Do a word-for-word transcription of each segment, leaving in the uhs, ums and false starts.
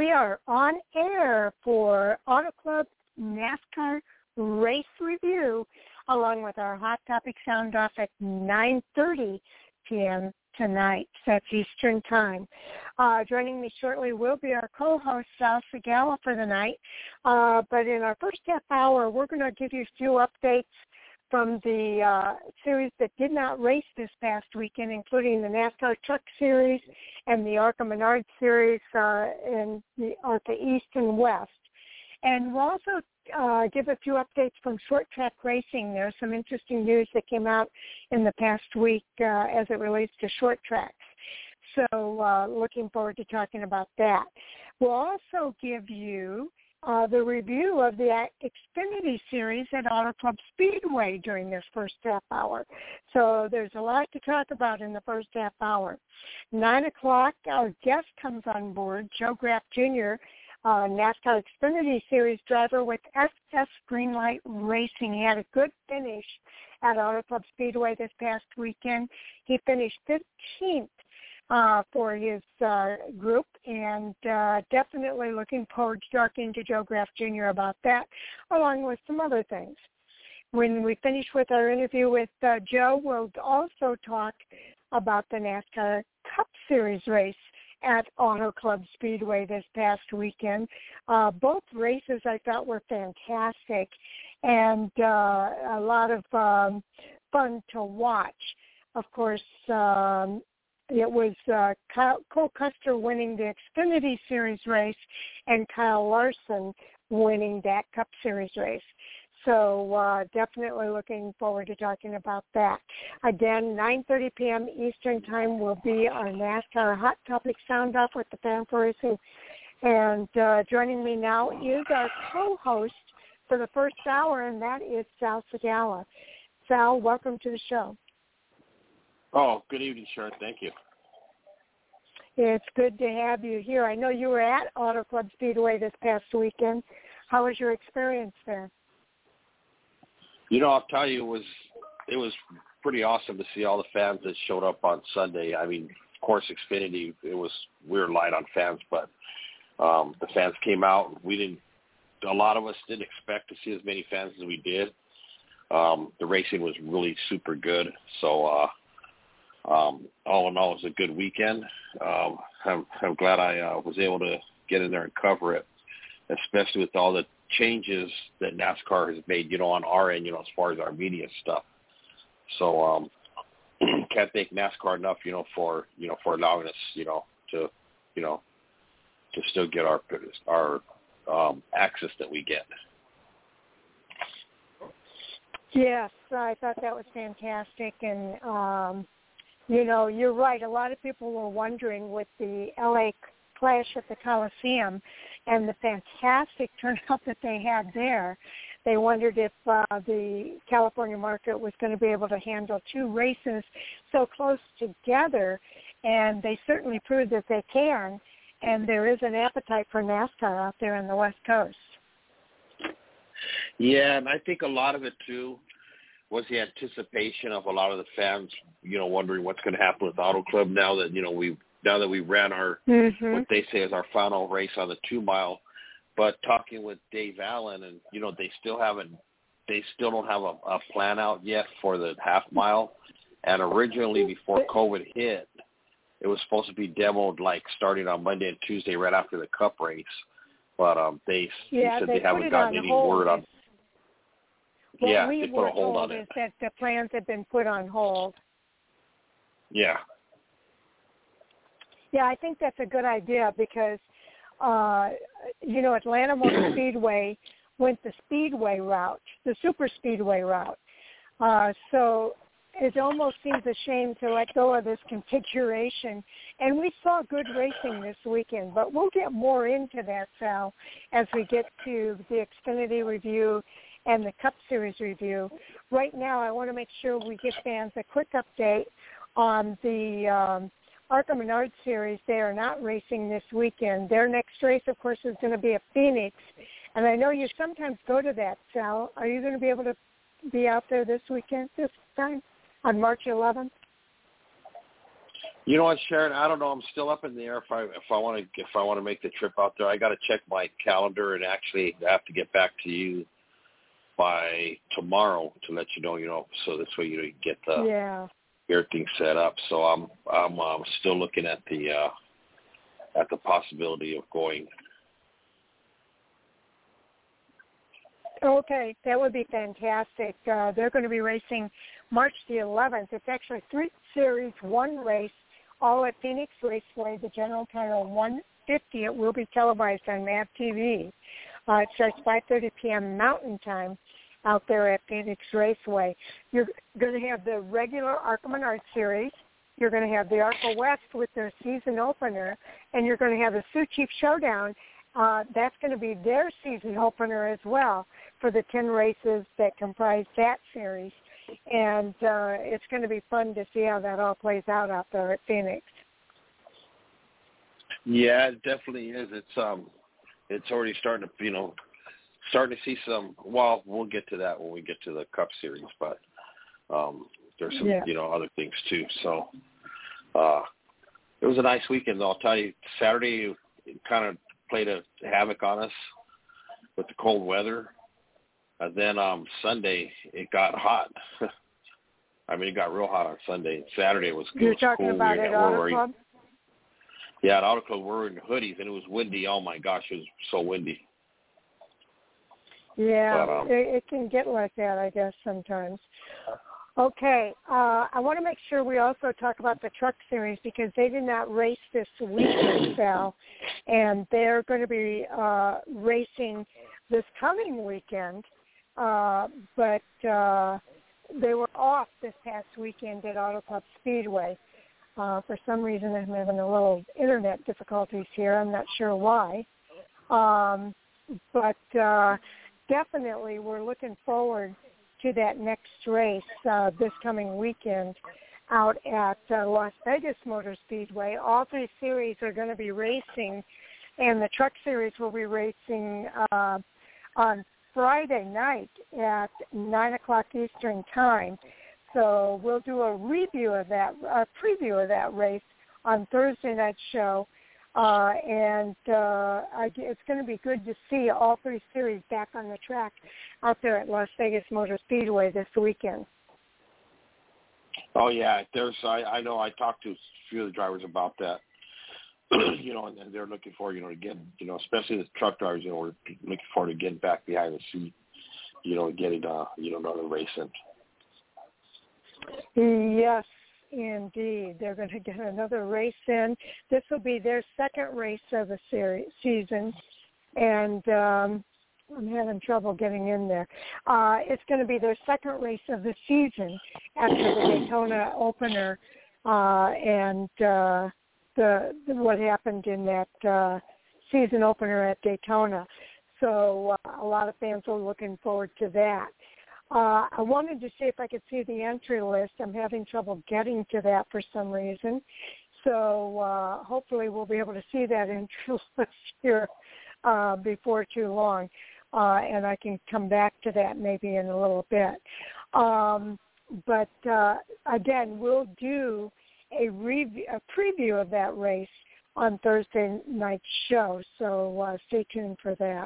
we are on air for Auto Club NASCAR Race Review, along with our Hot Topic Sound Off at nine thirty p.m. tonight. That's Eastern Time. Uh, joining me shortly will be our co-host, Sal Segala, for the night. Uh, but in our first half hour, we're going to give you a few updates from the uh, series that did not race this past weekend, including the NASCAR Truck Series and the ARCA Menard Series uh, in the ARCA East and West. And we'll also uh, give a few updates from short track racing. There's some interesting news that came out in the past week uh, as it relates to short tracks. So uh, looking forward to talking about that. We'll also give you Uh, the review of the Xfinity Series at Auto Club Speedway during this first half hour. So there's a lot to talk about in the first half hour. Nine o'clock, our guest comes on board, Joe Graff Junior, uh, NASCAR Xfinity Series driver with S S Greenlight Racing. He had a good finish at Auto Club Speedway this past weekend. He finished fifteenth. Uh, for his uh, group, and uh, definitely looking forward to talking to Joe Graff Junior about that, along with some other things. When we finish with our interview with uh, Joe, we'll also talk about the NASCAR Cup Series race at Auto Club Speedway this past weekend. Uh, both races I thought were fantastic and uh, a lot of um, fun to watch. Of course, um, It was uh, Kyle, Cole Custer winning the Xfinity Series race and Kyle Larson winning that Cup Series race. So uh, definitely looking forward to talking about that. Again, nine thirty p.m. Eastern Time will be our NASCAR Hot Topic Sound Off with the Fan for Racing. And uh, joining me now is our co-host for the first hour, and that is Sal Segala. Sal, welcome to the show. Oh, good evening, Sharon. Thank you. It's good to have you here. I know you were at Auto Club Speedway this past weekend. How was your experience there? You know, I'll tell you, it was it was pretty awesome to see all the fans that showed up on Sunday. I mean, of course, Xfinity, it was we were light on fans, but um, the fans came out. We didn't. A lot of us didn't expect to see as many fans as we did. Um, the racing was really super good. So. Uh, Um, all in all, it was a good weekend. Um, I'm, I'm glad I uh, was able to get in there and cover it, especially with all the changes that NASCAR has made, you know, on our end, you know, as far as our media stuff. So um, can't thank NASCAR enough, you know, for, you know, for allowing us, you know, to, you know, to still get our, our um, access that we get. Yes, I thought that was fantastic. And, um, You know, you're right. A lot of people were wondering with the L A Clash at the Coliseum and the fantastic turnout that they had there. They wondered if uh, the California market was going to be able to handle two races so close together, and they certainly proved that they can, and there is an appetite for NASCAR out there on the West Coast. Yeah, and I think a lot of it, too, was the anticipation of a lot of the fans, you know, wondering what's going to happen with Auto Club now that, you know, we now that we ran our, mm-hmm. what they say is our final race on the two mile. But talking with Dave Allen, and, you know, they still haven't, they still don't have a, a plan out yet for the half mile. And originally before COVID hit, it was supposed to be demoed like starting on Monday and Tuesday right after the Cup race. But um, they, yeah, they said they, they haven't gotten any hold. word on it. What yeah, we they put were a hold told on is it. that the plans have been put on hold. Yeah. Yeah, I think that's a good idea because, uh, you know, Atlanta Motor Speedway went the speedway route, the super speedway route. Uh, so it almost seems a shame to let go of this configuration. And we saw good racing this weekend, but we'll get more into that, Sal, as we get to the Xfinity review and the Cup Series review. Right now, I want to make sure we give fans a quick update on the um, ARCA Menard Series. They are not racing this weekend. Their next race, of course, is going to be at Phoenix. And I know you sometimes go to that, Sal. Are you going to be able to be out there this weekend, this time, on March eleventh? You know what, Sharon? I don't know. I'm still up in the air if I if I want to if I want to make the trip out there. I got to check my calendar, and actually I have to get back to you by tomorrow to let you know. You know, so this way you know, you get the yeah. everything set up. So I'm I'm um, still looking at the uh, at the possibility of going. Okay, that would be fantastic. Uh, they're going to be racing March the eleventh. It's actually three series, one race, all at Phoenix Raceway, the General Title one fifty. It will be televised on M A V T V. Uh, it starts five thirty p.m. Mountain Time out there at Phoenix Raceway. You're going to have the regular ARCA Menard Series. You're going to have the ARCA West with their season opener, and you're going to have the Sioux Chief Showdown. Uh, that's going to be their season opener as well for the ten races that comprise that series. And uh, it's going to be fun to see how that all plays out out there at Phoenix. Yeah, it definitely is. It's um, it's already starting to, you know, starting to see some. Well, we'll get to that when we get to the Cup Series, but um, there's some, yeah. you know, other things too. So uh, it was a nice weekend. I'll tell you, Saturday it kind of played a havoc on us with the cold weather. And then um, Sunday, it got hot. I mean, it got real hot on Sunday. Saturday was good. You're talking cool. about we at Auto Club? Yeah, at Auto Club, we were in hoodies, and it was windy. Oh, my gosh, it was so windy. Yeah, but, um, it, it can get like that, I guess, sometimes. Okay, uh, I want to make sure we also talk about the Truck Series because they did not race this weekend, Sal, and they're going to be uh, racing this coming weekend. Uh, but uh, they were off this past weekend at Auto Club Speedway. Uh, for some reason, I'm having a little internet difficulties here. I'm not sure why. Um, but uh, definitely we're looking forward to that next race uh, this coming weekend out at uh, Las Vegas Motor Speedway. All three series are going to be racing, and the Truck Series will be racing uh, on Friday night at nine o'clock Eastern Time. So we'll do a review of that, a preview of that race on Thursday night's show. Uh, and uh, I, it's going to be good to see all three series back on the track out there at Las Vegas Motor Speedway this weekend. Oh, yeah. There's, I, I know I talked to a few of the drivers about that. You know, and, and they're looking forward, you know, to get, you know, especially the truck drivers, you know, we're looking forward to getting back behind the seat, you know, getting, uh, you know, another race in. Yes, indeed. They're going to get another race in. This will be their second race of the series, season, and um, I'm having trouble getting in there. Uh, it's going to be their second race of the season after the Daytona opener uh, and uh The, the what happened in that uh, season opener at Daytona. So uh, a lot of fans are looking forward to that. Uh, I wanted to see if I could see the entry list. I'm having trouble getting to that for some reason. So uh, hopefully we'll be able to see that entry list here uh, before too long. Uh, and I can come back to that maybe in a little bit. Um, but uh, again, we'll do A, review, a preview of that race on Thursday night's show, so uh, stay tuned for that.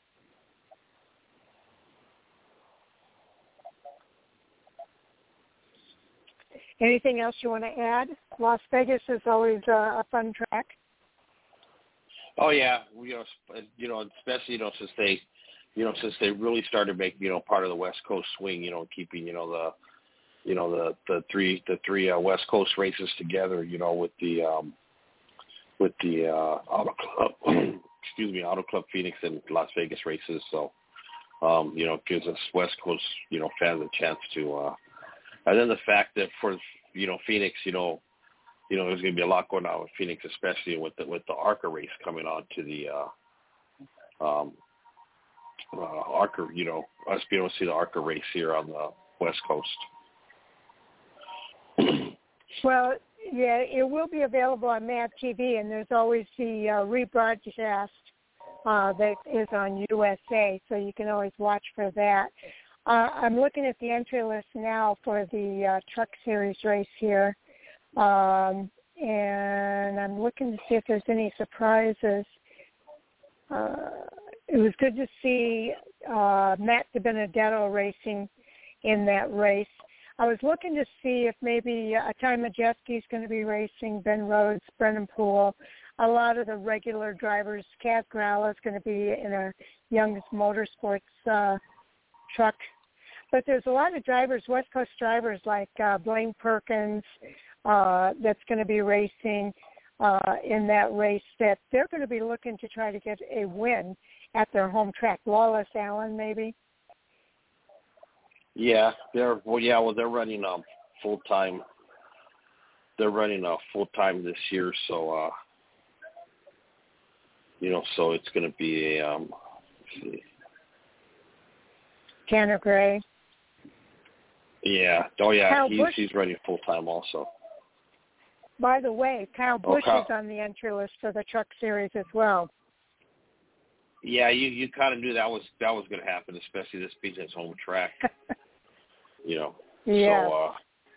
Anything else you want to add? Las Vegas is always uh, a fun track. Oh yeah, you know, you know, especially you know since they, you know, since they really started making you know part of the West Coast swing, you know, keeping you know the. You know the the three the three uh, West Coast races together. You know with the um, with the uh, Auto Club, excuse me, Auto Club Phoenix and Las Vegas races. So um, you know it gives us West Coast you know fans a chance to. Uh, and then the fact that for you know Phoenix, you know, you know there's going to be a lot going on with Phoenix, especially with the with the ARCA race coming on to the uh, um, uh, ARCA. You know us being able to see the ARCA race here on the West Coast. Well, yeah, it will be available on M A V T V, and there's always the uh, rebroadcast uh, that is on U S A, so you can always watch for that. Uh, I'm looking at the entry list now for the uh, Truck Series race here, um, and I'm looking to see if there's any surprises. Uh, it was good to see uh, Matt DiBenedetto racing in that race. I was looking to see if maybe uh, Ty Majeski is going to be racing, Ben Rhodes, Brennan Poole, a lot of the regular drivers. Kaz Gralla is going to be in a Youngest Motorsports uh, truck. But there's a lot of drivers, West Coast drivers like uh, Blaine Perkins, uh, that's going to be racing uh, in that race, that they're going to be looking to try to get a win at their home track. Lawless Allen, maybe? Yeah, they're well. Yeah, well, they're running um full time. They're running uh, full time this year, so uh, you know, so it's going to be a um. Let's see. Tanner Gray. Yeah. Oh, yeah. Kyle he's Busch. he's running full time also. By the way, Kyle Busch oh, Kyle. is on the entry list for the Truck Series as well. Yeah, you you kind of knew that was that was going to happen, especially this being his home track. You know. Yeah. So, uh,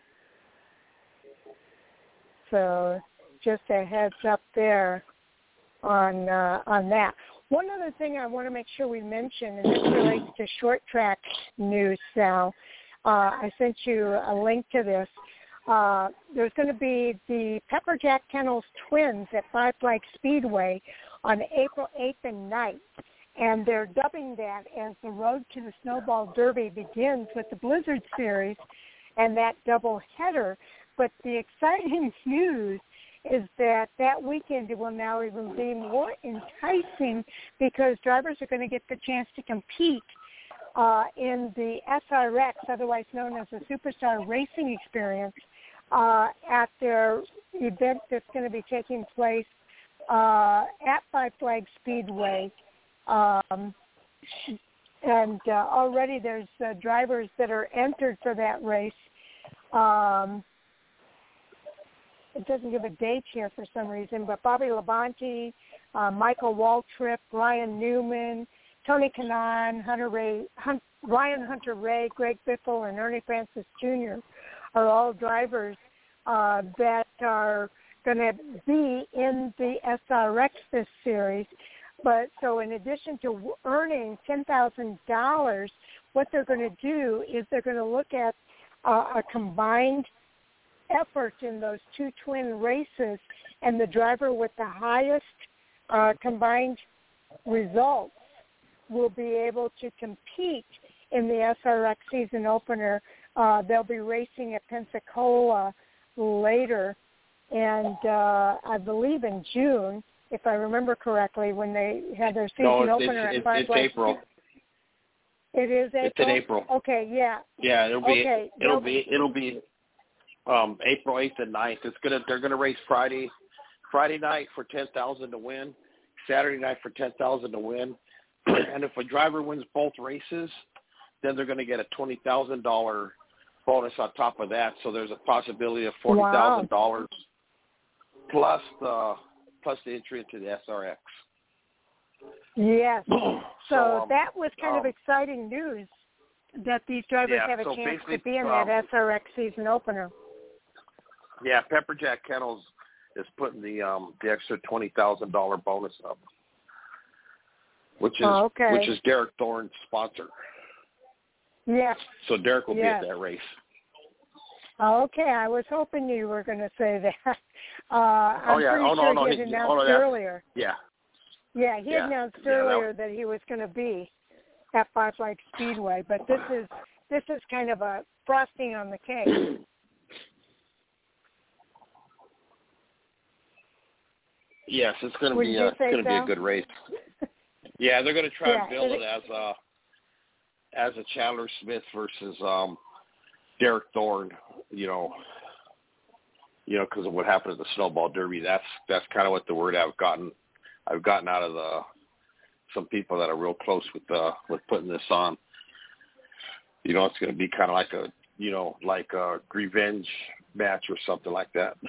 so just a heads up there on uh, on that. One other thing I want to make sure we mention, and this relates to short track news, Sal. Uh, I sent you a link to this. Uh, there's going to be the Pepperjack Kennels Twins at Five Flags Speedway on April eighth and ninth. And they're dubbing that as the Road to the Snowball Derby begins with the Blizzard Series and that double header. But the exciting news is that that weekend it will now even be more enticing because drivers are going to get the chance to compete uh, in the S R X, otherwise known as the Superstar Racing Experience, uh, at their event that's going to be taking place uh, at Five Flags Speedway. Um, and uh, already there's uh, drivers that are entered for that race. Um, it doesn't give a date here for some reason, but Bobby Labonte, uh, Michael Waltrip, Ryan Newman, Tony Kanaan, Hunter Ray, Hunt, Ryan Hunter Ray, Greg Biffle, and Ernie Francis Junior are all drivers uh, that are going to be in the S R X this series. But so in addition to earning ten thousand dollars, what they're going to do is they're going to look at uh, a combined effort in those two twin races, and the driver with the highest uh, combined results will be able to compete in the S R X season opener. Uh, they'll be racing at Pensacola later, and uh, I believe in June, if I remember correctly, when they had their season no, it's, opener it's, at Five it's Flags. April. It is April. It's in April. Okay, yeah. Yeah, it'll be. Okay. It'll be. It'll be. Um, April eighth and ninth. It's gonna. They're gonna race Friday, Friday night for ten thousand to win, Saturday night for ten thousand to win, and if a driver wins both races, then they're gonna get a twenty thousand dollar bonus on top of that. So there's a possibility of forty thousand wow. dollars plus the plus the entry into the S R X. Yes. So, so um, that was kind um, of exciting news that these drivers yeah, have a so chance to be in um, that S R X season opener. Yeah, Pepperjack Kennels is putting the um, the extra twenty thousand dollar bonus up, which is oh, okay. which is Derek Thorne's sponsor. Yeah. So Derek will yes. be at that race. Okay, I was hoping you were going to say that. Uh, I'm oh yeah, pretty oh no, sure no, he he, had announced oh, no, earlier. Yeah. Yeah, he yeah. announced yeah, earlier that, that he was going to be at Five Flags Speedway, but this is this is kind of a frosting on the cake. Yes, it's going to Would be you a, it's say going to so? be a good race. Yeah, they're going to try yeah, and build it, it as a as a Chandler Smith versus um, Derek Thorne. You know, you know, because of what happened at the Snowball Derby. That's that's kind of what the word I've gotten. I've gotten out of the some people that are real close with uh, with putting this on. You know, it's going to be kind of like a you know like a revenge match or something like that.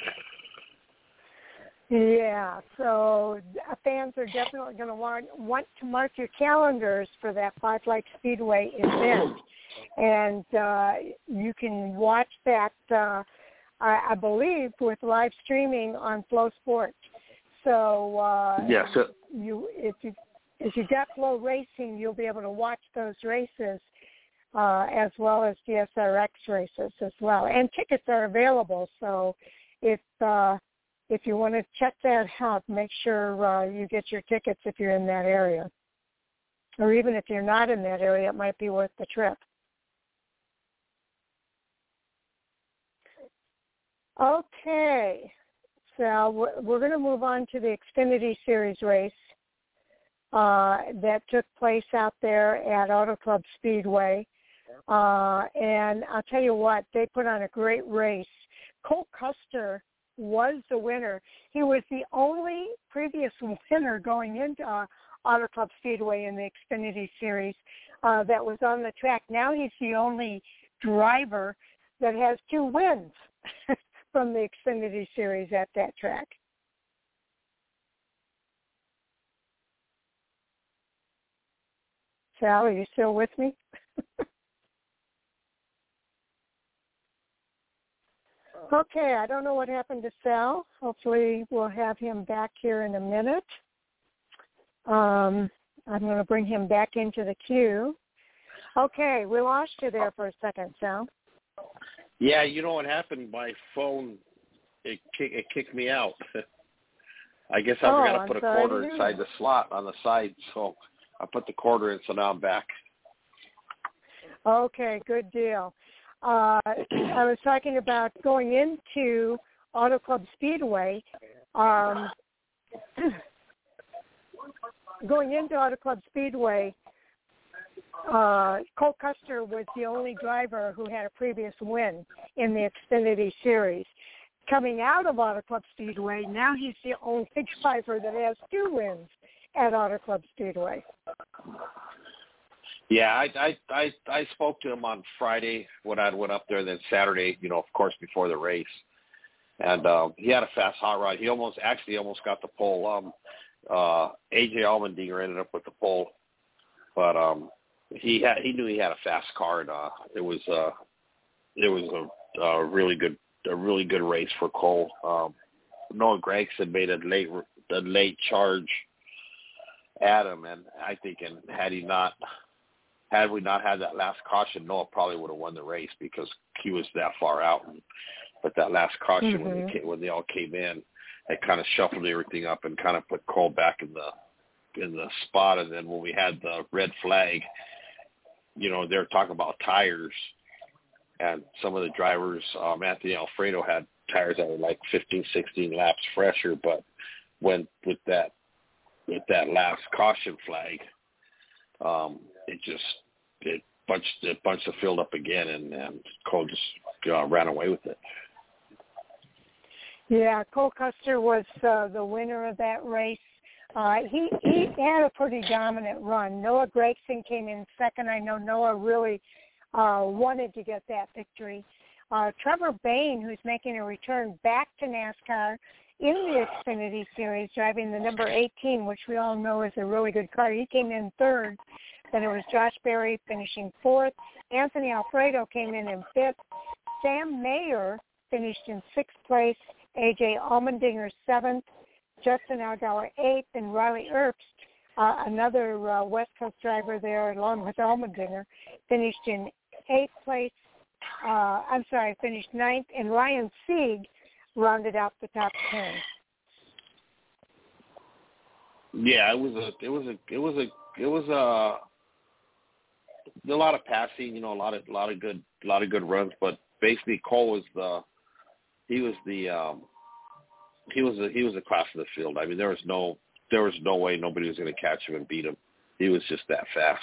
Yeah, so fans are definitely going to want want to mark your calendars for that Five Flags Speedway event, and uh, you can watch that uh, I, I believe, with live streaming on Flow Sports. So uh, yeah, so you if you if you got Flow Racing, you'll be able to watch those races uh, as well as the S R X races as well. And tickets are available. So if uh, if you want to check that out, make sure uh, you get your tickets if you're in that area. Or even if you're not in that area, it might be worth the trip. Okay, so we're going to move on to the Xfinity Series race uh, that took place out there at Auto Club Speedway. Uh, and I'll tell you what, they put on a great race. Cole Custer was the winner. He was the only previous winner going into uh, Auto Club Speedway in the Xfinity Series uh, that was on the track. Now he's the only driver that has two wins from the Xfinity Series at that track. Sal, are you still with me? Okay, I don't know what happened to Sal. Hopefully we'll have him back here in a minute. Um, I'm going to bring him back into the queue. Okay, we lost you there for a second, Sal. Yeah, you know what happened? My phone, it, it kicked me out. I guess I oh, forgot to I'm put a sorry quarter inside that. the slot on the side, so I put the quarter in, so now I'm back. Okay, good deal. Uh, I was talking about going into Auto Club Speedway. Um, going into Auto Club Speedway, uh, Cole Custer was the only driver who had a previous win in the Xfinity Series. Coming out of Auto Club Speedway, now he's the only driver that has two wins at Auto Club Speedway. Yeah, I, I I I spoke to him on Friday when I went up there, then Saturday, you know, of course, before the race. And um, he had a fast hot rod. He almost, actually almost got the pole. Um, uh, A J Allmendinger ended up with the pole. But um, he had, he knew he had a fast car, and uh, it was uh, it was a, a really good a really good race for Cole. Um, Noah Gragson made a late a late charge at him, and I think, and had he not. Had we not had that last caution, Noah probably would have won the race because he was that far out. And, but that last caution, mm-hmm. when, they came, when they all came in, it kind of shuffled everything up and kind of put Cole back in the in the spot. And then when we had the red flag, you know, they're talking about tires, and some of the drivers, um, Anthony Alfredo had tires that were like fifteen, sixteen laps fresher. But when with that with that last caution flag, um, it just it bunched it bunched the field up again, and, and Cole just uh, ran away with it. Yeah, Cole Custer was uh, the winner of that race. Uh, he he had a pretty dominant run. Noah Gragson came in second. I know Noah really uh, wanted to get that victory. Uh, Trevor Bayne, who's making a return back to NASCAR in the Xfinity Series, driving the number eighteen, which we all know is a really good car. He came in third. Then it was Josh Berry finishing fourth. Anthony Alfredo came in in fifth. Sam Mayer finished in sixth place. A J Allmendinger seventh. Justin Allgaier eighth. And Riley Herbst, uh, another uh, West Coast driver there, along with Allmendinger, finished in eighth place. Uh, I'm sorry, finished ninth. And Ryan Sieg rounded out the top ten. Yeah, it was a, it was a, it was a, it was a. A lot of passing, you know, a lot of, a lot of good, a lot of good runs. But basically, Cole was the, he was the, um, he was the, he was the class of the field. I mean, there was no, there was no way nobody was going to catch him and beat him. He was just that fast.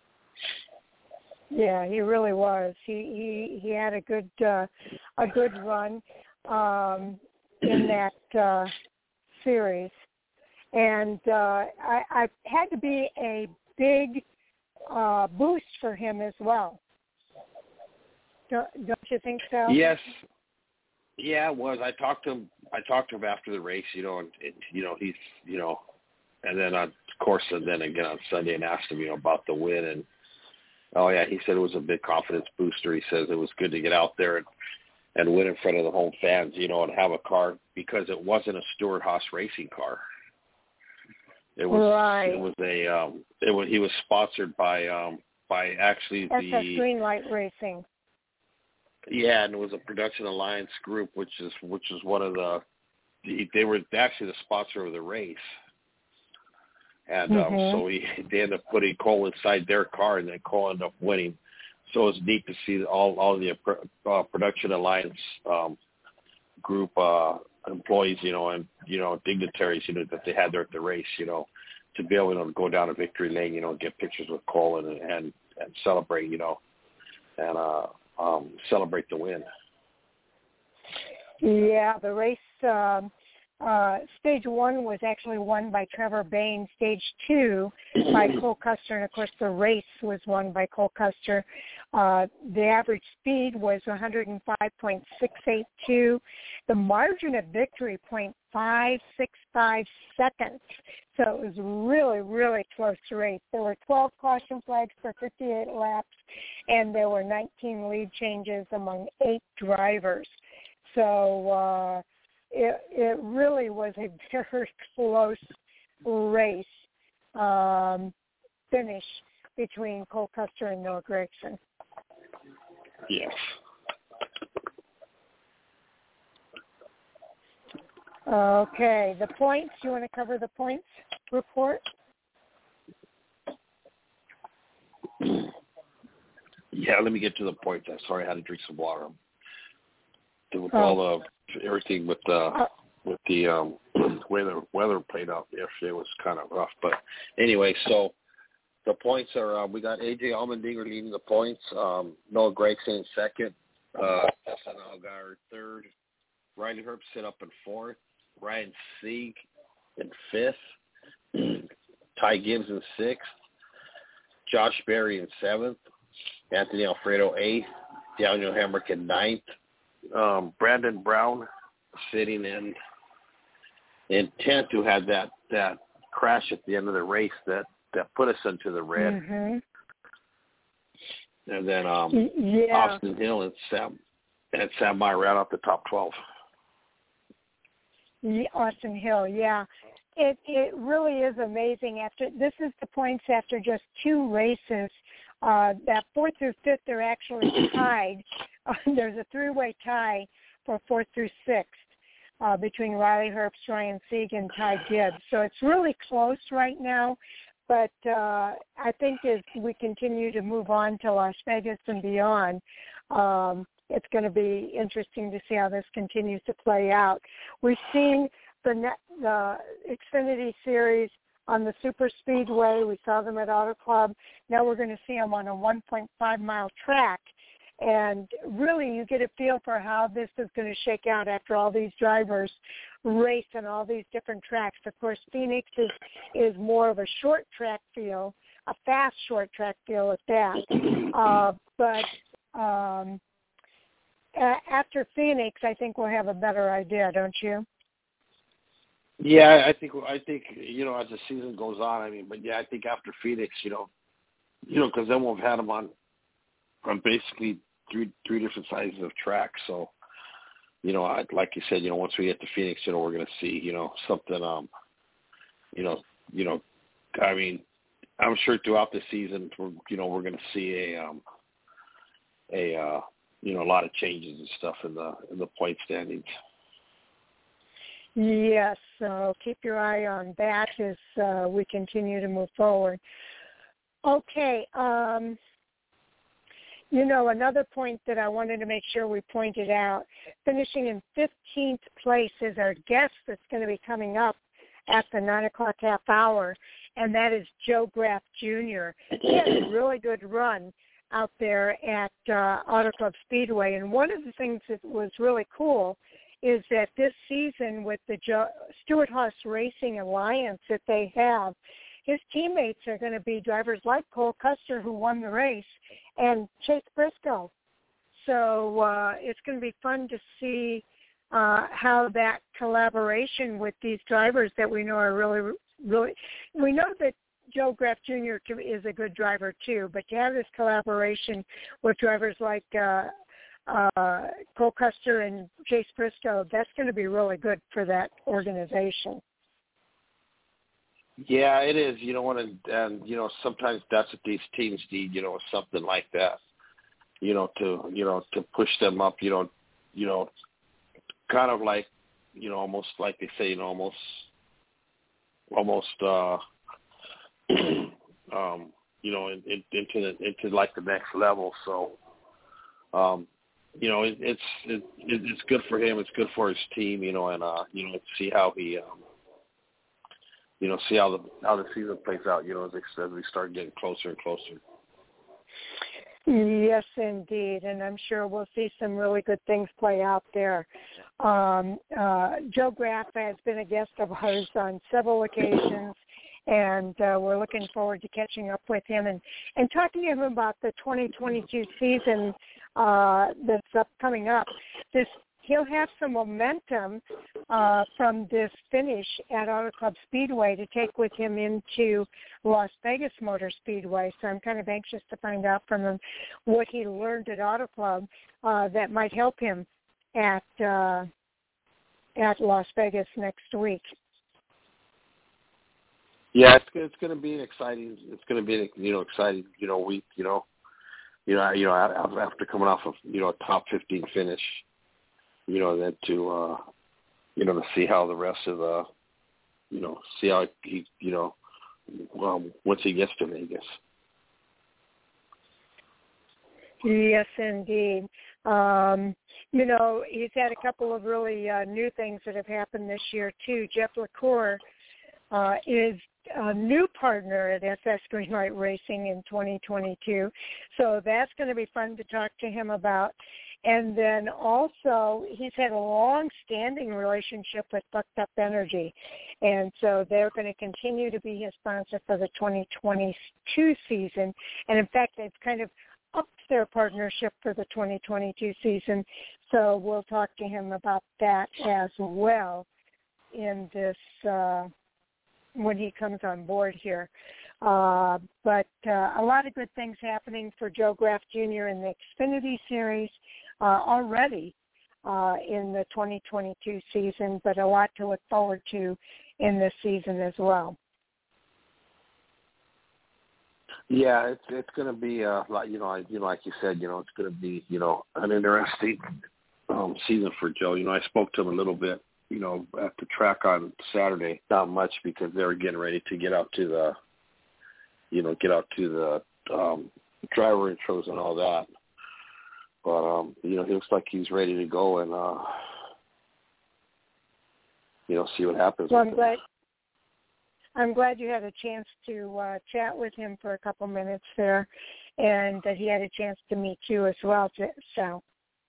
Yeah, he really was. He he, he had a good, uh, a good run um, in that uh, series, and uh, I, I had to be a big. Uh, boost for him as well. Don't, don't you think so? Yes. Yeah, it was. I talked to him. I talked to him after the race, you know, and it, you know he's, you know, and then on, of course, and then again on Sunday, and asked him, you know, about the win, and oh yeah, he said it was a big confidence booster. He says it was good to get out there and and win in front of the home fans, you know, and have a car, because it wasn't a Stewart-Haas racing car. It was right. it was a um, it was he was sponsored by um, by actually S S the Greenlight Racing. Yeah, and it was a Production Alliance group, which is which is one of the they were actually the sponsor of the race. And um, mm-hmm. so he, they ended up putting Cole inside their car, and then Cole ended up winning. So it's neat to see all all the uh, Production Alliance um, group uh, employees, you know, and you know dignitaries, you know, that they had there at the race, you know, to be able to go down to victory lane, you know, and get pictures with Cole and and, and celebrate, you know, and uh, um, celebrate the win. Yeah, the race. Um, Uh, stage one was actually won by Trevor Bayne. Stage two by Cole Custer, and of course the race was won by Cole Custer. Uh, the average speed was one oh five point six eight two. The margin of victory, zero point five six five seconds. So it was really, really close race. There were twelve caution flags for fifty-eight laps, and there were nineteen lead changes among eight drivers. So, uh, It, it really was a very close race um, finish between Cole Custer and Noah Gragson. Yes. Okay, the points. You want to cover the points report? Yeah, let me get to the points. I'm sorry, I had to drink some water. With oh. all the everything with the with the um, way the weather played out yesterday was kind of rough. But anyway, so the points are uh, we got A J Allmendinger leading the points, um, Noah Gragson in second, uh, Hassan Allgaier third, Riley Herbst up in fourth, Ryan Sieg in fifth, Ty Gibbs in sixth, Josh Berry in seventh, Anthony Alfredo eighth, Daniel Hemrick in ninth. Um, Brandon Brown sitting in in tenth, who had that, that crash at the end of the race that, that put us into the red. Mm-hmm. And then um, yeah. Austin Hill and Sam and Sam Meyer ran out the top twelve. Yeah, Austin Hill, yeah. It it really is amazing. After this is the points after just two races. Uh, that fourth through fifth, they're actually tied. Uh, there's a three-way tie for fourth through sixth uh, between Riley Herbst, Ryan Sieg, and Ty Gibbs. So it's really close right now. But uh, I think as we continue to move on to Las Vegas and beyond, um, it's going to be interesting to see how this continues to play out. We've seen the, net, the Xfinity Series on the Super Speedway. We saw them at Auto Club. Now we're going to see them on a one point five mile track. And really you get a feel for how this is going to shake out after all these drivers race on all these different tracks. Of course, Phoenix is, is more of a short track feel, a fast short track feel at that. Uh, but um, a- after Phoenix, I think we'll have a better idea, don't you? Yeah, I think I think you know as the season goes on. I mean, but yeah, I think after Phoenix, you know, you know, because then we'll have had them on on basically three three different sizes of tracks. So, you know, I, like you said, you know, once we get to Phoenix, you know, we're going to see, you know, something, um, you know, you know, I mean, I'm sure throughout the season, we're, you know, we're going to see a um, a uh, you know a lot of changes and stuff in the in the point standings. Yes, so keep your eye on that as uh, we continue to move forward. Okay, um, you know, another point that I wanted to make sure we pointed out, finishing in fifteenth place is our guest that's going to be coming up at the nine o'clock half hour, and that is Joe Graff Junior He had a really good run out there at uh, Auto Club Speedway, and one of the things that was really cool is that this season with the jo- Stewart-Haas Racing Alliance that they have, his teammates are going to be drivers like Cole Custer, who won the race, and Chase Briscoe. So uh, it's going to be fun to see uh, how that collaboration with these drivers that we know are really, really, we know that Joe Graff Junior is a good driver too, but to have this collaboration with drivers like uh, uh, Cole Custer and Chase Briscoe, that's going to be really good for that organization. Yeah, it is. You know what, and, and you know sometimes that's what these teams need. You know, something like that. You know, to you know to push them up. You know, you know, kind of like you know almost like they say, you know, almost almost uh, um, you know in, in, into the, into like the next level. So. Um, you know, it, it's it, it's good for him. It's good for his team. You know, and uh, you know, see how he, um, you know, see how the how the season plays out. You know, as, they, as we start getting closer and closer. Yes, indeed, and I'm sure we'll see some really good things play out there. Um, uh, Joe Graf has been a guest of ours on several occasions. And uh, we're looking forward to catching up with him and, and talking to him about the twenty twenty-two season uh, that's up, coming up. This he'll have some momentum uh, from this finish at Auto Club Speedway to take with him into Las Vegas Motor Speedway. So I'm kind of anxious to find out from him what he learned at Auto Club uh, that might help him at uh, at Las Vegas next week. Yeah, it's it's going to be an exciting. It's going to be an, you know exciting you know week. You know, you know you know after coming off of you know a top fifteen finish, you know then to uh, you know to see how the rest of the you know see how he you know um, once he gets to Vegas. Yes, indeed. Um, you know he's had a couple of really uh, new things that have happened this year too. Jeff LaCour uh, is a new partner at S S Greenlight Racing in twenty twenty-two. So that's going to be fun to talk to him about. And then also, he's had a long-standing relationship with Bucked Up Energy. And so they're going to continue to be his sponsor for the twenty twenty-two season. And in fact, they've kind of upped their partnership for the twenty twenty-two season. So we'll talk to him about that as well in this uh when he comes on board here. Uh, but uh, a lot of good things happening for Joe Graf Junior in the Xfinity Series uh, already uh, in the twenty twenty-two season, but a lot to look forward to in this season as well. Yeah, it's it's going to be uh, like you know, I, you know, like you said, you know, it's going to be you know an interesting um, season for Joe. You know, I spoke to him a little bit. You know, at the track on Saturday, not much because they were getting ready to get out to the, you know, get out to the um, driver intros and all that. But, um, you know, he looks like he's ready to go and, uh, you know, see what happens. Well, I'm glad, I'm glad you had a chance to uh, chat with him for a couple minutes there and that he had a chance to meet you as well, Sal.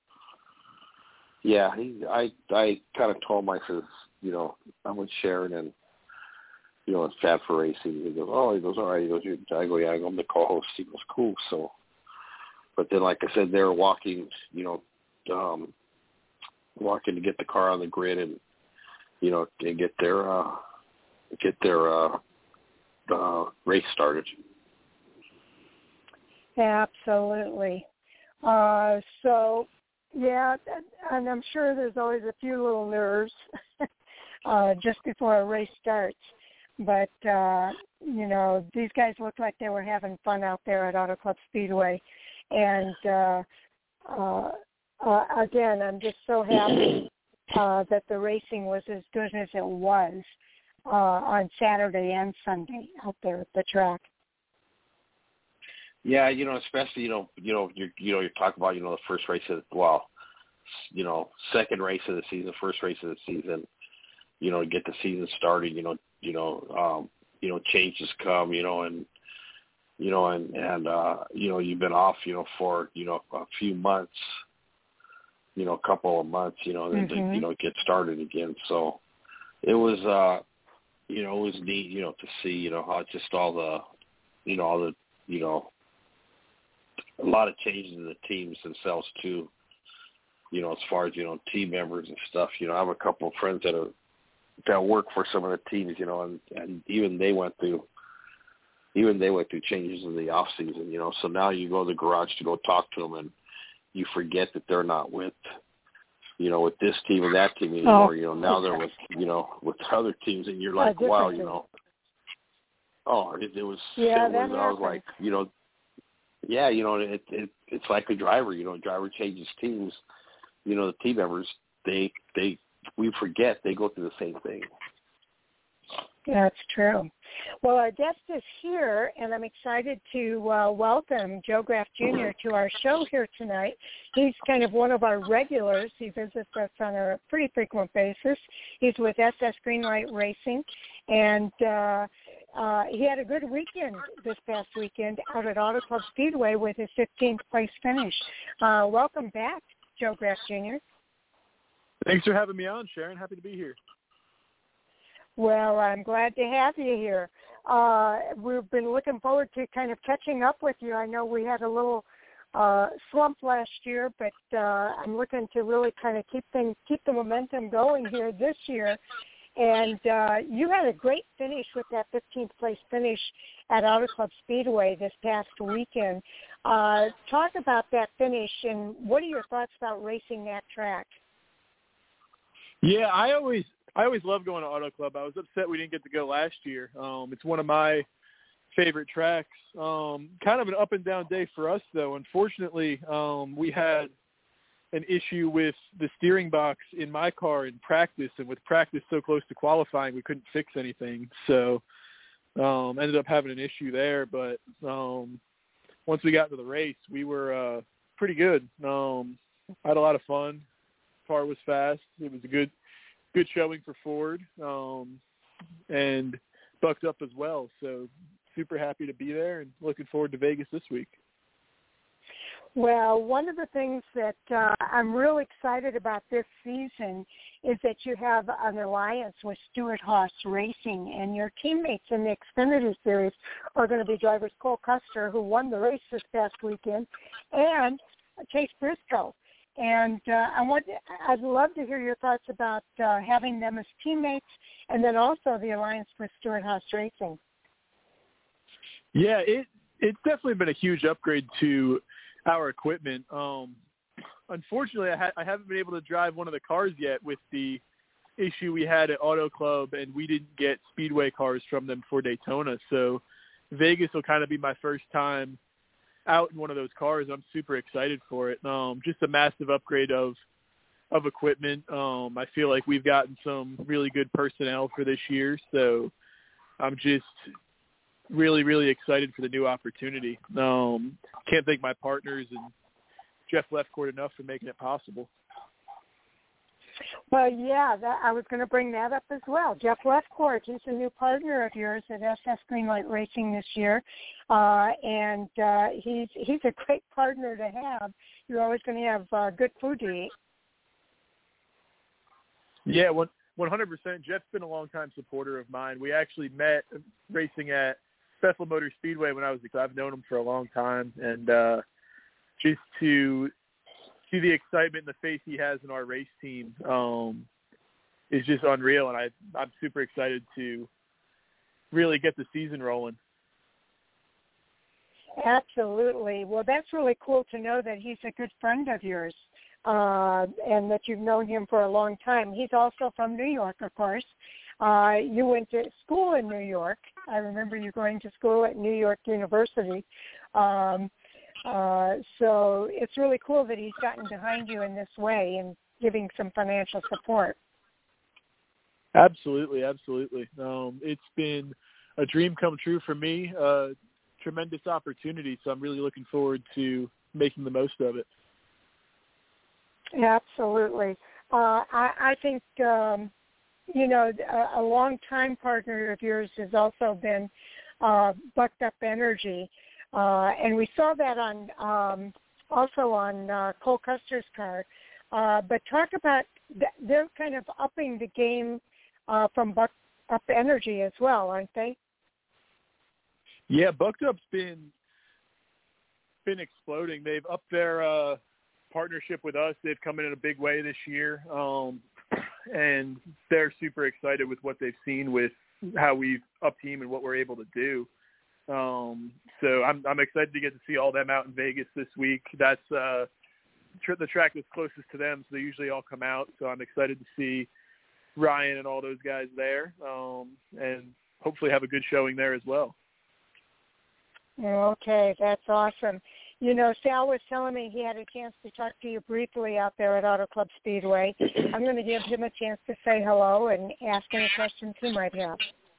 Yeah, he, I I kind of told him, I says, you know, I'm with Sharon and, you know, it's Fab for Racing. He goes, oh, he goes, all right. He goes, you, I go, yeah, I'm the co-host. He goes, cool. So, but then, like I said, they're walking, you know, um, walking to get the car on the grid and, you know, and get their, uh, get their uh, uh, race started. Absolutely. Uh, so, yeah, and I'm sure there's always a few little nerves uh, just before a race starts. But, uh, you know, these guys look like they were having fun out there at Auto Club Speedway. And, uh, uh, uh, again, I'm just so happy uh, that the racing was as good as it was uh, on Saturday and Sunday out there at the track. Yeah, you know, especially, you know, you know, you you know, you talk about, you know, the first race of, well, you know, second race of the season, first race of the season, you know, get the season started, you know, you know, um, you know, changes come, you know, and, you know, and, and, uh, you know, you've been off, you know, for, you know, a few months, you know, a couple of months, you know, and then mm-hmm. to, you know, get started again. So it was, uh, you know, it was neat, you know, to see, you know, how just all the, you know, all the, you know, a lot of changes in the teams themselves too, you know, as far as, you know, team members and stuff. You know, I have a couple of friends that are, that work for some of the teams, you know, and, and even they went through, even they went through changes in the off season, you know, so now you go to the garage to go talk to them and, you forget that they're not with, you know, with this team and that team anymore. Oh, you know, now they're with, you know, with other teams, and you're like, oh, wow, you know. Oh, it, it was. Yeah, it that was, I was like, you know, yeah, you know, it, it it's like a driver. You know, a driver changes teams. You know, the team members, they they we forget they go through the same thing. That's true. Well, our guest is here, and I'm excited to uh, welcome Joe Graf Junior to our show here tonight. He's kind of one of our regulars. He visits us on a pretty frequent basis. He's with S S Greenlight Racing, and uh, uh, he had a good weekend this past weekend out at Auto Club Speedway with his fifteenth place finish. Uh, welcome back, Joe Graf Junior Thanks for having me on, Sharon. Happy to be here. Well, I'm glad to have you here. Uh, we've been looking forward to kind of catching up with you. I know we had a little uh, slump last year, but uh, I'm looking to really kind of keep things, keep the momentum going here this year. And uh, you had a great finish with that fifteenth place finish at Auto Club Speedway this past weekend. Uh, talk about that finish, and what are your thoughts about racing that track? Yeah, I always I always love going to Auto Club. I was upset we didn't get to go last year. Um, it's one of my favorite tracks. Um, kind of an up and down day for us, though. Unfortunately, um, we had an issue with the steering box in my car in practice, and with practice so close to qualifying, we couldn't fix anything. So um, ended up having an issue there. But um, once we got into the race, we were uh, pretty good. Um, I had a lot of fun. Car was fast. It was a good good showing for Ford, um, and bucked up as well. So super happy to be there and looking forward to Vegas this week. Well, one of the things that uh, I'm real excited about this season is that you have an alliance with Stewart-Haas Racing, and your teammates in the Xfinity Series are going to be drivers Cole Custer, who won the race this past weekend, and Chase Briscoe. And uh, I want, I'd love to hear your thoughts about uh, having them as teammates, and then also the alliance with Stewart-Haas Racing. Yeah, it it's definitely been a huge upgrade to our equipment. Um, unfortunately, I, ha- I haven't been able to drive one of the cars yet with the issue we had at Auto Club, and we didn't get Speedway cars from them for Daytona. So Vegas will kind of be my first time out in one of those cars. I'm super excited for it. Um, just a massive upgrade of of equipment. Um, I feel like we've gotten some really good personnel for this year, so I'm just really, really excited for the new opportunity. Um, can't thank my partners and Jeff Lefcourt enough for making it possible. Well, yeah, that, I was going to bring that up as well. Jeff Lefcourt, he's a new partner of yours at S S Greenlight Racing this year, uh, and uh, he's he's a great partner to have. You're always going to have uh, good food to eat. Yeah, one hundred percent. Jeff's been a long-time supporter of mine. We actually met racing at Bethel Motor Speedway when I was, I've known him for a long time, and uh, just to see the excitement and the faith he has in our race team um, is just unreal, and I, I'm super excited to really get the season rolling. Absolutely. Well, that's really cool to know that he's a good friend of yours, uh, and that you've known him for a long time. He's also from New York, of course. Uh, you went to school in New York. I remember you going to school at New York University. Um, uh, so it's really cool that he's gotten behind you in this way and giving some financial support. Absolutely, absolutely. Um, it's been a dream come true for me, uh, tremendous opportunity, so I'm really looking forward to making the most of it. Absolutely. Uh, I, I think, um, you know, a, a long-time partner of yours has also been uh, Bucked Up Energy, uh, and we saw that on um, also on uh, Cole Custer's car. Uh, but talk about, th- they're kind of upping the game uh, from Bucked Up Energy as well, aren't they? Yeah, Bucked Up's been been exploding. They've upped their uh, partnership with us. They've come in in a big way this year, um, and they're super excited with what they've seen with how we've up team and what we're able to do. Um, so I'm, I'm excited to get to see all them out in Vegas this week. That's uh, tr- the track that's closest to them, so they usually all come out. So I'm excited to see Ryan and all those guys there, um, and hopefully have a good showing there as well. Okay, that's awesome. You know, Sal was telling me he had a chance to talk to you briefly out there at Auto Club Speedway. I'm going to give him a chance to say hello and ask any questions he might have.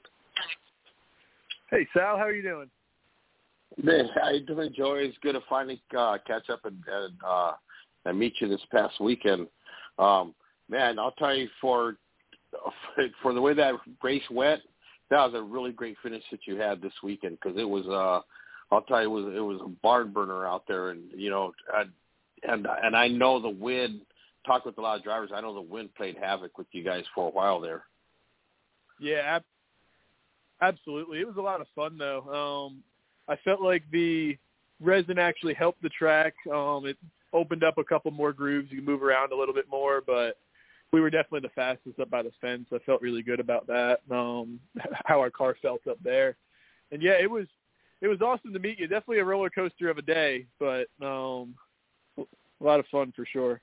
Hey, Sal, how are you doing? Man, how you doing, Joey? It's good to finally uh, catch up and and, uh, and meet you this past weekend. Um, man, I'll tell you, for for the way that race went, that was a really great finish that you had this weekend, because it was uh, – I'll tell you, it was, it was a barn burner out there, and you know, I, and and I know the wind. Talked with a lot of drivers. I know the wind played havoc with you guys for a while there. Yeah, ab- absolutely. It was a lot of fun, though. Um, I felt like the resin actually helped the track. Um, it opened up a couple more grooves. You can move around a little bit more, but we were definitely the fastest up by the fence. I felt really good about that. Um, how our car felt up there, and yeah, it was. It was awesome to meet you. Definitely a roller coaster of a day, but um, a lot of fun for sure.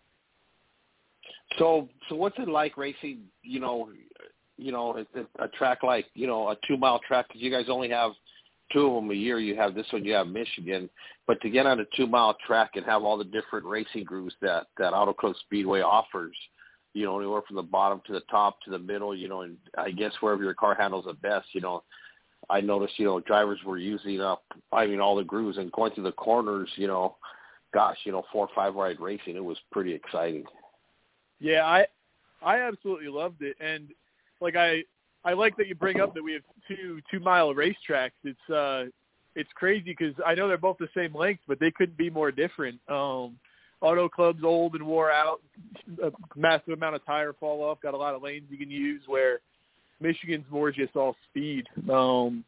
So, so what's it like racing? You know, you know, a, a track like you know a two mile track, because you guys only have two of them a year. You have this one, you have Michigan, but to get on a two mile track and have all the different racing grooves that that Auto Club Speedway offers, you know, anywhere from the bottom to the top to the middle, you know, and I guess wherever your car handles it best, you know. I noticed, you know, drivers were using up, I mean, all the grooves and going through the corners, you know, gosh, you know, four or five ride racing. It was pretty exciting. Yeah, I I absolutely loved it. And, like, I I like that you bring up that we have two two-mile racetracks. It's uh, it's crazy because I know they're both the same length, but they couldn't be more different. Um, Auto Club's old and wore out, a massive amount of tire fall off, got a lot of lanes you can use, where Michigan's more just all speed. Um,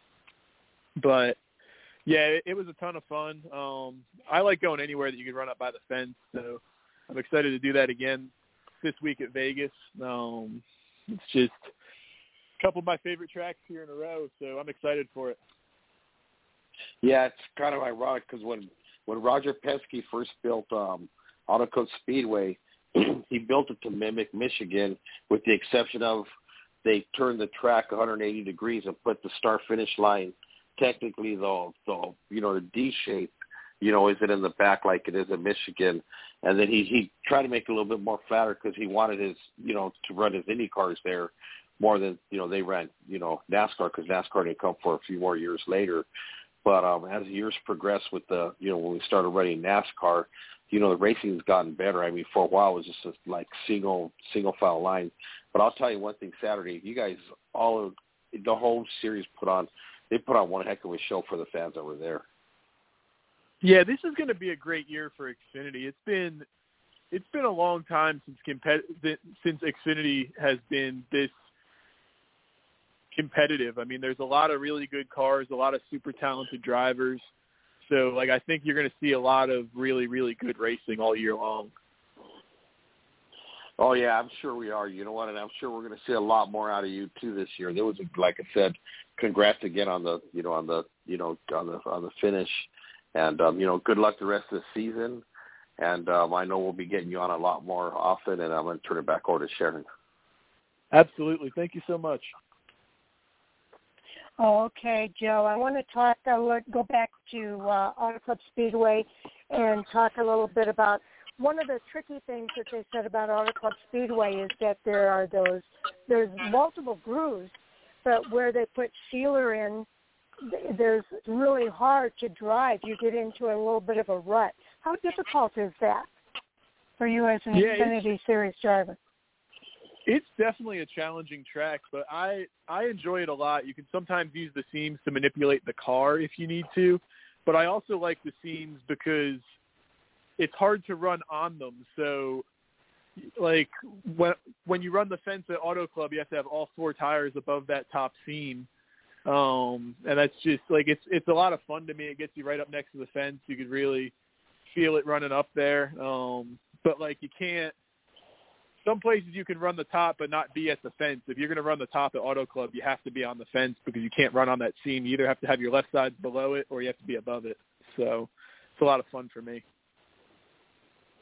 but, yeah, it, it was a ton of fun. Um, I like going anywhere that you can run up by the fence, so I'm excited to do that again this week at Vegas. Um, it's just a couple of my favorite tracks here in a row, so I'm excited for it. Yeah, it's kind of ironic because when, when Roger Penske first built um, Auto Club Speedway, he built it to mimic Michigan, with the exception of they turned the track one hundred eighty degrees and put the start-finish line, technically the, the you know, the D shape, you know, isn't in the back like it is in Michigan. And then he, he tried to make it a little bit more flatter because he wanted his, you know, to run his Indy cars there more than, you know, they ran, you know, NASCAR, because NASCAR didn't come for a few more years later. But um, as the years progressed with the, you know, when we started running NASCAR, you know, the racing's gotten better. I mean, for a while it was just a, like single, single file line. But I'll tell you one thing, Saturday, you guys, all of the whole series put on, they put on one heck of a show for the fans that were there. Yeah, this is going to be a great year for Xfinity. It's been, it's been a long time since compet- since Xfinity has been this competitive. I mean, there's a lot of really good cars, a lot of super talented drivers. So, like, I think you're going to see a lot of really, really good racing all year long. Oh, yeah, I'm sure we are. You know what? And I'm sure we're going to see a lot more out of you, too, this year. There was, like I said, congrats again on the, you know, on the, you know, on the, on the finish. And, um, you know, good luck the rest of the season. And um, I know we'll be getting you on a lot more often, and I'm going to turn it back over to Sharon. Absolutely. Thank you so much. Okay, Joe, I want to talk, uh, go back to uh, Auto Club Speedway and talk a little bit about one of the tricky things that they said about Auto Club Speedway is that there are those, there's multiple grooves, but where they put sealer in, there's really hard to drive. You get into a little bit of a rut. How difficult is that for you as an yeah, Xfinity Series driver? It's definitely a challenging track, but I, I enjoy it a lot. You can sometimes use the seams to manipulate the car if you need to, but I also like the seams because it's hard to run on them. So, like, when when you run the fence at Auto Club, you have to have all four tires above that top seam. Um, and that's just, like, it's it's a lot of fun to me. It gets you right up next to the fence. You could really feel it running up there. Um, but, like, you can't, some places you can run the top but not be at the fence. If you're going to run the top at Auto Club, you have to be on the fence because you can't run on that seam. You either have to have your left side below it or you have to be above it. So it's a lot of fun for me.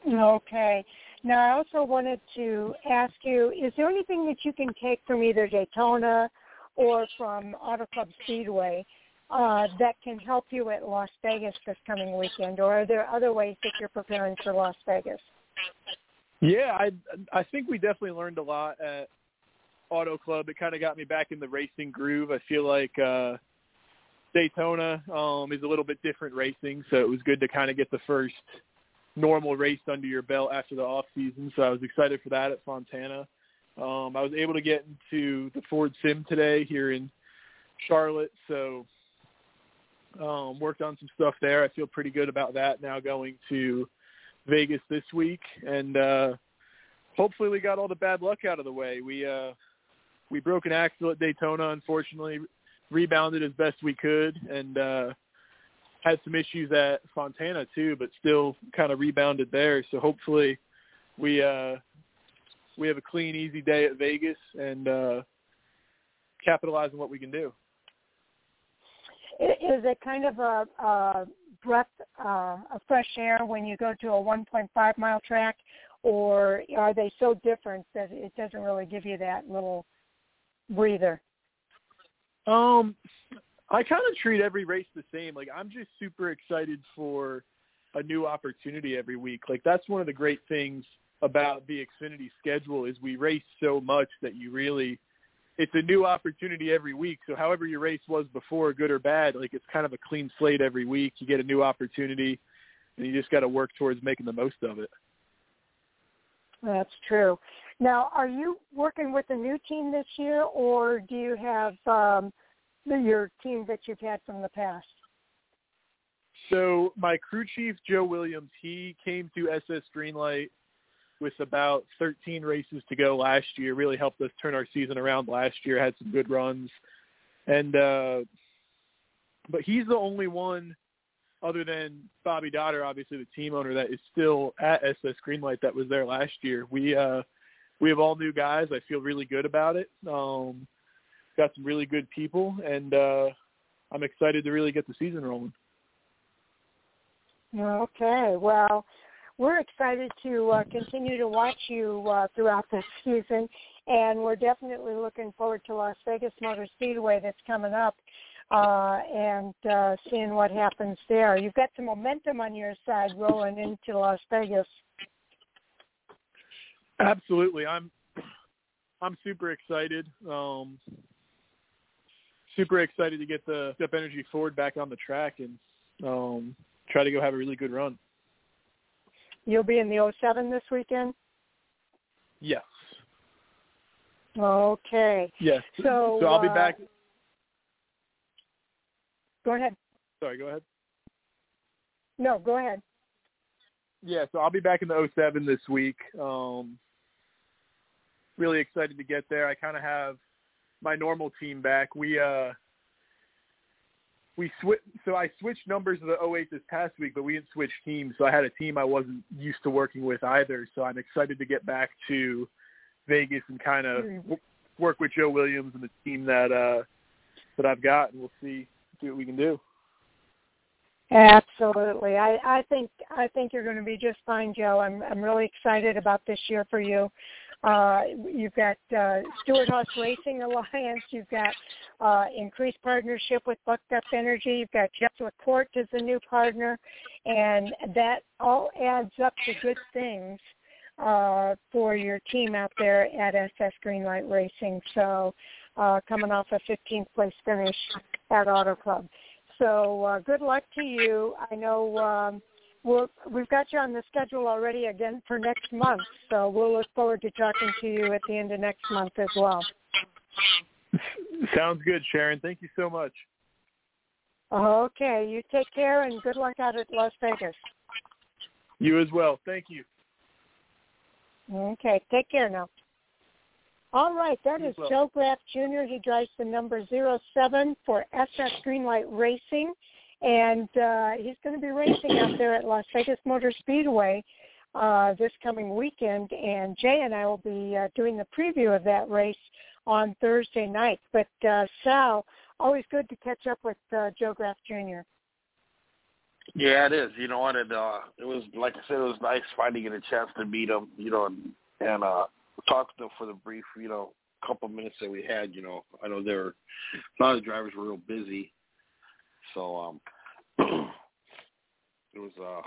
Okay. Now, I also wanted to ask you, is there anything that you can take from either Daytona or from Auto Club Speedway uh, that can help you at Las Vegas this coming weekend, or are there other ways that you're preparing for Las Vegas? Yeah, I I think we definitely learned a lot at Auto Club. It kind of got me back in the racing groove. I feel like uh, Daytona um, is a little bit different racing, so it was good to kind of get the first normal race under your belt after the off season. So I was excited for that at Fontana. Um, I was able to get into the Ford Sim today here in Charlotte, so um, worked on some stuff there. I feel pretty good about that now going to Vegas this week, and uh, hopefully we got all the bad luck out of the way. We uh, we broke an axle at Daytona, unfortunately, rebounded as best we could, and uh, had some issues at Fontana too, but still kind of rebounded there. So hopefully we uh, we have a clean, easy day at Vegas and uh, capitalize on what we can do. Is it kind of a, a breath uh, of fresh air when you go to a one point five mile track, or are they so different that it doesn't really give you that little breather? Um. I kind of treat every race the same. Like, I'm just super excited for a new opportunity every week. Like, that's one of the great things about the Xfinity schedule is we race so much that you really – it's a new opportunity every week. So however your race was before, good or bad, like, it's kind of a clean slate every week. You get a new opportunity, and you just got to work towards making the most of it. That's true. Now, are you working with a new team this year, or do you have um, – your team that you've had from the past? So my crew chief, Joe Williams, he came to S S Greenlight with about thirteen races to go last year, really helped us turn our season around last year, had some good runs. And, uh, but he's the only one other than Bobby Dotter, obviously the team owner, that is still at S S Greenlight that was there last year. We, uh, we have all new guys. I feel really good about it. Um, got some really good people, and uh, I'm excited to really get the season rolling. Okay. Well, we're excited to uh, continue to watch you uh, throughout this season, and we're definitely looking forward to Las Vegas Motor Speedway that's coming up uh, and uh, seeing what happens there. You've got some momentum on your side rolling into Las Vegas. Absolutely. I'm I'm super excited. Um, super excited to get the Step Energy Ford back on the track and um, try to go have a really good run. You'll be in the oh seven this weekend? Yes. Okay. Yes. So, so I'll be uh, back. Go ahead. Sorry, go ahead. No, go ahead. Yeah, so I'll be back in the oh seven this week. Um, really excited to get there. I kind of have my normal team back. We uh we swi- so I switched numbers of the oh eight this past week, but we didn't switch teams. So I had a team I wasn't used to working with either. So I'm excited to get back to Vegas and kind of w- work with Joe Williams and the team that uh that I've got, and we'll see see what we can do. Absolutely. I, I think I think you're going to be just fine, Joe. I'm I'm really excited about this year for you. Uh, you've got uh, Stewart Haas Racing Alliance. You've got uh, increased partnership with Bucked Up Energy. You've got Jeff LaCourte as a new partner, and that all adds up to good things uh, for your team out there at S S Greenlight Racing. So, uh, coming off a fifteenth place finish at Auto Club. So uh, good luck to you. I know um, we'll, we've got you on the schedule already again for next month, so we'll look forward to talking to you at the end of next month as well. Sounds good, Sharon. Thank you so much. Okay, you take care and good luck out at Las Vegas. You as well. Thank you. Okay, take care now. All right, that is Joe Graff Junior He drives the number zero seven for S S Greenlight Racing, and uh, he's going to be racing out there at Las Vegas Motor Speedway uh, this coming weekend, and Jay and I will be uh, doing the preview of that race on Thursday night. But, uh, Sal, always good to catch up with uh, Joe Graff Junior Yeah, it is. You know what? It, uh, it was, like I said, it was nice finally getting a chance to meet them, you know, and, and uh, talk to them for the brief, you know, couple of minutes that we had. You know, I know there were, a lot of the drivers were real busy. So um, it was uh,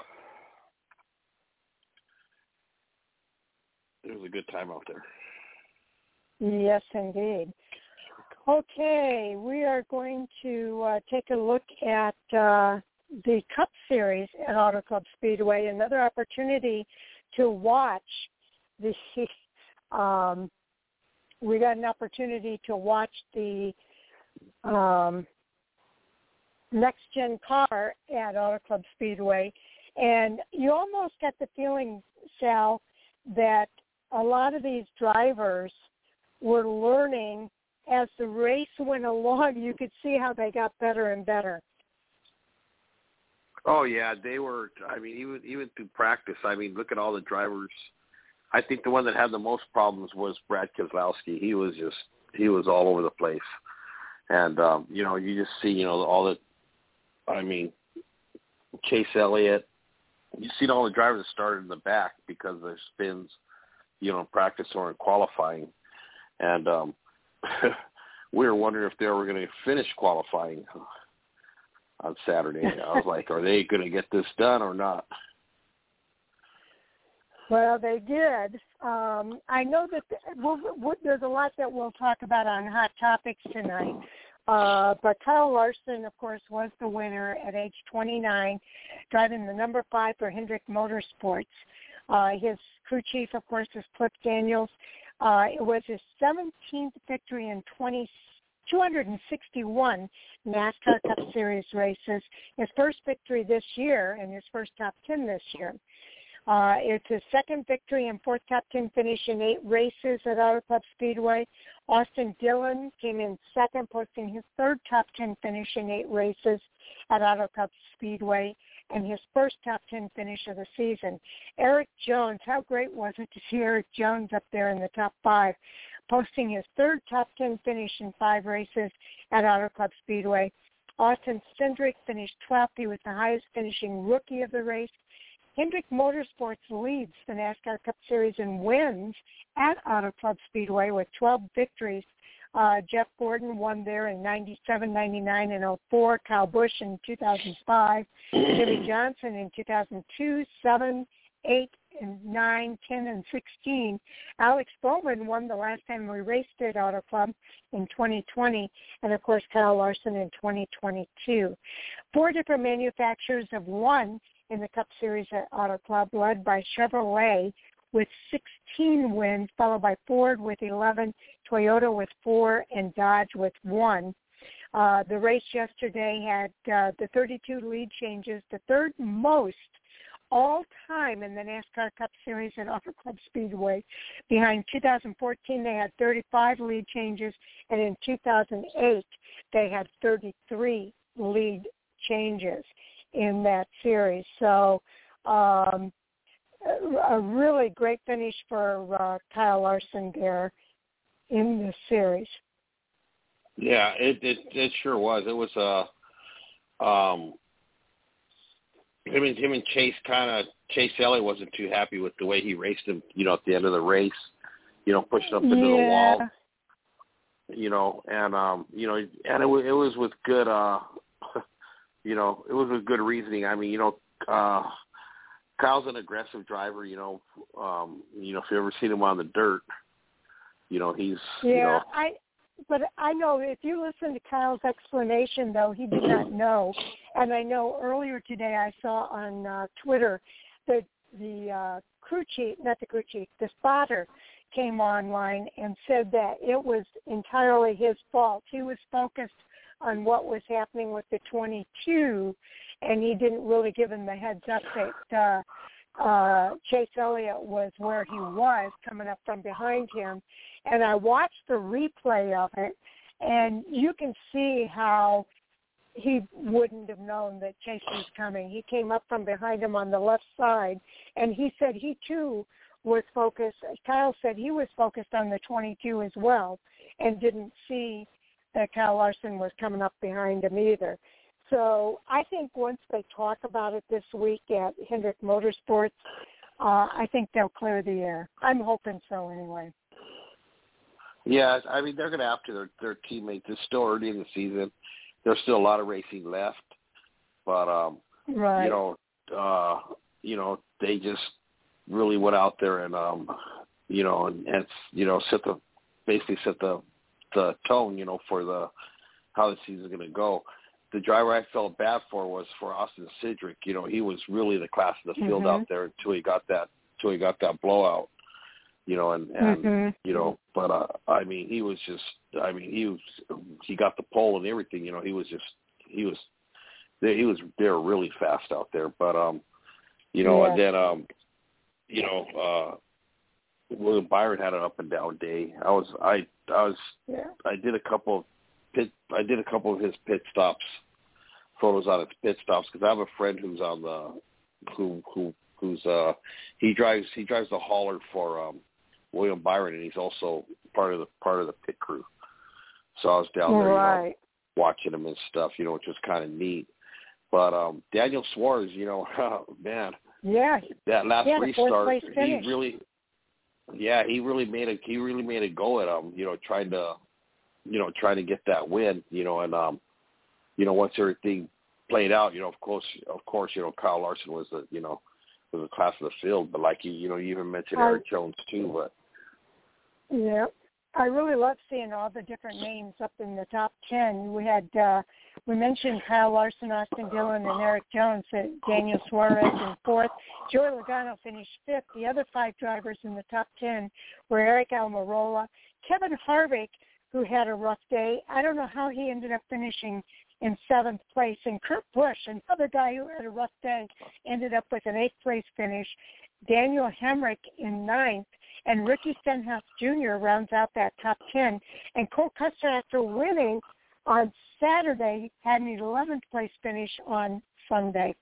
it was a good time out there. Yes, indeed. Okay, we are going to uh, take a look at uh, the Cup Series at Auto Club Speedway, another opportunity to watch the, um, we got an opportunity to watch the um, next-gen car at Auto Club Speedway, and you almost get the feeling, Sal, that a lot of these drivers were learning as the race went along. You could see how they got better and better. Oh, yeah, they were, I mean, even even through practice, I mean, look at all the drivers. I think the one that had the most problems was Brad Keselowski. He was just, he was all over the place. And, um, you know, you just see, you know, all the, I mean, Chase Elliott, you see all the drivers that started in the back because of their spins, you know, in practice or in qualifying. And um, we were wondering if they were going to finish qualifying on Saturday. I was like, are they going to get this done or not? Well, they did. Um, I know that the, we'll, we'll, there's a lot that we'll talk about on Hot Topics tonight. Uh, but Kyle Larson, of course, was the winner at age twenty-nine, driving the number five for Hendrick Motorsports. Uh, his crew chief, of course, is Cliff Daniels. Uh, it was his seventeenth victory in two hundred sixty-one NASCAR Cup Series races, his first victory this year and his first top ten this year. Uh, it's his second victory and fourth top ten finish in eight races at Auto Club Speedway. Austin Dillon came in second, posting his third top ten finish in eight races at Auto Club Speedway and his first top ten finish of the season. Eric Jones, how great was it to see Eric Jones up there in the top five, posting his third top ten finish in five races at Auto Club Speedway. Austin Cindric finished twelfth. He was the highest finishing rookie of the race. Hendrick Motorsports leads the NASCAR Cup Series in wins at Auto Club Speedway with twelve victories. Uh, Jeff Gordon won there in ninety-seven, ninety-nine, and oh four. Kyle Busch in two thousand five. Jimmy Johnson in two thousand two, seven, eight, and nine, ten, and sixteen. Alex Bowman won the last time we raced at Auto Club in twenty twenty, and, of course, Kyle Larson in twenty twenty-two. Four different manufacturers have won in the Cup Series at Auto Club, led by Chevrolet with sixteen wins, followed by Ford with eleven, Toyota with four, and Dodge with one. Uh, the race yesterday had uh, the thirty-two lead changes, the third most all-time in the NASCAR Cup Series at Auto Club Speedway. Behind two thousand fourteen, they had thirty-five lead changes, and in two thousand eight, they had thirty-three lead changes in that series. So um, a really great finish for uh, Kyle Larson there in this series. Yeah, it it, it sure was. It was a uh, um, him and him and Chase kind of Chase Elliott wasn't too happy with the way he raced him. You know, at the end of the race, you know, pushed up into yeah. the wall. You know, and um, you know, and it was it was with good uh. You know, it was with good reasoning. I mean, you know, uh, Kyle's an aggressive driver. You know, um, you know, if you ever seen him on the dirt, you know, he's. Yeah, you know, I. But I know if you listen to Kyle's explanation, though, he did not know. And I know earlier today I saw on uh, Twitter that the uh, crew chief, not the crew chief, the spotter came online and said that it was entirely his fault. He was focused on what was happening with the twenty-two, and he didn't really give him the heads up that uh, uh, Chase Elliott was where he was, coming up from behind him. And I watched the replay of it, and you can see how he wouldn't have known that Chase was coming. He came up from behind him on the left side, and he said he, too, was focused. Kyle said he was focused on the twenty-two as well and didn't see that Kyle Larson was coming up behind him either. So I think once they talk about it this week at Hendrick Motorsports, uh, I think they'll clear the air. I'm hoping so anyway. Yeah, I mean, they're going to have to. Their, their teammates, it's still early in the season. There's still a lot of racing left. But, um, right. you know, uh, you know, they just really went out there and, um, you know, and, and you know, set the basically set the the tone, you know, for the how the season's going to go. The driver I felt bad for was for Austin Cindric. You know, he was really the class of the field mm-hmm. out there until he got that until he got that blowout. You know, and, and mm-hmm. you know, but uh, I mean, he was just. I mean, he was he got the pole and everything. You know, he was just he was. They, he was they were really fast out there, but um, you know, yeah. and then um, you know, uh, William Byron had an up and down day. I was I I was yeah. I did a couple of pit I did a couple of his pit stops, photos on his pit stops because I have a friend who's on the who who who's uh he drives he drives the hauler for um, William Byron, and he's also part of the part of the pit crew. So I was down there, right. you know, watching him and stuff, you know, which was kind of neat. But um, Daniel Suarez, you know, oh, man, yeah, that last yeah, restart, he finish. really, yeah, he really made a he really made a go at him, you know, trying to, you know, trying to get that win, you know, and um, you know, once everything played out, you know, of course, of course, you know, Kyle Larson was the, you know, was the class of the field, but like you, you know, you even mentioned I, Eric Jones too, but yeah. I really love seeing all the different names up in the top ten. We had, uh, we mentioned Kyle Larson, Austin Dillon, and Eric Jones, uh, Daniel Suarez in fourth. Joey Logano finished fifth. The other five drivers in the top ten were Eric Almirola, Kevin Harvick, who had a rough day. I don't know how he ended up finishing in seventh place. And Kurt Busch, another guy who had a rough day, ended up with an eighth place finish. Daniel Hemrick in ninth. And Ricky Stenhouse Junior rounds out that top ten. And Cole Custer, after winning on Saturday, had an eleventh place finish on Sunday.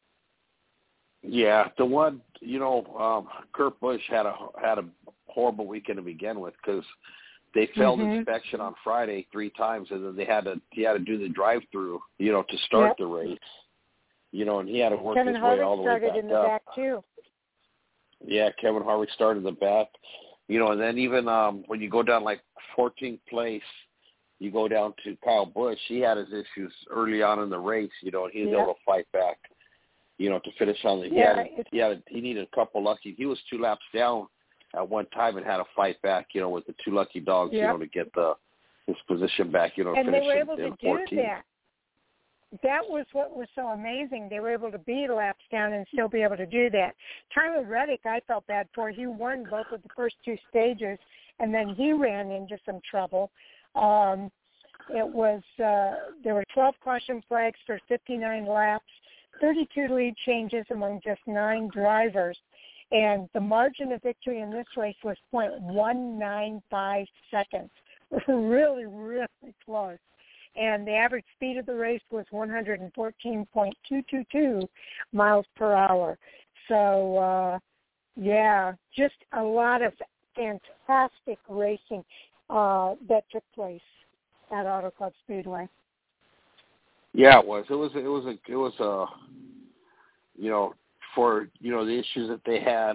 Yeah, the one, you know, um, Kurt Busch had a had a horrible weekend to begin with because they failed mm-hmm. inspection on Friday three times, and then they had to he had to do the drive-through, you know, to start yep. the race. You know, and he had to work Kevin his Harvick way all the way back started in the up. back too. Yeah, Kevin Harvick started in the back, you know, and then even um, when you go down like fourteenth place, you go down to Kyle Busch. He had his issues early on in the race, you know, and he was yeah. able to fight back, you know, to finish on the. He yeah, had he had he needed a couple lucky. He was two laps down at one time and had to fight back, you know, with the two lucky dogs, yeah. you know, to get the his position back, you know, to and finish they were able in, to in do fourteen. that. That was what was so amazing. They were able to be laps down and still be able to do that. Tyler Reddick, I felt bad for. He won both of the first two stages, and then he ran into some trouble. Um, it was uh, there were twelve caution flags for fifty-nine laps, thirty-two lead changes among just nine drivers, and the margin of victory in this race was point one nine five seconds. really, really close. And the average speed of the race was one fourteen point two two two miles per hour. So, uh, yeah, just a lot of fantastic racing uh, that took place at Auto Club Speedway. Yeah, it was. It was. It was a. It was a. You know, for you know the issues that they had.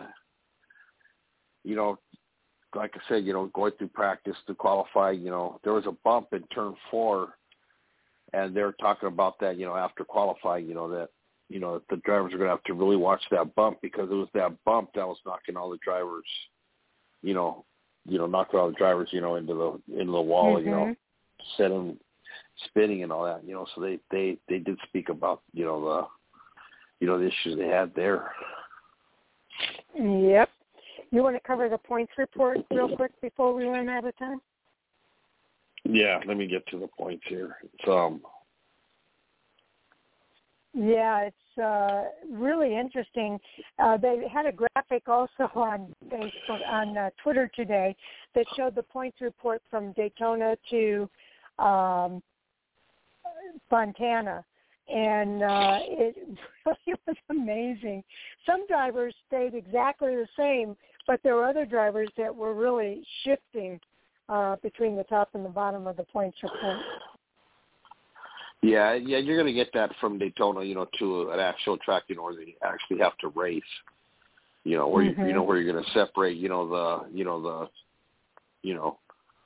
You know, like I said, you know, going through practice to qualify. You know, there was a bump in turn four. And they're talking about that, you know, after qualifying, you know, that, you know, the drivers are going to have to really watch that bump because it was that bump that was knocking all the drivers, you know, you know, knocking all the drivers, you know, into the into the wall, mm-hmm. you know, setting, spinning and all that, you know. So they, they, they did speak about, you know, the, you know, the issues they had there. Yep. You want to cover the points report real quick before we run out of time? Yeah, let me get to the points here. It's, um, yeah, it's uh, really interesting. Uh, they had a graphic also on Facebook, on uh, Twitter today that showed the points report from Daytona to um, Fontana, and uh, it really was amazing. Some drivers stayed exactly the same, but there were other drivers that were really shifting Uh, between the top and the bottom of the points report. Yeah, yeah, you're going to get that from Daytona, you know, to an actual track, you know, where they actually have to race. You know, where mm-hmm. you, you know where you're going to separate, you know, the, you know, the, you know,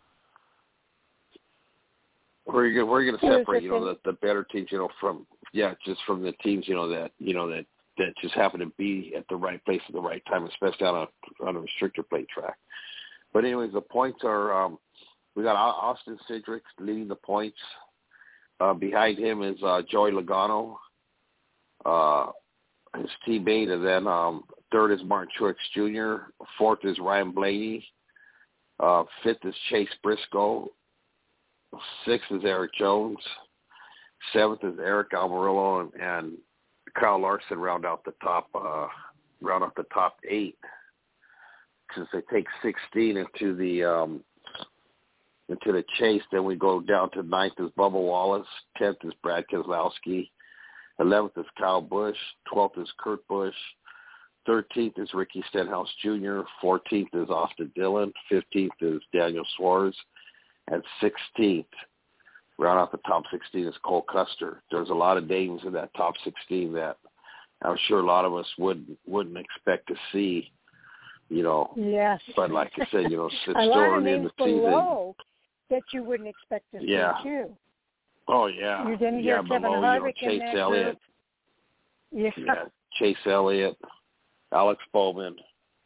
where you're where you're going to separate, you know, the, the better teams, you know, from yeah, just from the teams, you know, that you know that, that just happen to be at the right place at the right time, especially on a on a restrictor plate track. But anyways, the points are um, we got Austin Cindric leading the points. Uh, behind him is uh, Joey Logano, uh, his teammate, and then um, third is Martin Truex Junior Fourth is Ryan Blaney. Uh, fifth is Chase Briscoe. Sixth is Eric Jones. Seventh is Eric Almirola, and, and Kyle Larson round out the top uh, round out the top eight. Since they take sixteen into the um, into the chase, then we go down to ninth is Bubba Wallace. Tenth is Brad Keselowski. Eleventh is Kyle Busch. Twelfth is Kurt Busch. Thirteenth is Ricky Stenhouse Junior Fourteenth is Austin Dillon. Fifteenth is Daniel Suarez. And sixteenth, round out the top sixteen is Cole Custer. There's a lot of names in that top sixteen that I'm sure a lot of us wouldn't wouldn't expect to see, you know. Yes. But like I said, you know, it's a still lot of early in names the season. Below that you wouldn't expect to yeah. see too. Oh yeah. You didn't yeah, hear Kevin below, Harvick you know, in Chase that Elliott. group. Yeah. yeah. Chase Elliott, Alex Bowman.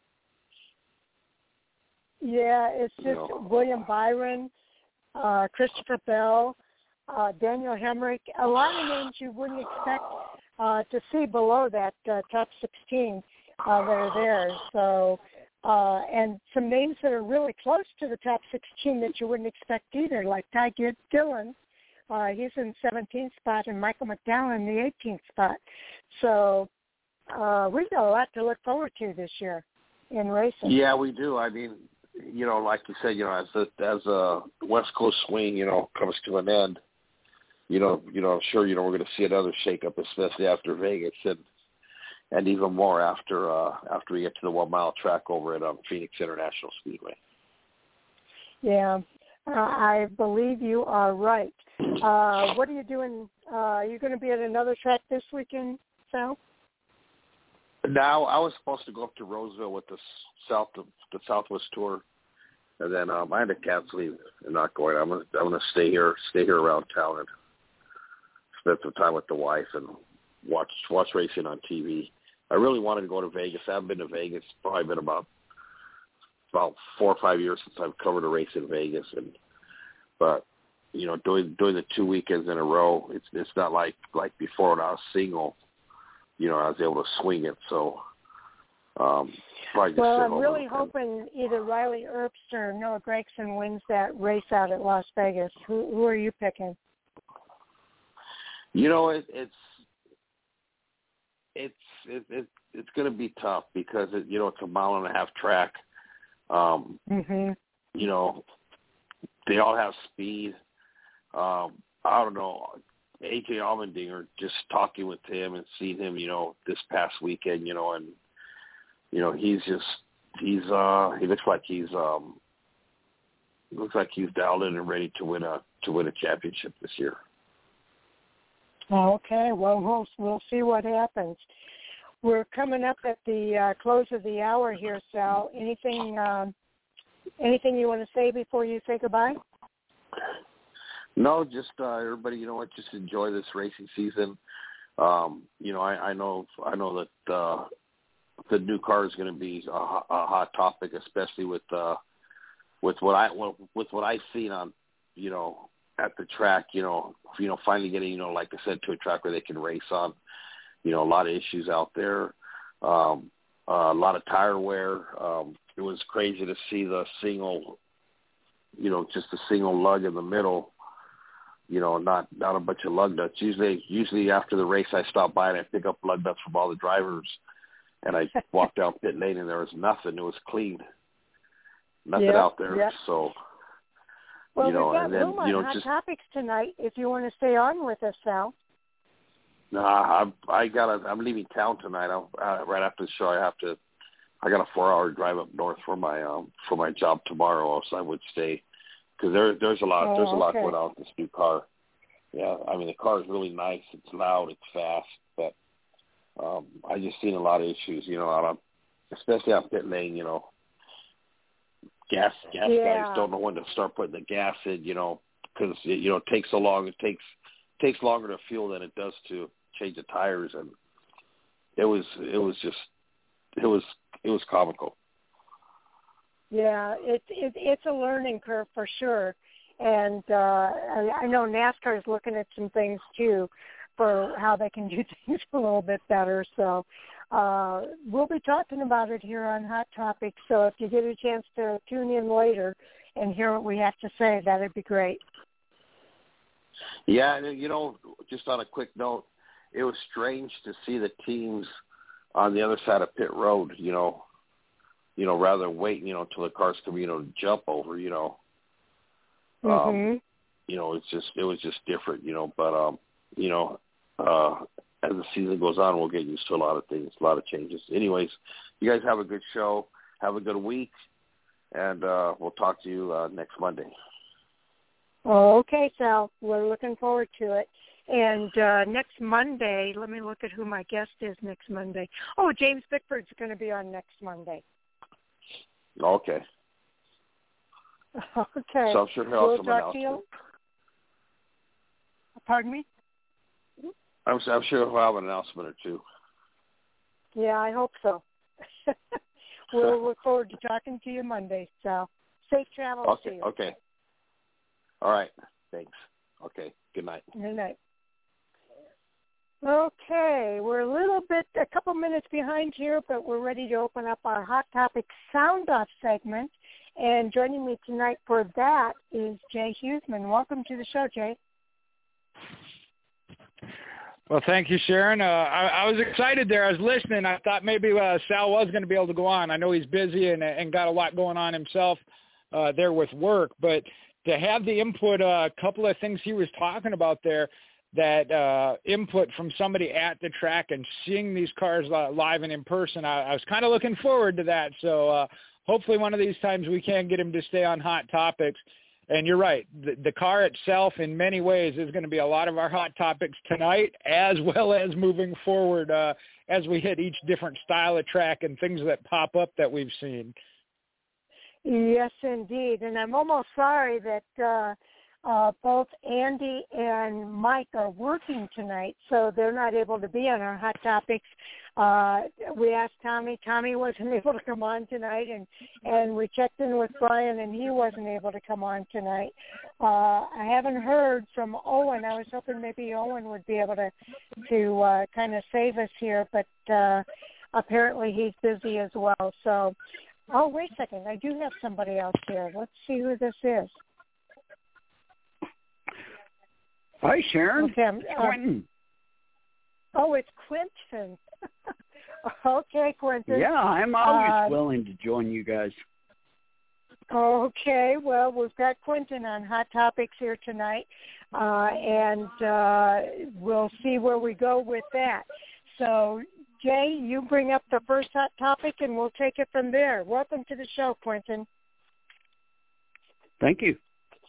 Yeah, it's just you know. William Byron. Uh, Christopher Bell, uh, Daniel Hemrick, a lot of names you wouldn't expect uh, to see below that uh, top sixteen uh, that are there. So, uh, and some names that are really close to the top sixteen that you wouldn't expect either, like Ty Gibb Dillon. Uh, he's in seventeenth spot, and Michael McDowell in the eighteenth spot. So uh, we've got a lot to look forward to this year in racing. Yeah, we do. I mean, you know, like you said, you know, as the as a West Coast swing, you know, comes to an end, you know, you know, I'm sure, you know, we're going to see another shakeup, especially after Vegas, and and even more after uh, after we get to the one mile track over at um, Phoenix International Speedway. Yeah, uh, I believe you are right. Uh, what are you doing? Uh, are you going to be at another track this weekend, Sal? Now, I was supposed to go up to Roseville with the South the Southwest Tour, and then um, I had to cancel and not going. I'm gonna I'm gonna stay here, stay here around town, and spend some time with the wife and watch watch racing on T V. I really wanted to go to Vegas. I haven't been to Vegas. It's probably been about about four or five years since I've covered a race in Vegas, and but you know, doing doing the two weekends in a row, it's it's not like like before when I was single. You know, I was able to swing it, so um, probably just well, sit I'm home really and, hoping either Riley Earps or Noah Gragson wins that race out at Las Vegas. Who, who are you picking? You know, it, it's it's it, it, it's going to be tough because it, you know, it's a mile and a half track. Um, mm-hmm. You know, they all have speed. Um, I don't know. A J Allmendinger, just talking with him and seeing him, you know, this past weekend, you know, and, you know, he's just, he's, uh, he looks like he's, um, looks like he's dialed in and ready to win a, to win a championship this year. Okay. Well, we'll, we'll see what happens. We're coming up at the uh, close of the hour here, Sal. Anything, um, anything you want to say before you say goodbye? No, just uh, everybody, you know what, just enjoy this racing season. Um, you know, I, I know I know that uh, the new car is going to be a, a hot topic, especially with uh, with what I with what I've seen on, you know, at the track. You know, you know, finally getting, you know, like I said, to a track where they can race on. You know, a lot of issues out there, um, uh, a lot of tire wear. Um, it was crazy to see the single, you know, just a single lug in the middle. You know, not not a bunch of lug nuts. Usually, usually after the race, I stop by and I pick up lug nuts from all the drivers, and I walk down pit lane and there was nothing. It was clean, nothing yep, out there. Yep. So, well, you know, we've got and then room on you know, Hot just Topics tonight. If you want to stay on with us, Sal. Nah, I I got I'm leaving town tonight. I'm, uh, right after the show, I have to. I got a four-hour drive up north for my um for my job tomorrow, else I would stay. Because there, there's a lot, oh, there's a lot okay. going on with this new car. Yeah, I mean, the car is really nice. It's loud. It's fast. But um, I just seen a lot of issues, you know, out on, especially on pit lane, you know. Gas gas yeah. guys don't know when to start putting the gas in, you know, because, it, you know, it takes so long. It takes takes longer to fuel than it does to change the tires. And it was it was just it was it was comical. Yeah, it, it it's a learning curve for sure. And uh, I, I know NASCAR is looking at some things, too, for how they can do things a little bit better. So uh, we'll be talking about it here on Hot Topics. So if you get a chance to tune in later and hear what we have to say, that would be great. Yeah, and, you know, just on a quick note, it was strange to see the teams on the other side of pit road, you know, you know, rather than wait, you know, until the cars come, you know, jump over, you know. Um, mm-hmm. You know, it's just it was just different, you know. But um, you know, uh, as the season goes on, we'll get used to a lot of things, a lot of changes. Anyways, you guys have a good show, have a good week, and uh, we'll talk to you uh, next Monday. Oh, okay, Sal. We're looking forward to it. And uh, next Monday, let me look at who my guest is next Monday. Oh, James Bickford's going to be on next Monday. Okay. Okay. So I'm sure he'll we'll have some talk to announcement. You. Pardon me? I'm, I'm sure he'll have an announcement or two. Yeah, I hope so. We'll look forward to talking to you Monday, so safe travels okay, to you. Okay. All right. Thanks. Okay. Good night. Good night. Okay, we're a little bit, a couple minutes behind here, but we're ready to open up our Hot Topic Sound Off segment. And joining me tonight for that is Jay Huseman. Welcome to the show, Jay. Well, thank you, Sharon. Uh, I, I was excited there. I was listening. I thought maybe uh, Sal was going to be able to go on. I know he's busy and, and got a lot going on himself uh, there with work, but to have the input, uh, a couple of things he was talking about there, that uh, input from somebody at the track and seeing these cars uh, live and in person, I, I was kind of looking forward to that. So uh, hopefully one of these times we can get him to stay on Hot Topics. And you're right, the, the car itself in many ways is going to be a lot of our Hot Topics tonight, as well as moving forward uh, as we hit each different style of track and things that pop up that we've seen. Yes, indeed. And I'm almost sorry that uh, uh, both Andy and Mike are working tonight, so they're not able to be on our Hot Topics. Uh, we asked Tommy. Tommy wasn't able to come on tonight, and, and we checked in with Brian, and he wasn't able to come on tonight. Uh, I haven't heard from Owen. I was hoping maybe Owen would be able to, to uh, kind of save us here, but uh, apparently he's busy as well. So, oh, wait a second. I do have somebody else here. Let's see who this is. Hi, Sharon. Okay, um, Quentin. Oh, it's Quentin. Okay, Quentin. Yeah, I'm always uh, willing to join you guys. Okay, well, we've got Quentin on Hot Topics here tonight, uh, and uh, we'll see where we go with that. So, Jay, you bring up the first hot topic, and we'll take it from there. Welcome to the show, Quentin. Thank you.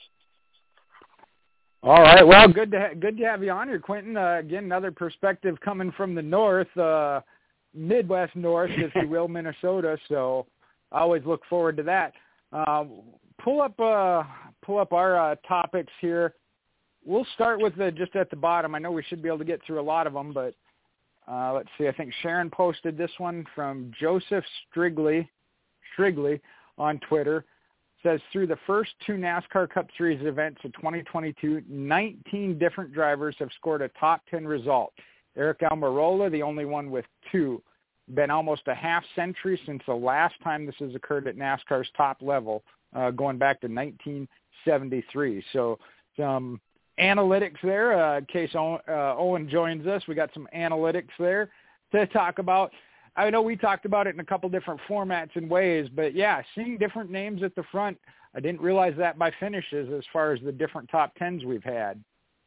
All right. Well, good to ha- good to have you on here, Quentin. Uh, again, another perspective coming from the north, uh, Midwest North, if you will, Minnesota. So I always look forward to that. Uh, pull up uh, pull up our uh, topics here. We'll start with the just at the bottom. I know we should be able to get through a lot of them, but uh, let's see. I think Sharon posted this one from Joseph Strigley, Strigley on Twitter. Says through the first two NASCAR Cup Series events of twenty twenty-two, nineteen different drivers have scored a top ten result. Eric Almirola, the only one with two. Been almost a half century since the last time this has occurred at NASCAR's top level, uh, going back to nineteen seventy-three. So some analytics there. Uh, in case Owen, uh, Owen joins us, we got some analytics there to talk about. I know we talked about it in a couple different formats and ways, but yeah, seeing different names at the front, I didn't realize that by finishes as far as the different top tens we've had.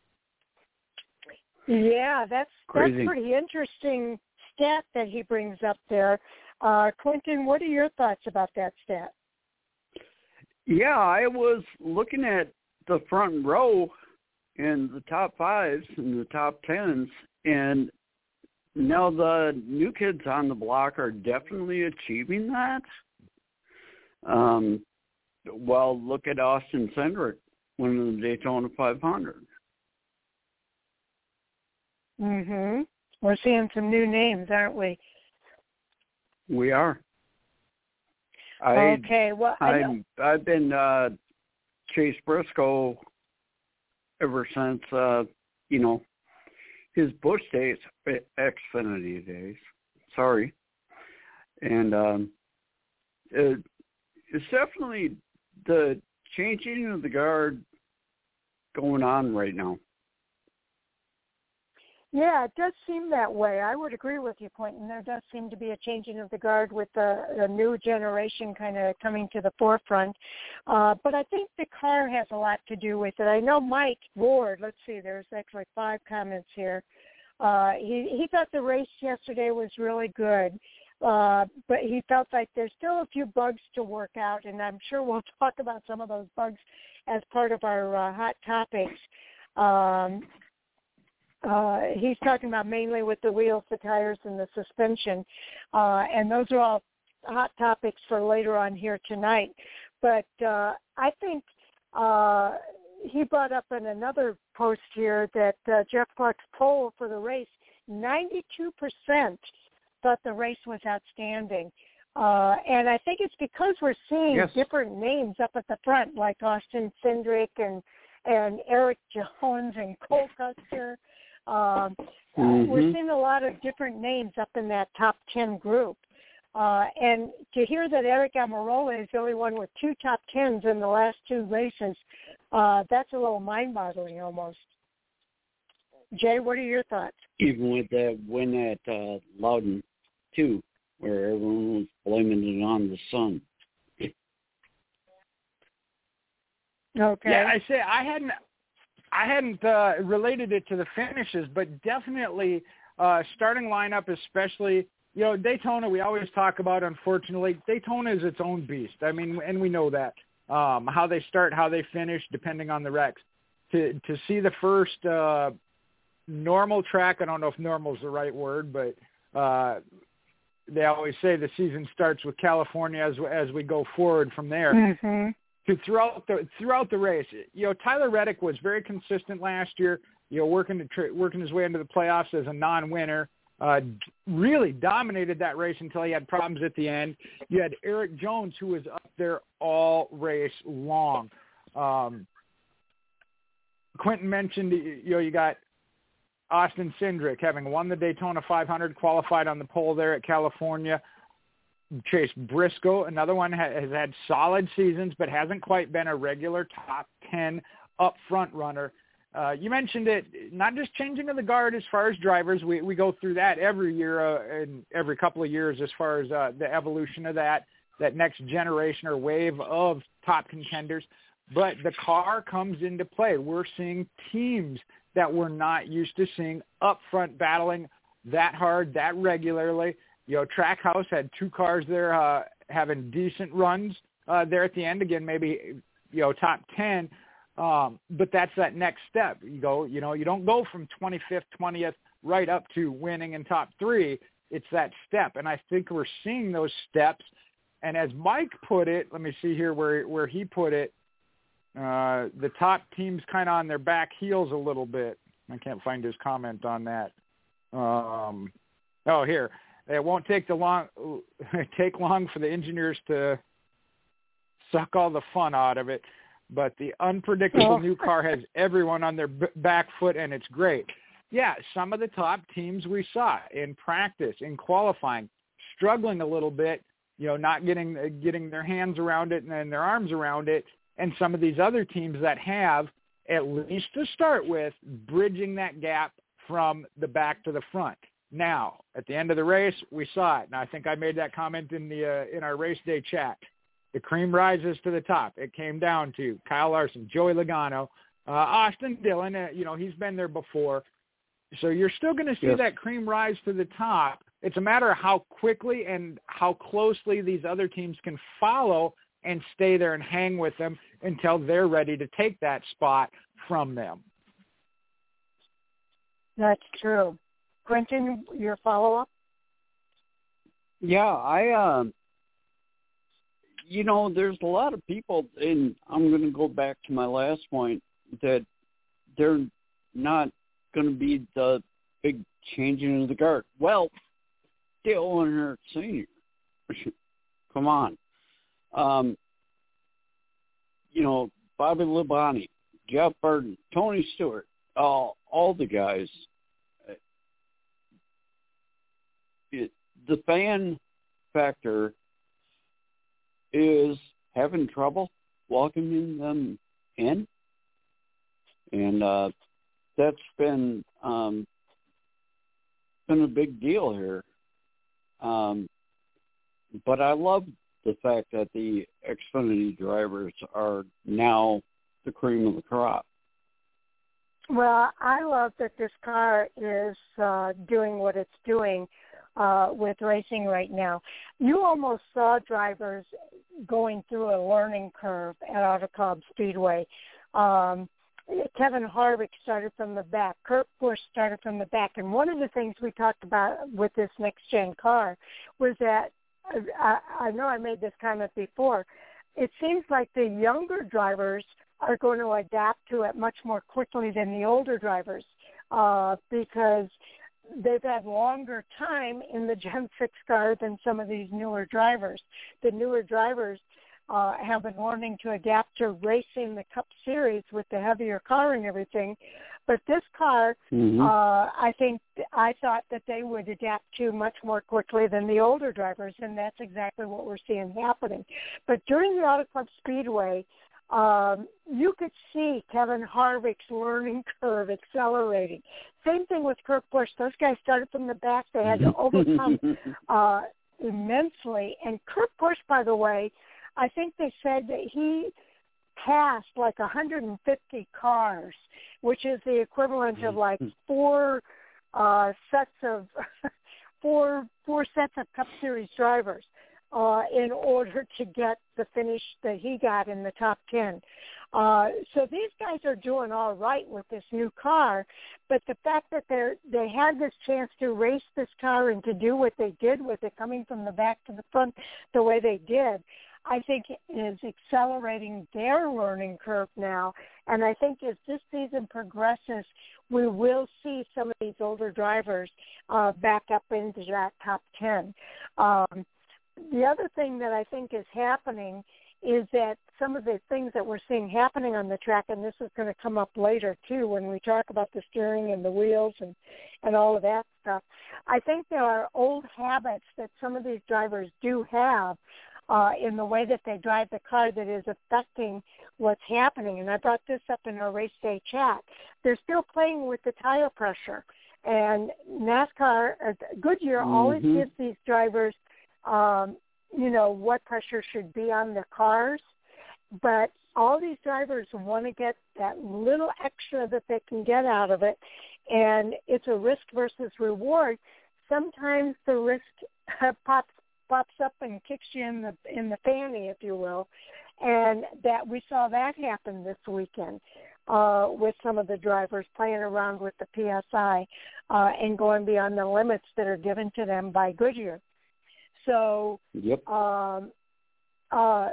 Yeah, that's Crazy. that's pretty interesting stat that he brings up there. Uh, Quentin, what are your thoughts about that stat? Yeah, I was looking at the front row, in the top fives and the top tens, and now the new kids on the block are definitely achieving that. Um, well, look at Austin Cindric winning the Daytona five hundred. Mm-hmm. We're seeing some new names, aren't we? We are. I, okay. Well, I I'm, I've been uh, Chase Briscoe ever since, uh, you know, his Busch days, Xfinity days. Sorry. And um, it, it's definitely the changing of the guard going on right now. Yeah, it does seem that way. I would agree with you, Quentin. There does seem to be a changing of the guard with the, the new generation kind of coming to the forefront. Uh, but I think the car has a lot to do with it. I know Mike Ward, let's see, there's actually five comments here. Uh, he, he thought the race yesterday was really good, uh, but he felt like there's still a few bugs to work out, and I'm sure we'll talk about some of those bugs as part of our uh, hot topics. Um, Uh, he's talking about mainly with the wheels, the tires, and the suspension. Uh, and those are all hot topics for later on here tonight. But uh, I think uh, he brought up in another post here that uh, Jeff Clark's poll for the race, ninety-two percent thought the race was outstanding. Uh, and I think it's because we're seeing yes. different names up at the front, like Austin Cindric and, and Eric Jones and Cole Custer. Um, mm-hmm. We're seeing a lot of different names up in that top ten group. Uh, and to hear that Eric Almirola is the only one with two top tens in the last two races, uh, that's a little mind-boggling almost. Jay, what are your thoughts? Even with that win at uh, Loudon, too, where everyone was blaming it on the sun. Okay. Yeah, I say I hadn't I hadn't uh, related it to the finishes, but definitely uh, starting lineup, especially, you know, Daytona, we always talk about, unfortunately, Daytona is its own beast. I mean, and we know that. Um, how they start, how they finish, depending on the wrecks. To to see the first uh, normal track, I don't know if normal is the right word, but uh, they always say the season starts with California as as we go forward from there. Mm-hmm. To throughout the throughout the race, you know, Tyler Reddick was very consistent last year. You know, working to tra- working his way into the playoffs as a non-winner, uh, really dominated that race until he had problems at the end. You had Eric Jones, who was up there all race long. Um, Quentin mentioned, you know, you got Austin Cindric having won the Daytona five hundred, qualified on the pole there at California. Chase Briscoe, another one, has had solid seasons, but hasn't quite been a regular top ten up front runner. Uh, you mentioned it, not just changing of the guard as far as drivers. We we go through that every year uh, and every couple of years as far as uh, the evolution of that, that next generation or wave of top contenders. But the car comes into play. We're seeing teams that we're not used to seeing up front battling that hard, that regularly. You know, Trackhouse had two cars there uh, having decent runs uh, there at the end. Again, maybe, you know, top ten. Um, but that's that next step. You go, you know, you don't go from twenty-fifth, twentieth right up to winning in top three. It's that step. And I think we're seeing those steps. And as Mike put it, let me see here where, where he put it, uh, the top teams kind of on their back heels a little bit. I can't find his comment on that. Um, oh, here. It won't take the long take long for the engineers to suck all the fun out of it, but the unpredictable oh. new car has everyone on their b- back foot, and it's great. Yeah, some of the top teams we saw in practice, in qualifying, struggling a little bit, you know, not getting uh, getting their hands around it and, and their arms around it, and some of these other teams that have, at least to start with, bridging that gap from the back to the front. Now, at the end of the race, we saw it, and I think I made that comment in the uh, in our race day chat. The cream rises to the top. It came down to Kyle Larson, Joey Logano, uh, Austin Dillon. Uh, you know, he's been there before. So you're still going to see yes. that cream rise to the top. It's a matter of how quickly and how closely these other teams can follow and stay there and hang with them until they're ready to take that spot from them. That's true. Quentin, your follow-up? Yeah, I, uh, you know, there's a lot of people, and I'm going to go back to my last point, that they're not going to be the big changing of the guard. Well, Dale Earnhardt Senior Come on. Um, you know, Bobby Labonte, Jeff Burton, Tony Stewart, all, all the guys. It, the fan factor is having trouble welcoming them in. And uh, that's been um, been a big deal here. Um, but I love the fact that the Xfinity drivers are now the cream of the crop. Well, I love that this car is uh, doing what it's doing uh, with racing right now. You almost saw drivers going through a learning curve at Auto Club Speedway. Um, Kevin Harvick started from the back. Kurt Busch started from the back. And one of the things we talked about with this next-gen car was that, I, I know I made this comment before, it seems like the younger drivers are going to adapt to it much more quickly than the older drivers uh, because they've had longer time in the Gen six car than some of these newer drivers. The newer drivers uh, have been learning to adapt to racing the Cup Series with the heavier car and everything. But this car, mm-hmm. uh, I think I thought that they would adapt to much more quickly than the older drivers, and that's exactly what we're seeing happening. But during the Auto Club Speedway, um, you could see Kevin Harvick's learning curve accelerating. Same thing with Kurt Busch. Those guys started from the back. They had to overcome uh, immensely. And Kurt Busch, by the way, I think they said that he passed like one hundred fifty cars, which is the equivalent of like four uh, sets of four four sets of Cup Series drivers uh, in order to get the finish that he got in the top ten. Uh, so these guys are doing all right with this new car, but the fact that they they had this chance to race this car and to do what they did with it, coming from the back to the front the way they did, I think is accelerating their learning curve now. And I think as this season progresses, we will see some of these older drivers uh, back up into that top ten. Um, the other thing that I think is happening is that some of the things that we're seeing happening on the track, and this is going to come up later too when we talk about the steering and the wheels and, and all of that stuff, I think there are old habits that some of these drivers do have Uh, in the way that they drive the car that is affecting what's happening. And I brought this up in our race day chat. They're still playing with the tire pressure. And NASCAR, uh, Goodyear mm-hmm. always gives these drivers, um, you know, what pressure should be on the cars. But all these drivers want to get that little extra that they can get out of it. And it's a risk versus reward. Sometimes the risk uh, pops pops up and kicks you in the in the fanny, if you will, and that we saw that happen this weekend uh, with some of the drivers playing around with the P S I uh, and going beyond the limits that are given to them by Goodyear. So, yep. um, uh,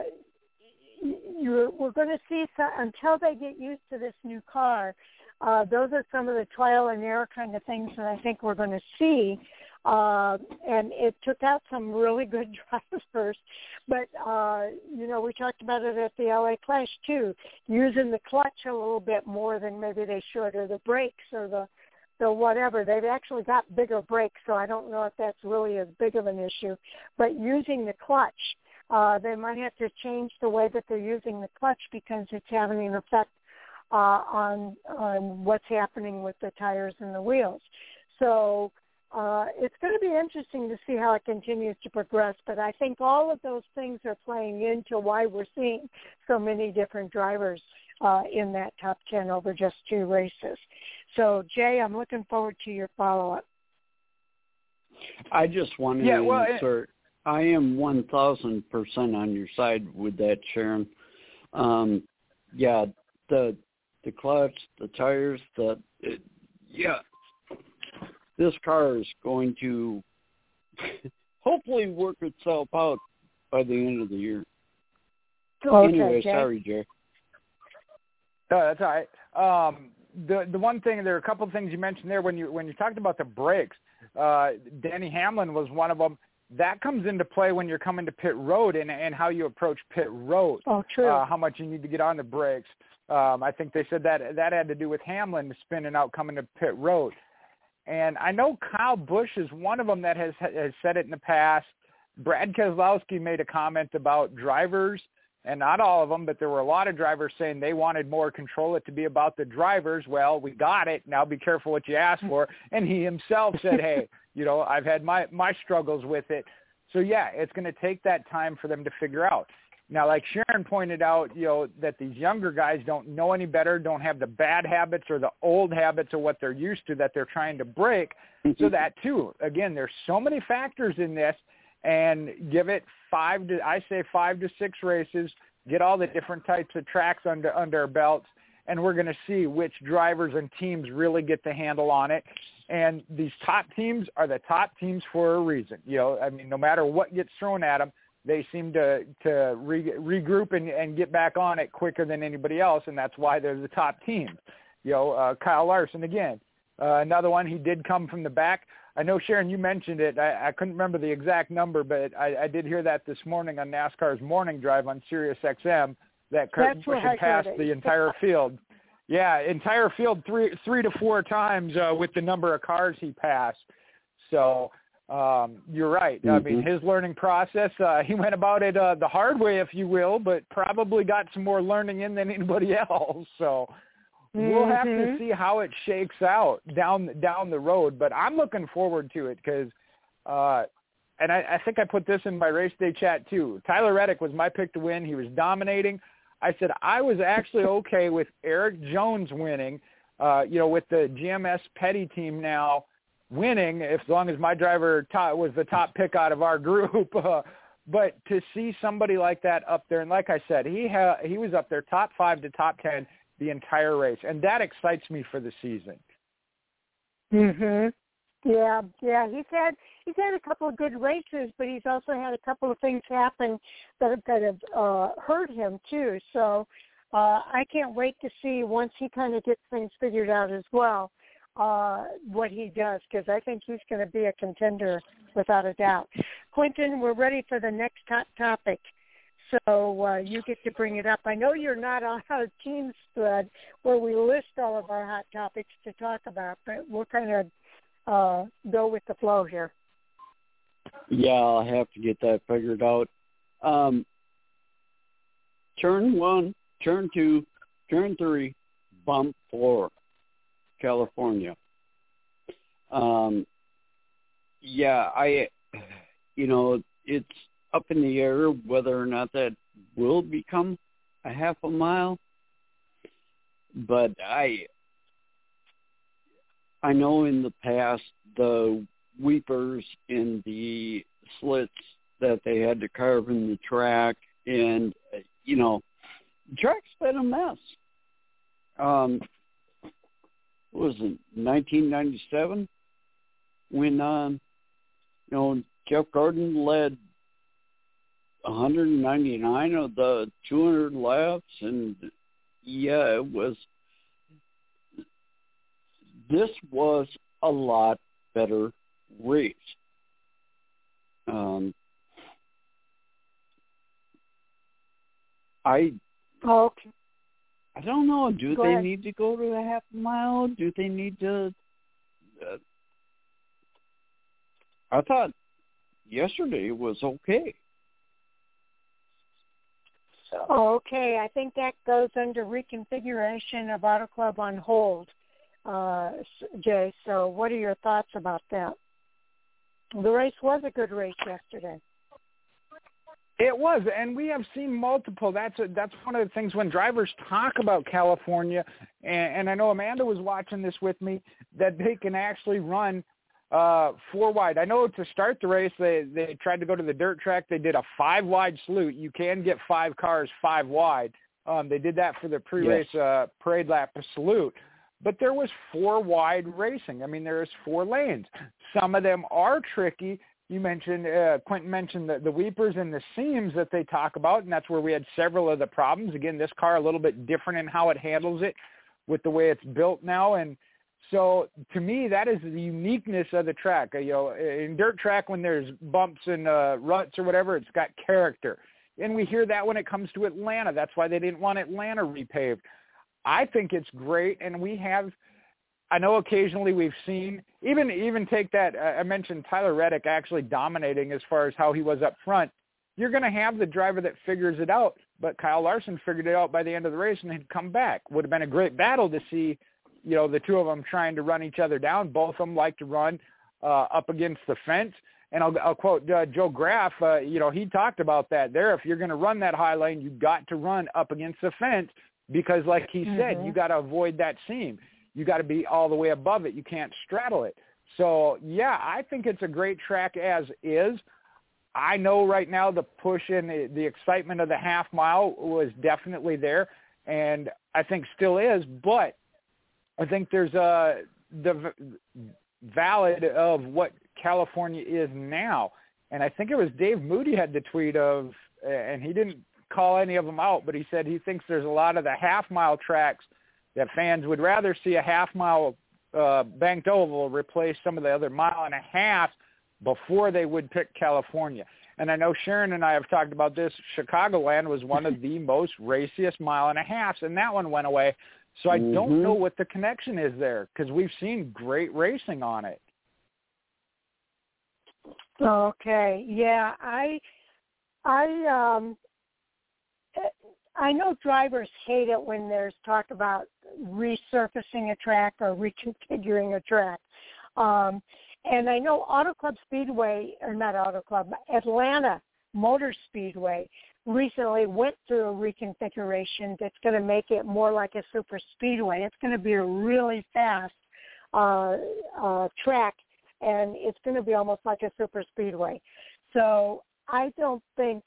you're, we're going to see some, until they get used to this new car. Uh, those are some of the trial and error kind of things that I think we're going to see. Uh, and it took out some really good drivers. But, uh, you know, we talked about it at the L A Clash, too, using the clutch a little bit more than maybe they should, or the brakes or the, the whatever. They've actually got bigger brakes, so I don't know if that's really as big of an issue. But using the clutch, uh, they might have to change the way that they're using the clutch because it's having an effect uh, on, on what's happening with the tires and the wheels. So, Uh, it's going to be interesting to see how it continues to progress, but I think all of those things are playing into why we're seeing so many different drivers uh, in that top ten over just two races. So, Jay, I'm looking forward to your follow-up. I just want to yeah, well, insert, I am one thousand percent on your side with that, Sharon. Um, yeah, the the clutch, the tires, the it, yeah. this car is going to hopefully work itself out by the end of the year. Okay, anyway, Jay. sorry, Jay. No, that's all right. Um, the the one thing, there are a couple of things you mentioned there when you when you talked about the brakes. Uh, Denny Hamlin was one of them. That comes into play when you're coming to pit road and, and how you approach pit road. Oh, true. Uh, how much you need to get on the brakes. Um, I think they said that that had to do with Hamlin spinning out coming to pit road. And I know Kyle Busch is one of them that has has said it in the past. Brad Keselowski made a comment about drivers, and not all of them, but there were a lot of drivers saying they wanted more control, it to be about the drivers. Well, we got it. Now be careful what you ask for. And he himself said, hey, you know, I've had my, my struggles with it. So, yeah, it's going to take that time for them to figure out. Now, like Sharon pointed out, you know, that these younger guys don't know any better, don't have the bad habits or the old habits of what they're used to that they're trying to break. So that, too, again, there's so many factors in this. And give it five to, I say five to six races, get all the different types of tracks under, under our belts, and we're going to see which drivers and teams really get the handle on it. And these top teams are the top teams for a reason. You know, I mean, no matter what gets thrown at them, they seem to, to re, regroup and, and get back on it quicker than anybody else, and that's why they're the top teams. You know, uh, Kyle Larson, again, uh, another one, he did come from the back. I know, Sharon, you mentioned it. I, I couldn't remember the exact number, but I, I did hear that this morning on NASCAR's Morning Drive on Sirius X M that Kurt Busch had passed the entire field. Yeah, entire field three three to four times uh, with the number of cars he passed. So um, you're right. Mm-hmm. I mean, his learning process, uh, he went about it uh, the hard way, if you will, but probably got some more learning in than anybody else. So we'll have to see how it shakes out down down the road, but I'm looking forward to it because, uh, and I, I think I put this in my race day chat too. Tyler Reddick was my pick to win. He was dominating. I said I was actually okay with Eric Jones winning, uh, you know, with the G M S Petty team now winning, if, as long as my driver top, was the top pick out of our group. Uh, but to see somebody like that up there, and like I said, he ha- he was up there top five to top ten the entire race, and that excites me for the season. Mhm. Yeah, yeah. He's had he's had a couple of good races, but he's also had a couple of things happen that that have uh, hurt him too. So uh, I can't wait to see once he kind of gets things figured out as well uh, what he does, because I think he's going to be a contender without a doubt. Quentin, we're ready for the next top topic. So uh, you get to bring it up. I know you're not on our team thread where we list all of our hot topics to talk about, but we'll kind of uh, go with the flow here. Yeah, I'll have to get that figured out. Um, turn one, turn two, turn three, bump four, California. Um, yeah, I, you know, it's up in the air whether or not that will become a half a mile. But I I know in the past the weepers and the slits that they had to carve in the track, and, you know, the track's been a mess. Um, what was it, nineteen ninety-seven? When, um, you know, Jeff Gordon led one hundred ninety-nine of the two hundred laps, and yeah, it was, this was a lot better race. Um, I, okay. I don't know. Do Go they ahead. need to go to a half a mile? Do they need to? Uh, I thought yesterday was okay. Oh, okay. I think that goes under reconfiguration of Auto Club on hold, uh, Jay. So what are your thoughts about that? The race was a good race yesterday. It was, and we have seen multiple. That's a, that's one of the things when drivers talk about California, and, and I know Amanda was watching this with me, that they can actually run uh, four wide. I know to start the race, they, they tried to go to the dirt track. They did a five wide salute. You can get five cars five wide. Um, they did that for the pre-race yes. uh, parade lap salute. but there was four wide racing. I mean, there's four lanes. Some of them are tricky. You mentioned, uh, Quentin mentioned the, the weepers and the seams that they talk about, and that's where we had several of the problems. Again, this car a little bit different in how it handles it with the way it's built now. And so to me, that is the uniqueness of the track. You know, in dirt track, when there's bumps and uh, ruts or whatever, it's got character. And we hear that when it comes to Atlanta. That's why they didn't want Atlanta repaved. I think it's great, and we have – I know occasionally we've seen – even even take that uh, – I mentioned Tyler Reddick actually dominating as far as how he was up front. You're going to have the driver that figures it out, but Kyle Larson figured it out by the end of the race and had come back. Would have been a great battle to see, you know, the two of them trying to run each other down. Both of them like to run uh, up against the fence. And I'll, I'll quote uh, Joe Graf, uh, you know, he talked about that there. If you're going to run that high lane, you've got to run up against the fence because, like he mm-hmm. said, you got to avoid that seam. You got to be all the way above it. You can't straddle it. So, yeah, I think it's a great track as is. I know right now the push and the, the excitement of the half mile was definitely there, and I think still is, but I think there's a the valid of what California is now. And I think it was Dave Moody had the tweet of, and he didn't call any of them out, but he said he thinks there's a lot of the half-mile tracks that fans would rather see a half-mile uh, banked oval replace some of the other mile and a half before they would pick California. And I know Sharon and I have talked about this. Chicagoland was one of the most raciest mile and a halves, and that one went away. So I mm-hmm. don't know what the connection is there because we've seen great racing on it. Okay, yeah, I, I, um, I know drivers hate it when there's talk about resurfacing a track or reconfiguring a track. Um, and I know Auto Club Speedway, or not Auto Club, Atlanta Motor Speedway recently went through a reconfiguration that's going to make it more like a super speedway. It's going to be a really fast uh, uh, track, and it's going to be almost like a super speedway. So I don't think,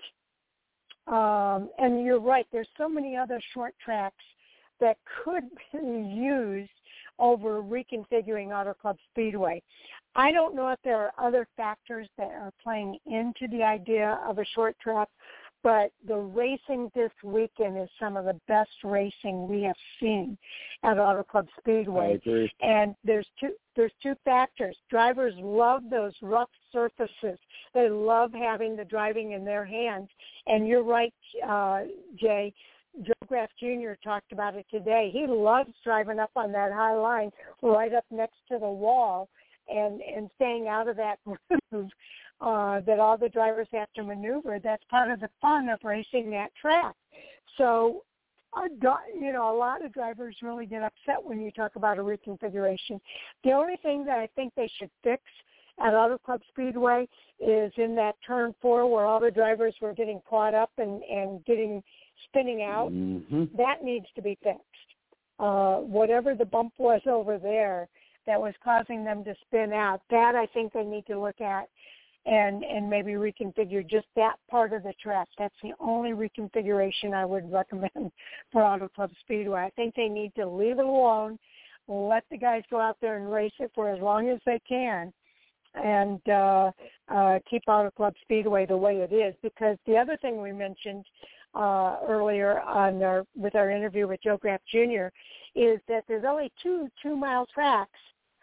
um, and you're right, there's so many other short tracks that could be used over reconfiguring Auto Club Speedway. I don't know if there are other factors that are playing into the idea of a short track, but the racing this weekend is some of the best racing we have seen at Auto Club Speedway. I agree. And there's two there's two factors. Drivers love those rough surfaces. They love having the driving in their hands. And you're right, uh, Jay. Joe Graf Junior talked about it today. He loves driving up on that high line right up next to the wall and, and staying out of that groove uh, that all the drivers have to maneuver. That's part of the fun of racing that track. So, uh, you know, a lot of drivers really get upset when you talk about a reconfiguration. The only thing that I think they should fix at Auto Club Speedway is in that turn four where all the drivers were getting caught up and, and getting spinning out. Mm-hmm. That needs to be fixed. Uh, whatever the bump was over there that was causing them to spin out, that I think they need to look at and, and maybe reconfigure just that part of the track. That's the only reconfiguration I would recommend for Auto Club Speedway. I think they need to leave it alone, let the guys go out there and race it for as long as they can, and uh, uh, keep Auto Club Speedway the way it is. Because the other thing we mentioned uh, earlier on our, with our interview with Joe Graf Junior is that there's only two two-mile tracks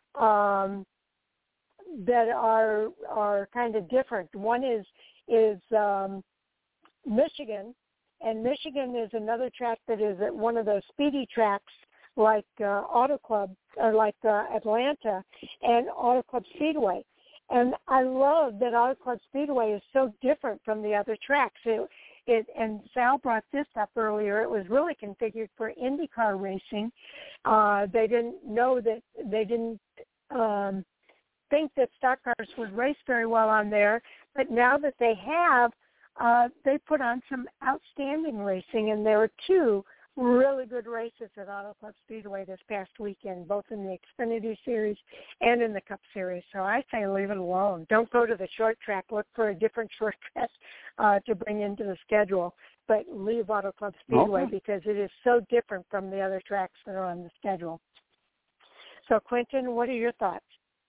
um, that are are kind of different. One is is um, Michigan, and Michigan is another track that is at one of those speedy tracks like uh, Auto Club or like uh, Atlanta and Auto Club Speedway. And I love that Auto Club Speedway is so different from the other tracks. It, it, and Sal brought this up earlier. It was really configured for IndyCar racing. Uh, they didn't know that they didn't um, think that stock cars would race very well on there. But now that they have, uh, they put on some outstanding racing, and there were two really good races at Auto Club Speedway this past weekend, both in the Xfinity Series and in the Cup Series. So I say leave it alone. Don't go to the short track. Look for a different short track uh, to bring into the schedule. But leave Auto Club Speedway okay. because it is so different from the other tracks that are on the schedule. So, Quentin, what are your thoughts?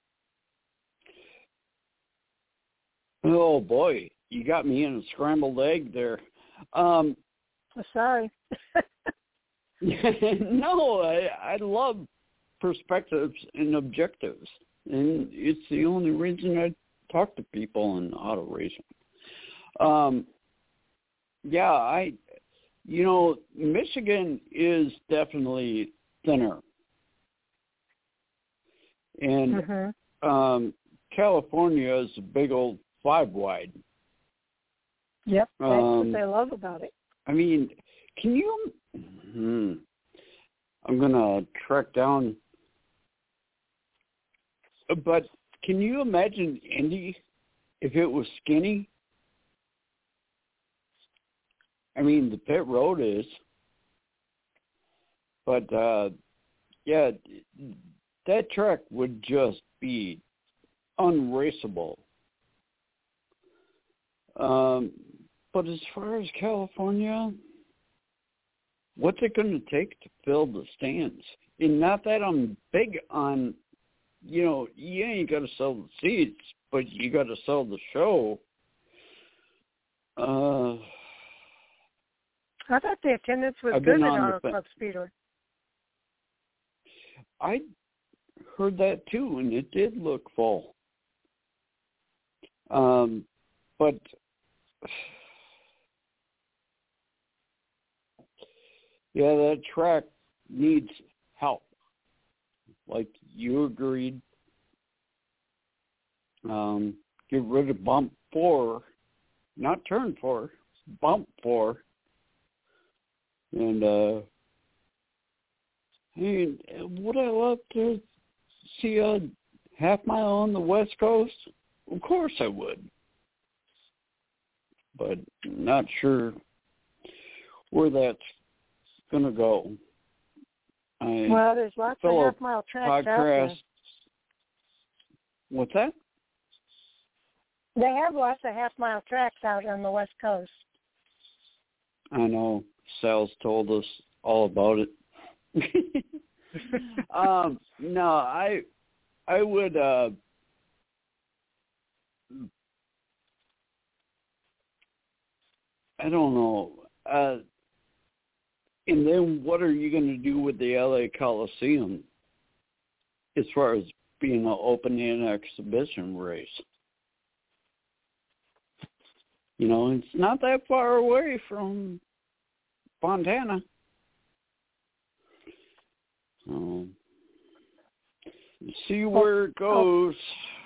Oh, boy. You got me in a scrambled egg there. Um, oh, sorry. no, I, I love perspectives and objectives. And it's the only reason I talk to people in auto racing. Um, yeah, I, you know, Michigan is definitely thinner. And mm-hmm. um, California is a big old five wide. Yep, that's um, what I love about it. I mean, can you, hmm, I'm going to track down, but can you imagine Indy if it was skinny? I mean, the pit road is, but uh, yeah, that track would just be unraceable. Um, but as far as California, what's it going to take to fill the stands? And not that I'm big on, you know, you ain't got to sell the seats, but you got to sell the show. Uh, I thought the attendance was I've good been at on Auto the Club Speedway. I heard that too, and it did look full. Um, but yeah, that track needs help. Like you agreed. Um, get rid of bump four, not turn four, bump four. And, uh, hey, would I love to see a half mile on the West Coast? Of course I would. But not sure where that's going to go. I well, there's lots of fellow half-mile tracks out podcast, there. What's that? They have lots of half-mile tracks out on the West Coast. I know. Sal's told us all about it. um, no, I I would uh, I don't know. Uh, and then what are you going to do with the L A Coliseum as far as being an open and exhibition race? You know, it's not that far away from Fontana. So, see where it goes.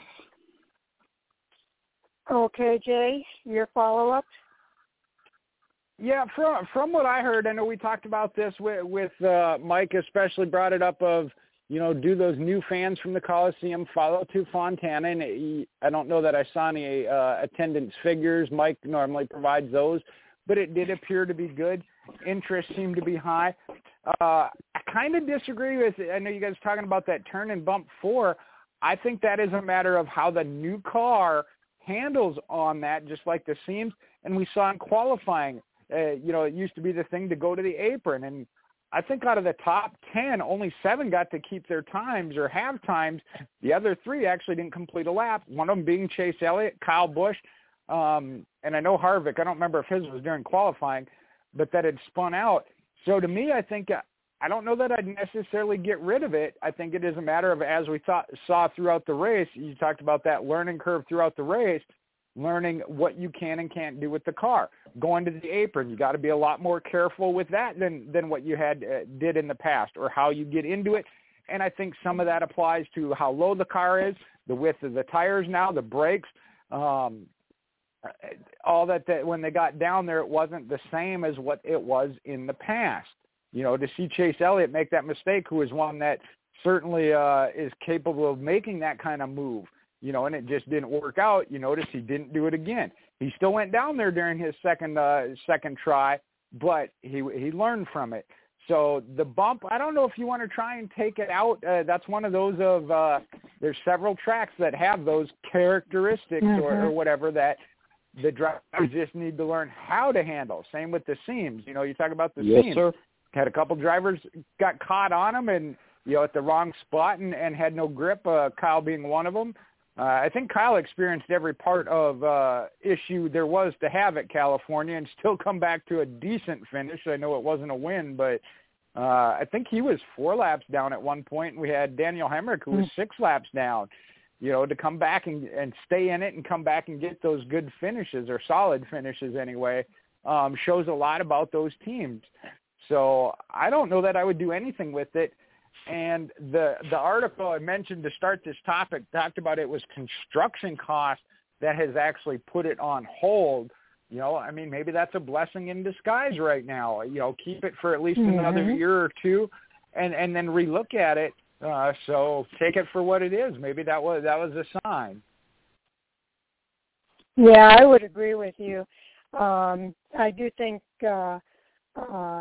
Okay, Jay, your follow-up? Yeah, from from what I heard, I know we talked about this with, with uh, Mike, especially brought it up of, you know, do those new fans from the Coliseum follow to Fontana? And it, I don't know that I saw any uh, attendance figures. Mike normally provides those, but it did appear to be good. Interest seemed to be high. Uh, I kind of disagree with, I know you guys are talking about that turn and bump four. I think that is a matter of how the new car handles on that, just like the seams. And we saw in qualifying, uh, you know, it used to be the thing to go to the apron. And I think out of the top ten, only seven got to keep their times or have times. The other three actually didn't complete a lap, one of them being Chase Elliott, Kyle Busch, um, and I know Harvick. I don't remember if his was during qualifying, but that had spun out. So to me, I think I don't know that I'd necessarily get rid of it. I think it is a matter of, as we thought, saw throughout the race, you talked about that learning curve throughout the race, learning what you can and can't do with the car. Going to the apron, you got to be a lot more careful with that than, than what you had uh, did in the past, or how you get into it. And I think some of that applies to how low the car is, the width of the tires now, the brakes, um, all that, that when they got down there, it wasn't the same as what it was in the past. You know, to see Chase Elliott make that mistake, who is one that certainly uh, is capable of making that kind of move, you know, and it just didn't work out. You notice he didn't do it again. He still went down there during his second uh, second try, but he he learned from it. So the bump, I don't know if you want to try and take it out. Uh, that's one of those of uh, there's several tracks that have those characteristics mm-hmm. or, or whatever that the drivers just need to learn how to handle. Same with the seams. You know, you talk about the yes, seams. Sir. Had a couple drivers got caught on them, and you know, at the wrong spot and, and had no grip, uh, Kyle being one of them. Uh, I think Kyle experienced every part of uh, issue there was to have at California and still come back to a decent finish. I know it wasn't a win, but uh, I think he was four laps down at one point, and we had Daniel Hemrick, who was six laps down. You know, to come back and, and stay in it and come back and get those good finishes, or solid finishes anyway, um, shows a lot about those teams. So I don't know that I would do anything with it. And the the article I mentioned to start this topic talked about it was construction cost that has actually put it on hold. You know, I mean, maybe that's a blessing in disguise right now. You know, keep it for at least mm-hmm. another year or two, and and then relook at it. Uh, so take it for what it is. Maybe that was that was a sign. Yeah, I would agree with you. Um, I do think, uh, uh,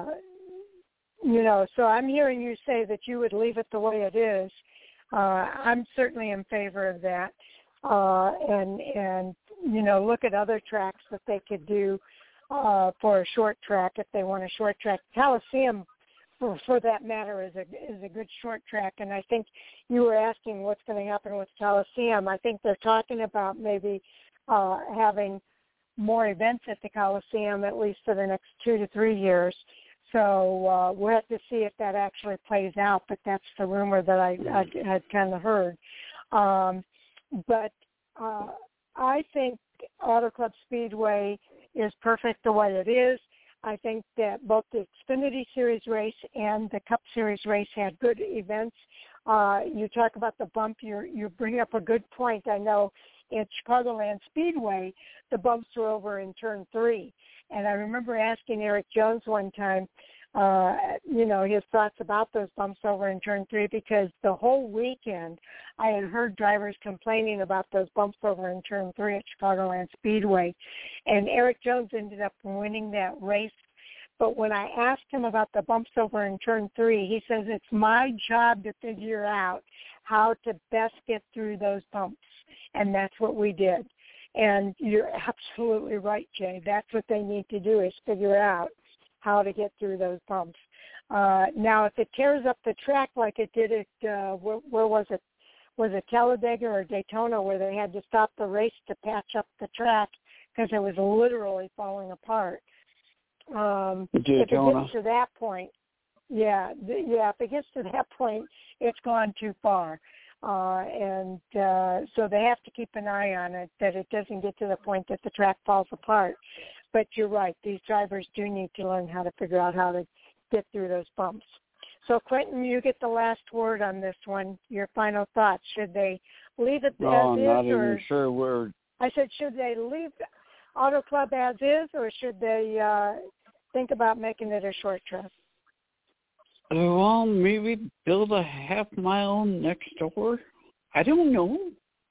you know, so I'm hearing you say that you would leave it the way it is. Uh, I'm certainly in favor of that. Uh, and, and, you know, look at other tracks that they could do uh, for a short track if they want a short track. Coliseum, For, for that matter, is a is a good short track, and I think you were asking what's going to happen with Coliseum. I think they're talking about maybe uh, having more events at the Coliseum, at least for the next two to three years. So uh, we'll have to see if that actually plays out, but that's the rumor that I, I had kind of heard. Um, but uh, I think Auto Club Speedway is perfect the way it is. I think that both the Xfinity Series race and the Cup Series race had good events. Uh, you talk about the bump, you you bring up a good point. I know at Chicagoland Speedway, the bumps were over in turn three. And I remember asking Eric Jones one time, uh, you know, his thoughts about those bumps over in turn three, because the whole weekend I had heard drivers complaining about those bumps over in turn three at Chicagoland Speedway. And Eric Jones ended up winning that race. But when I asked him about the bumps over in turn three, he says, it's my job to figure out how to best get through those bumps. And that's what we did. And you're absolutely right, Jay. That's what they need to do, is figure out how to get through those bumps. Uh, now, if it tears up the track like it did at, uh, where, where was it? Was it Talladega or Daytona, where they had to stop the race to patch up the track because it was literally falling apart? Um, if it gets to that point, yeah, th- yeah, if it gets to that point, it's gone too far. Uh, and uh, so they have to keep an eye on it, that it doesn't get to the point that the track falls apart. But you're right, these drivers do need to learn how to figure out how to get through those bumps. So, Quentin, you get the last word on this one. Your final thoughts. Should they leave it no, as I'm is? not or, even sure where. I said, should they leave Auto Club as is, or should they uh, think about making it a short track? Well, maybe build a half mile next door. I don't know.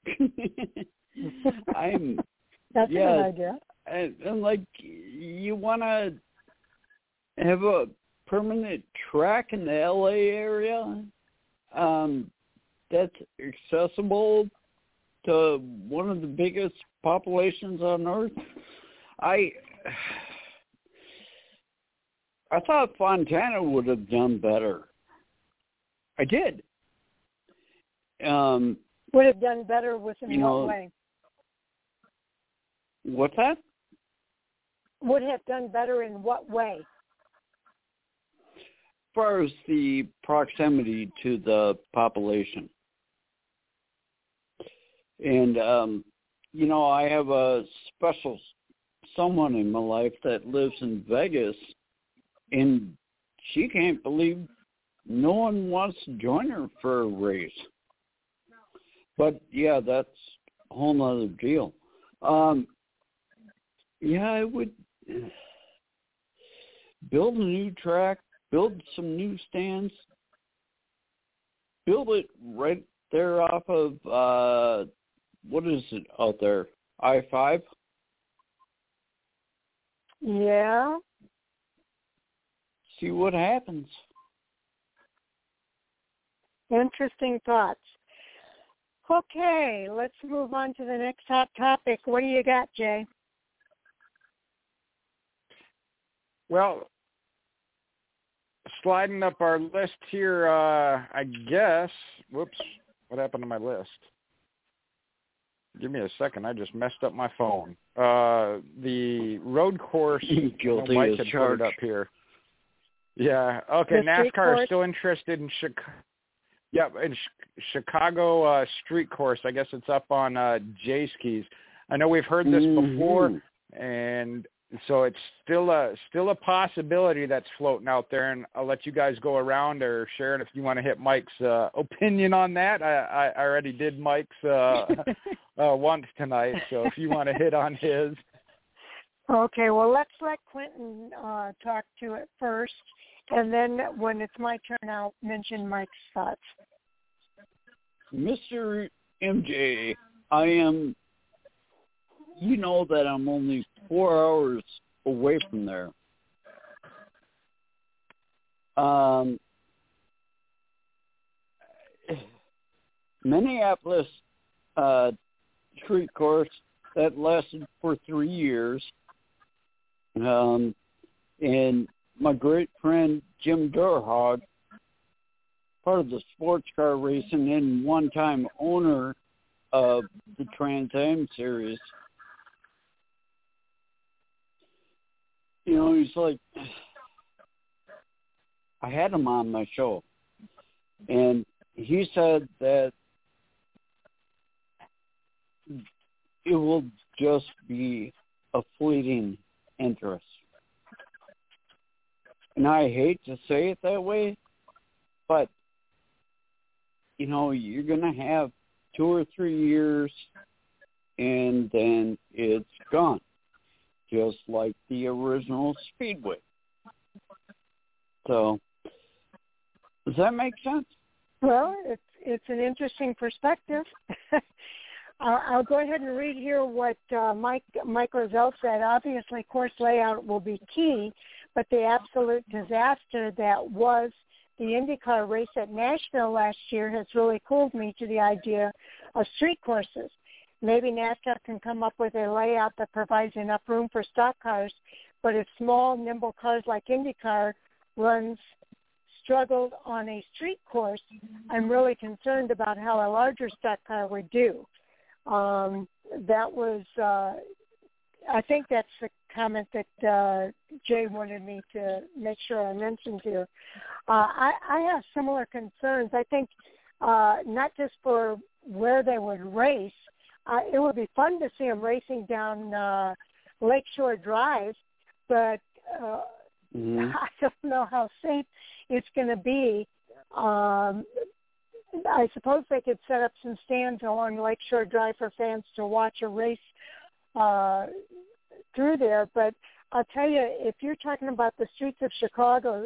I'm. That's yeah, a good idea. And, and like, you want to have a permanent track in the L A area um, that's accessible to one of the biggest populations on Earth. I. I thought Fontana would have done better. I did. Um, would have done better with in you what know, way? What's that? Would have done better in what way? As far as the proximity to the population. And, um, you know, I have a special someone in my life that lives in Vegas, and she can't believe no one wants to join her for a race. But, yeah, that's a whole nother deal. Um, yeah, I would build a new track, build some new stands, build it right there off of, uh, what is it out there, I five? Yeah. See what happens. Interesting thoughts. Okay, let's move on to the next hot topic. What do you got, Jay? Well, sliding up our list here, uh, I guess. Whoops, what happened to my list? Give me a second. I just messed up my phone. Uh, the road course. Guilty Mike as had charged. put it up here. Yeah. Okay. The street NASCAR course? is still interested in Chicago. Yep, in Ch- Chicago uh, street course. I guess it's up on uh, J-Skis. I know we've heard this Mm-hmm. before, and so it's still a still a possibility that's floating out there. And I'll let you guys go around or share it if you want to hit Mike's uh, opinion on that. I, I already did Mike's uh, uh, once tonight, so if you want to hit on his. Okay, well, let's let Quentin uh, talk to it first, and then when it's my turn, I'll mention Mike's thoughts. Mister M J, I am, you know that I'm only four hours away from there. Um, Minneapolis uh, street course that lasted for three years. Um, and my great friend Jim Durhog, part of the sports car racing and one-time owner of the Trans Am series, you know, he's like, I had him on my show, and he said that it will just be a fleeting interest. And I hate to say it that way, but, you know, you're going to have two or three years, and then it's gone, just like the original Speedway. So, does that make sense? Well, it's it's an interesting perspective. I'll, I'll go ahead and read here what uh, Mike Mike Roselle said. Obviously, course layout will be key, but the absolute disaster that was the IndyCar race at Nashville last year has really cooled me to the idea of street courses. Maybe NASCAR can come up with a layout that provides enough room for stock cars, but if small, nimble cars like IndyCar runs struggled on a street course, I'm really concerned about how a larger stock car would do. Um, that was, uh, I think that's the comment that uh, Jay wanted me to make sure I mentioned here. Uh, I, I have similar concerns. I think uh, not just for where they would race, uh, it would be fun to see them racing down uh, Lakeshore Drive, but uh, mm-hmm. I don't know how safe it's going to be. Um, I suppose they could set up some stands along Lakeshore Drive for fans to watch a race uh, through there. But I'll tell you, if you're talking about the streets of Chicago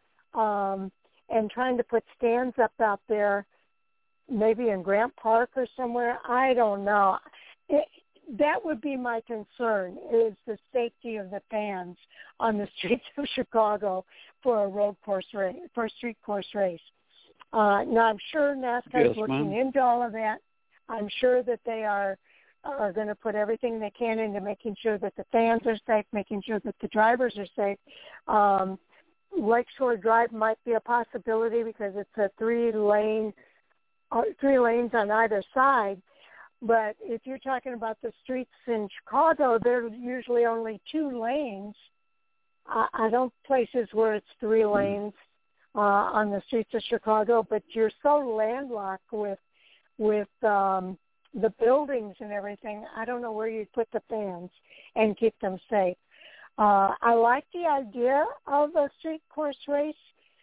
um, and trying to put stands up out there, maybe in Grant Park or somewhere, I don't know. It, that would be my concern, is the safety of the fans on the streets of Chicago for a road course race, for a street course race. Uh, now, I'm sure NASCAR is yes, looking ma'am. into all of that. I'm sure that they are are going to put everything they can into making sure that the fans are safe, making sure that the drivers are safe. Um, Lakeshore Drive might be a possibility because it's a three-lane, uh, three lanes on either side. But if you're talking about the streets in Chicago, there are usually only two lanes. I, I don't places where it's three lanes uh, on the streets of Chicago, but you're so landlocked with with um, the buildings and everything. I don't know where you'd put the fans and keep them safe. Uh, I like the idea of a street course race.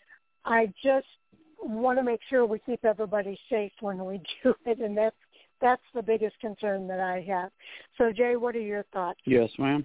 I just want to make sure we keep everybody safe when we do it, and that's That's the biggest concern that I have. So, Jay, what are your thoughts? Yes, ma'am.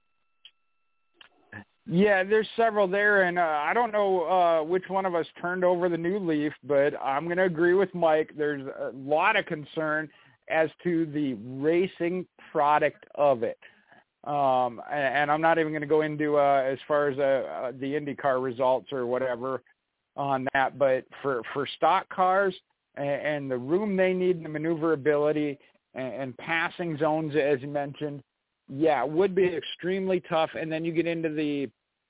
Yeah, there's several there, and uh, I don't know uh, which one of us turned over the new leaf, but I'm going to agree with Mike. There's a lot of concern as to the racing product of it. Um, and, and I'm not even going to go into uh, as far as uh, uh, the IndyCar results or whatever on that, but for, for stock cars, and the room they need, the maneuverability and passing zones, as you mentioned, yeah, it would be extremely tough. And then you get into the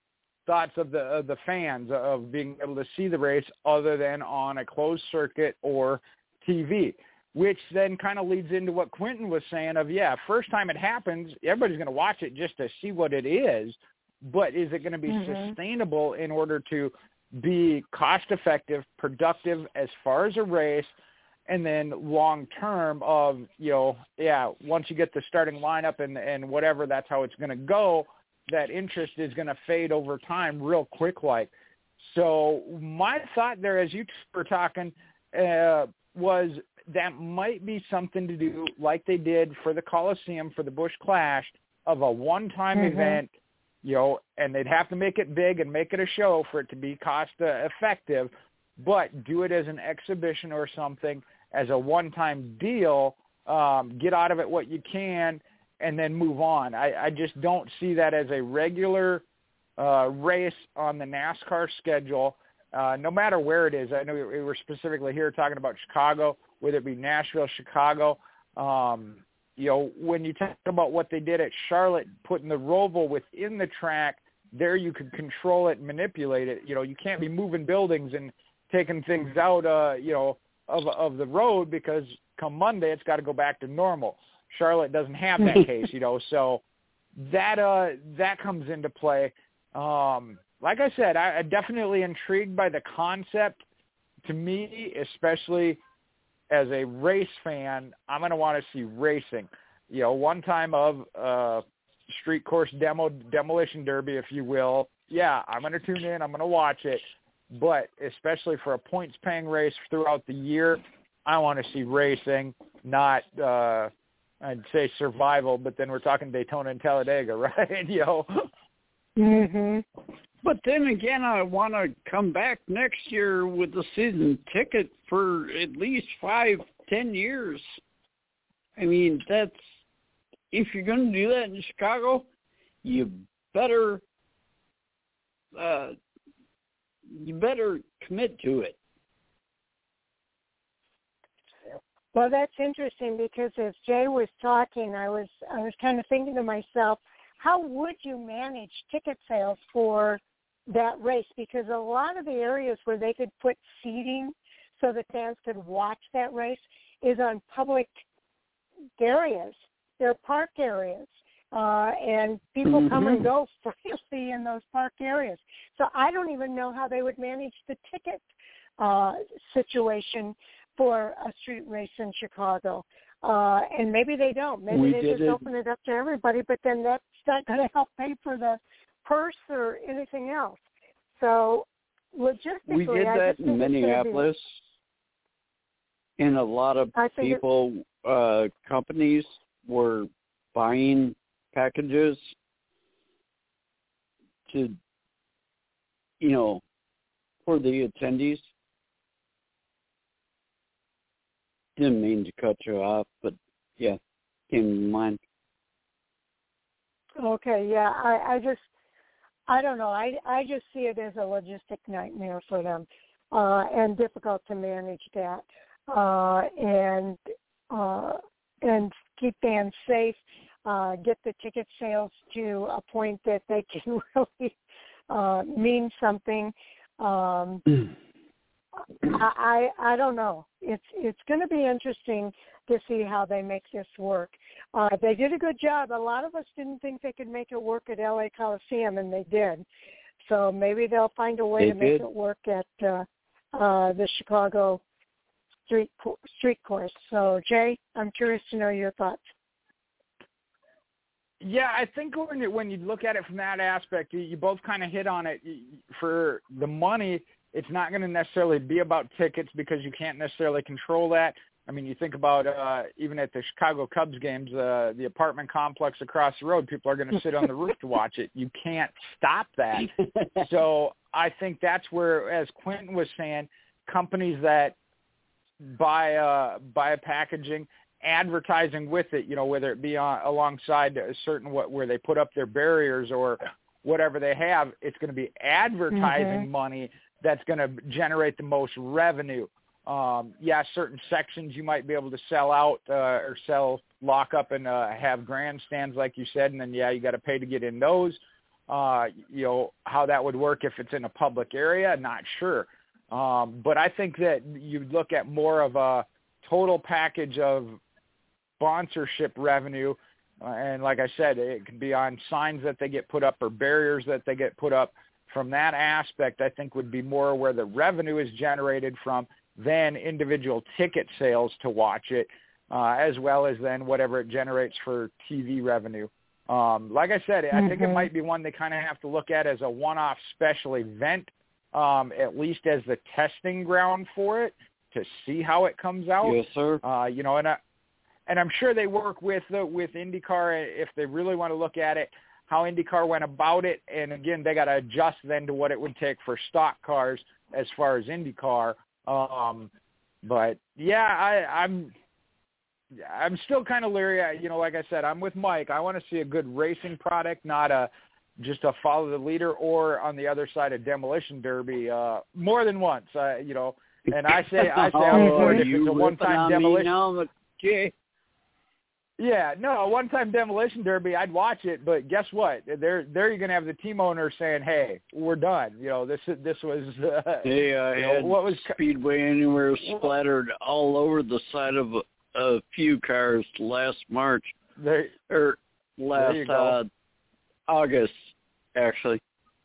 thoughts of the of the fans of being able to see the race other than on a closed circuit or T V, which then kind of leads into what Quentin was saying of, yeah, first time it happens, everybody's going to watch it just to see what it is, but is it going to be mm-hmm. sustainable in order to be cost-effective, productive as far as a race, and then long-term of, you know, yeah, once you get the starting lineup and, and whatever, that's how it's going to go, that interest is going to fade over time real quick like. So my thought there as you were talking uh, was that might be something to do like they did for the Coliseum, for the Busch Clash, of a one-time mm-hmm. event, you know, and they'd have to make it big and make it a show for it to be cost-effective, but do it as an exhibition or something, as a one-time deal, um, get out of it what you can, and then move on. I, I just don't see that as a regular uh, race on the NASCAR schedule, uh, no matter where it is. I know we were specifically here talking about Chicago, whether it be Nashville, Chicago. Um, you know, when you talk about what they did at Charlotte, putting the Roval within the track, there you could control it and manipulate it. You know, you can't be moving buildings and taking things out, uh, you know, of of the road, because come Monday it's got to go back to normal. Charlotte doesn't have that case, you know, so that uh, that comes into play. Um, like I said, I, I'm definitely intrigued by the concept. To me, especially as a race fan, I'm going to want to see racing. You know, one time of uh, street course demo, demolition derby, if you will. Yeah, I'm going to tune in. I'm going to watch it. But especially for a points-paying race throughout the year, I want to see racing, not uh, – I'd say survival, but then we're talking Daytona and Talladega, right? you know. Mhm. But then again, I want to come back next year with the season ticket for at least five, ten years. I mean, that's if you're going to do that in Chicago, you better uh, you better commit to it. Well, that's interesting, because as Jay was talking, I was I was kind of thinking to myself, how would you manage ticket sales for that race? Because a lot of the areas where they could put seating so that fans could watch that race is on public areas. They're park areas, uh, and people mm-hmm. come and go freely in those park areas. So I don't even know how they would manage the ticket uh, situation for a street race in Chicago. Uh, and maybe they don't. Maybe we they just it. open it up to everybody, but then that's not going to help pay for the purse or anything else. So logistically, we did I that just think in Minneapolis, be... and a lot of people, it... uh, companies were buying packages to, you know, for the attendees. Didn't mean to cut you off, but yeah, came to mind. Okay, yeah, I, I just, I don't know. I, I just see it as a logistic nightmare for them, uh, and difficult to manage that, uh, and uh, and keep fans safe, uh, get the ticket sales to a point that they can really uh, mean something. Um, I, I I don't know. It's it's going to be interesting to see how they make this work. Uh, they did a good job. A lot of us didn't think they could make it work at L A Coliseum, and they did. So maybe they'll find a way they to make did. it work at uh, uh, the Chicago street street course. So Jay, I'm curious to know your thoughts. Yeah, I think when you, when you look at it from that aspect, you, you both kind of hit on it. For the money, it's not going to necessarily be about tickets, because you can't necessarily control that. I mean, you think about uh, even at the Chicago Cubs games, uh, the apartment complex across the road, people are going to sit on the roof to watch it. You can't stop that. So I think that's where, as Quentin was saying, companies that buy uh, buy packaging, advertising with it, you know, whether it be on, alongside a certain what where they put up their barriers or whatever they have, it's going to be advertising mm-hmm. money that's going to generate the most revenue. Um, yeah, certain sections you might be able to sell out uh, or sell, lock up and uh, have grandstands, like you said, and then, yeah, you got to pay to get in those. Uh, you know, how that would work if it's in a public area, not sure. Um, but I think that you look at more of a total package of sponsorship revenue. Uh, and like I said, it could be on signs that they get put up or barriers that they get put up. From that aspect, I think would be more where the revenue is generated from than individual ticket sales to watch it, uh, as well as then whatever it generates for T V revenue. Um, like I said, I mm-hmm. think it might be one they kind of have to look at as a one-off special event, um, at least as the testing ground for it to see how it comes out. Yes, sir. Uh, you know, and I, and I'm sure they work with uh, with IndyCar if they really want to look at it, how IndyCar went about it, and again, they got to adjust then to what it would take for stock cars as far as IndyCar. Um, but yeah, I, I'm. I'm still kind of leery. You know, like I said, I'm with Mike. I want to see a good racing product, not a just a follow the leader, or on the other side of Demolition Derby uh, more than once. Uh, you know, and I say I say I'm for it if it's a one-time demolition. Yeah, no, a one-time Demolition Derby, I'd watch it, but guess what? There, there you're going to have the team owner saying, "Hey, we're done." You know, this this was. Uh, they uh, you know, had what was Speedway Anywhere splattered all over the side of a, a few cars last March there, or last uh, August, actually.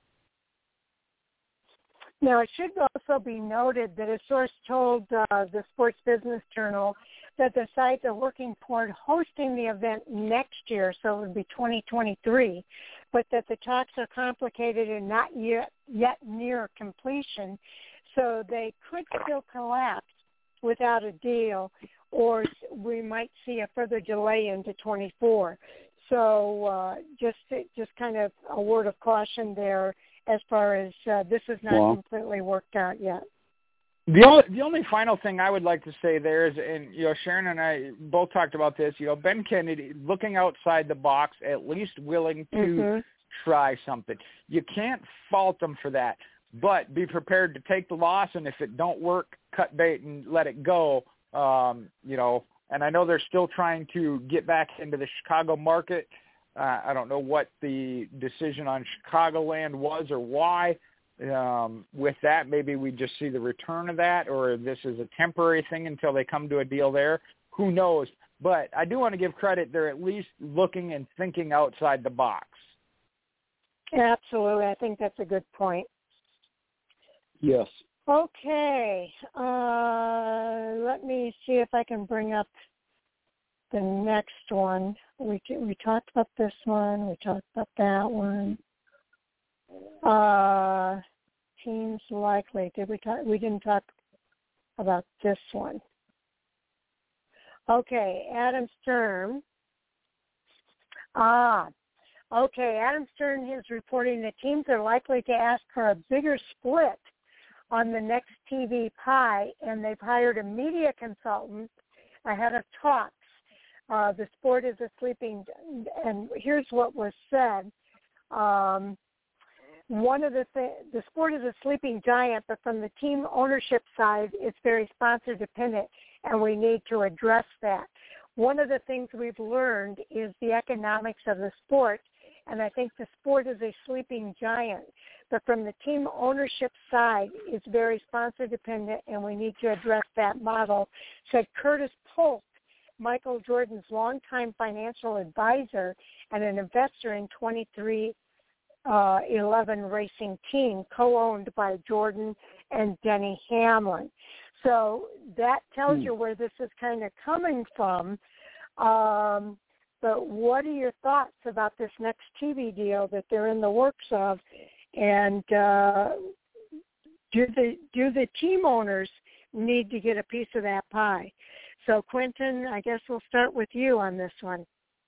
Now, it should also be noted that a source told uh, the Sports Business Journal that the sites are working toward hosting the event next year, so it would be twenty twenty-three, but that the talks are complicated and not yet, yet near completion, so they could still collapse without a deal, or we might see a further delay into twenty-four. So uh, just just kind of a word of caution there as far as uh, this is not well, completely worked out yet. The only, the only final thing I would like to say there is, and, you know, Sharon and I both talked about this, you know, Ben Kennedy looking outside the box, at least willing to mm-hmm. try something. You can't fault them for that, but be prepared to take the loss, and if it don't work, cut bait and let it go, um, you know, and I know they're still trying to get back into the Chicago market. Uh, I don't know what the decision on Chicagoland was or why. Um, with that, maybe we just see the return of that, or this is a temporary thing until they come to a deal there. Who knows? But I do want to give credit. They're at least looking and thinking outside the box. Absolutely. I think that's a good point. Yes. Okay. Uh, let me see if I can bring up the next one. We we talked about this one. We talked about that one. Uh, teams likely. Did we talk? We didn't talk about this one. Okay, Adam Stern. Ah, okay. Adam Stern is reporting that teams are likely to ask for a bigger split on the next T V pie, and they've hired a media consultant ahead of talks. Uh, the sport is a sleeping, and here's what was said. Um, One of the th- the sport is a sleeping giant, but from the team ownership side, it's very sponsor dependent, and we need to address that. One of the things we've learned is the economics of the sport, and I think the sport is a sleeping giant, but from the team ownership side, it's very sponsor dependent, and we need to address that model, said Curtis Polk, Michael Jordan's longtime financial advisor and an investor in twenty-three Uh, eleven Racing Team, co-owned by Jordan and Denny Hamlin. So that tells you where this is kind of coming from. Um, but what are your thoughts about this next T V deal that they're in the works of? And uh, do the do the team owners need to get a piece of that pie? So, Quentin, I guess we'll start with you on this one.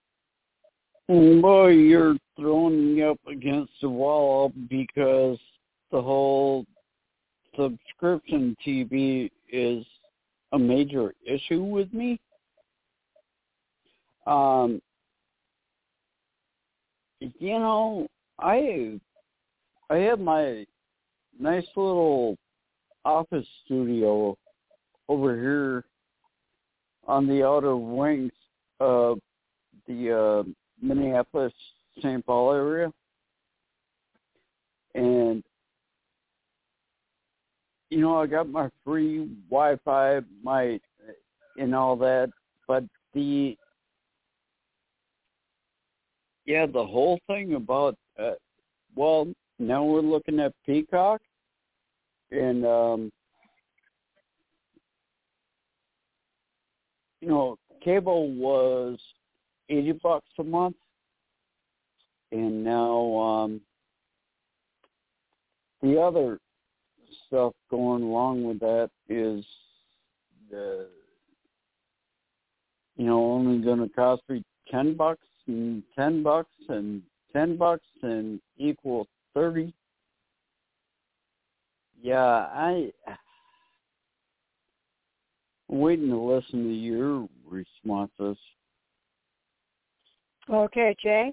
Boy, you're throwing me up against the wall because the whole subscription T V is a major issue with me. Um, you know, I I have my nice little office studio over here on the outer wings of the uh, Minneapolis, Saint Paul area. And, you know, I got my free Wi-Fi, my, and all that, but the, yeah, the whole thing about, uh, well, now we're looking at Peacock, and, um, you know, cable was eighty bucks a month, and now um, the other stuff going along with that is the, you know, only going to cost me ten bucks and ten bucks and ten bucks and equal thirty. Yeah, I. I'm waiting to listen to your responses. Okay, Jay?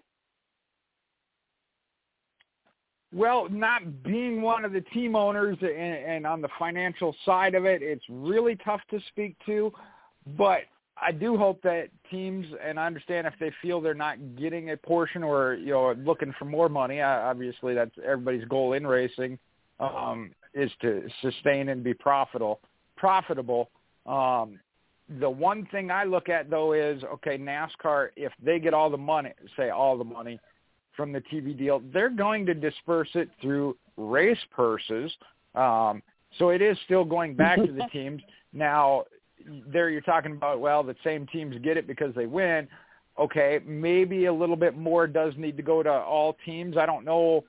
Well, not being one of the team owners and, and on the financial side of it, it's really tough to speak to. But I do hope that teams, and I understand if they feel they're not getting a portion or, you know, looking for more money, obviously that's everybody's goal in racing, um, is to sustain and be profitable. Profitable. Um, the one thing I look at, though, is, okay, NASCAR, if they get all the money, say all the money from the T V deal, they're going to disperse it through race purses. Um, so it is still going back to the teams. Now, there you're talking about, well, the same teams get it because they win. Okay, maybe a little bit more does need to go to all teams. I don't know.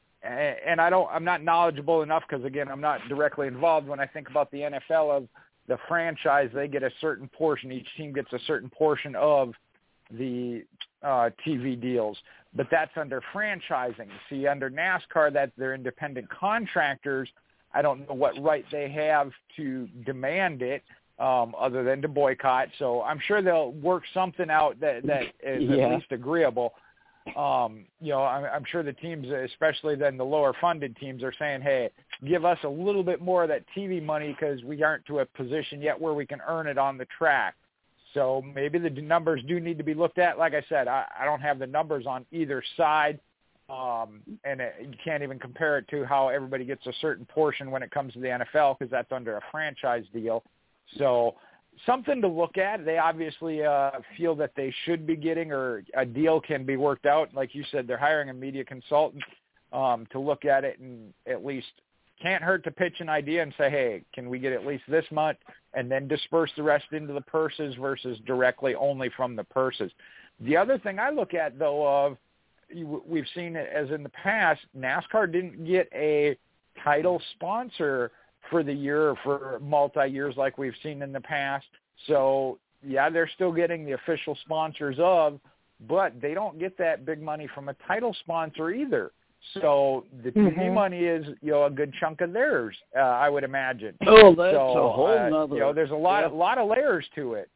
And I don't, I'm not knowledgeable enough because, again, I'm not directly involved. When I think about the N F L of the franchise, they get a certain portion. Each team gets a certain portion of the uh, T V deals, but that's under franchising. See, under NASCAR, that they're independent contractors. I don't know what right they have to demand it um, other than to boycott. So I'm sure they'll work something out that, that is yeah. at least agreeable. Um, you know, I'm, I'm sure the teams, especially then the lower funded teams, are saying, hey, give us a little bit more of that T V money because we aren't to a position yet where we can earn it on the track. So maybe the numbers do need to be looked at. Like I said, I, I don't have the numbers on either side, um, and it, you can't even compare it to how everybody gets a certain portion when it comes to the N F L because that's under a franchise deal. So something to look at. They obviously uh, feel that they should be getting, or a deal can be worked out. Like you said, they're hiring a media consultant um, to look at it, and at least can't hurt to pitch an idea and say, hey, can we get at least this much, and then disperse the rest into the purses versus directly only from the purses. The other thing I look at, though, of we've seen it as in the past, NASCAR didn't get a title sponsor for the year or for multi-years like we've seen in the past. So, yeah, they're still getting the official sponsors of, but they don't get that big money from a title sponsor either. So the T V mm-hmm. money is, you know, a good chunk of theirs, uh, I would imagine. Oh, that's so, a whole uh, nother. You know, there's a lot, yeah. a lot of layers to it.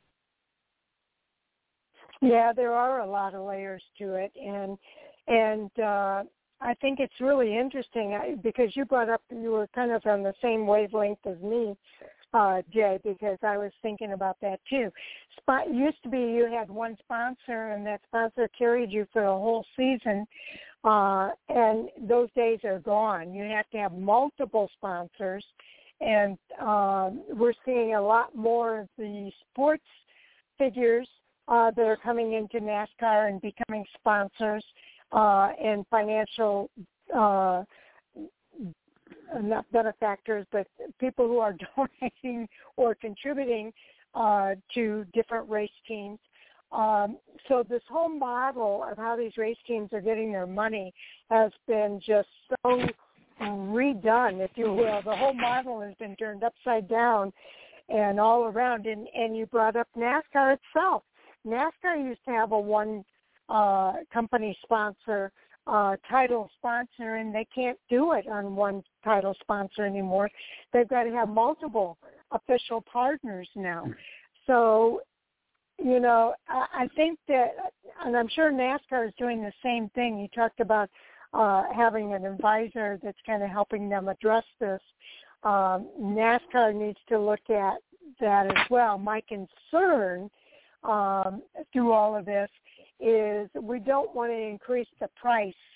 Yeah, there are a lot of layers to it, and and uh, I think it's really interesting because you brought up, you were kind of on the same wavelength as me, uh, Jay, because I was thinking about that too. Spot used to be you had one sponsor, and that sponsor carried you for a whole season, uh, and those days are gone. You have to have multiple sponsors, and uh, we're seeing a lot more of the sports figures Uh, that are coming into NASCAR and becoming sponsors uh, and financial, uh, not benefactors, but people who are donating or contributing uh, to different race teams. Um, so this whole model of how these race teams are getting their money has been just so redone, if you will. The whole model has been turned upside down and all around. And, and you brought up NASCAR itself. NASCAR used to have a one uh, company sponsor, uh, title sponsor, and they can't do it on one title sponsor anymore. They've got to have multiple official partners now. So, you know, I, I think that, and I'm sure NASCAR is doing the same thing. You talked about uh, having an advisor that's kind of helping them address this. Um, NASCAR needs to look at that as well. My concern Um, through all of this is we don't want to increase the price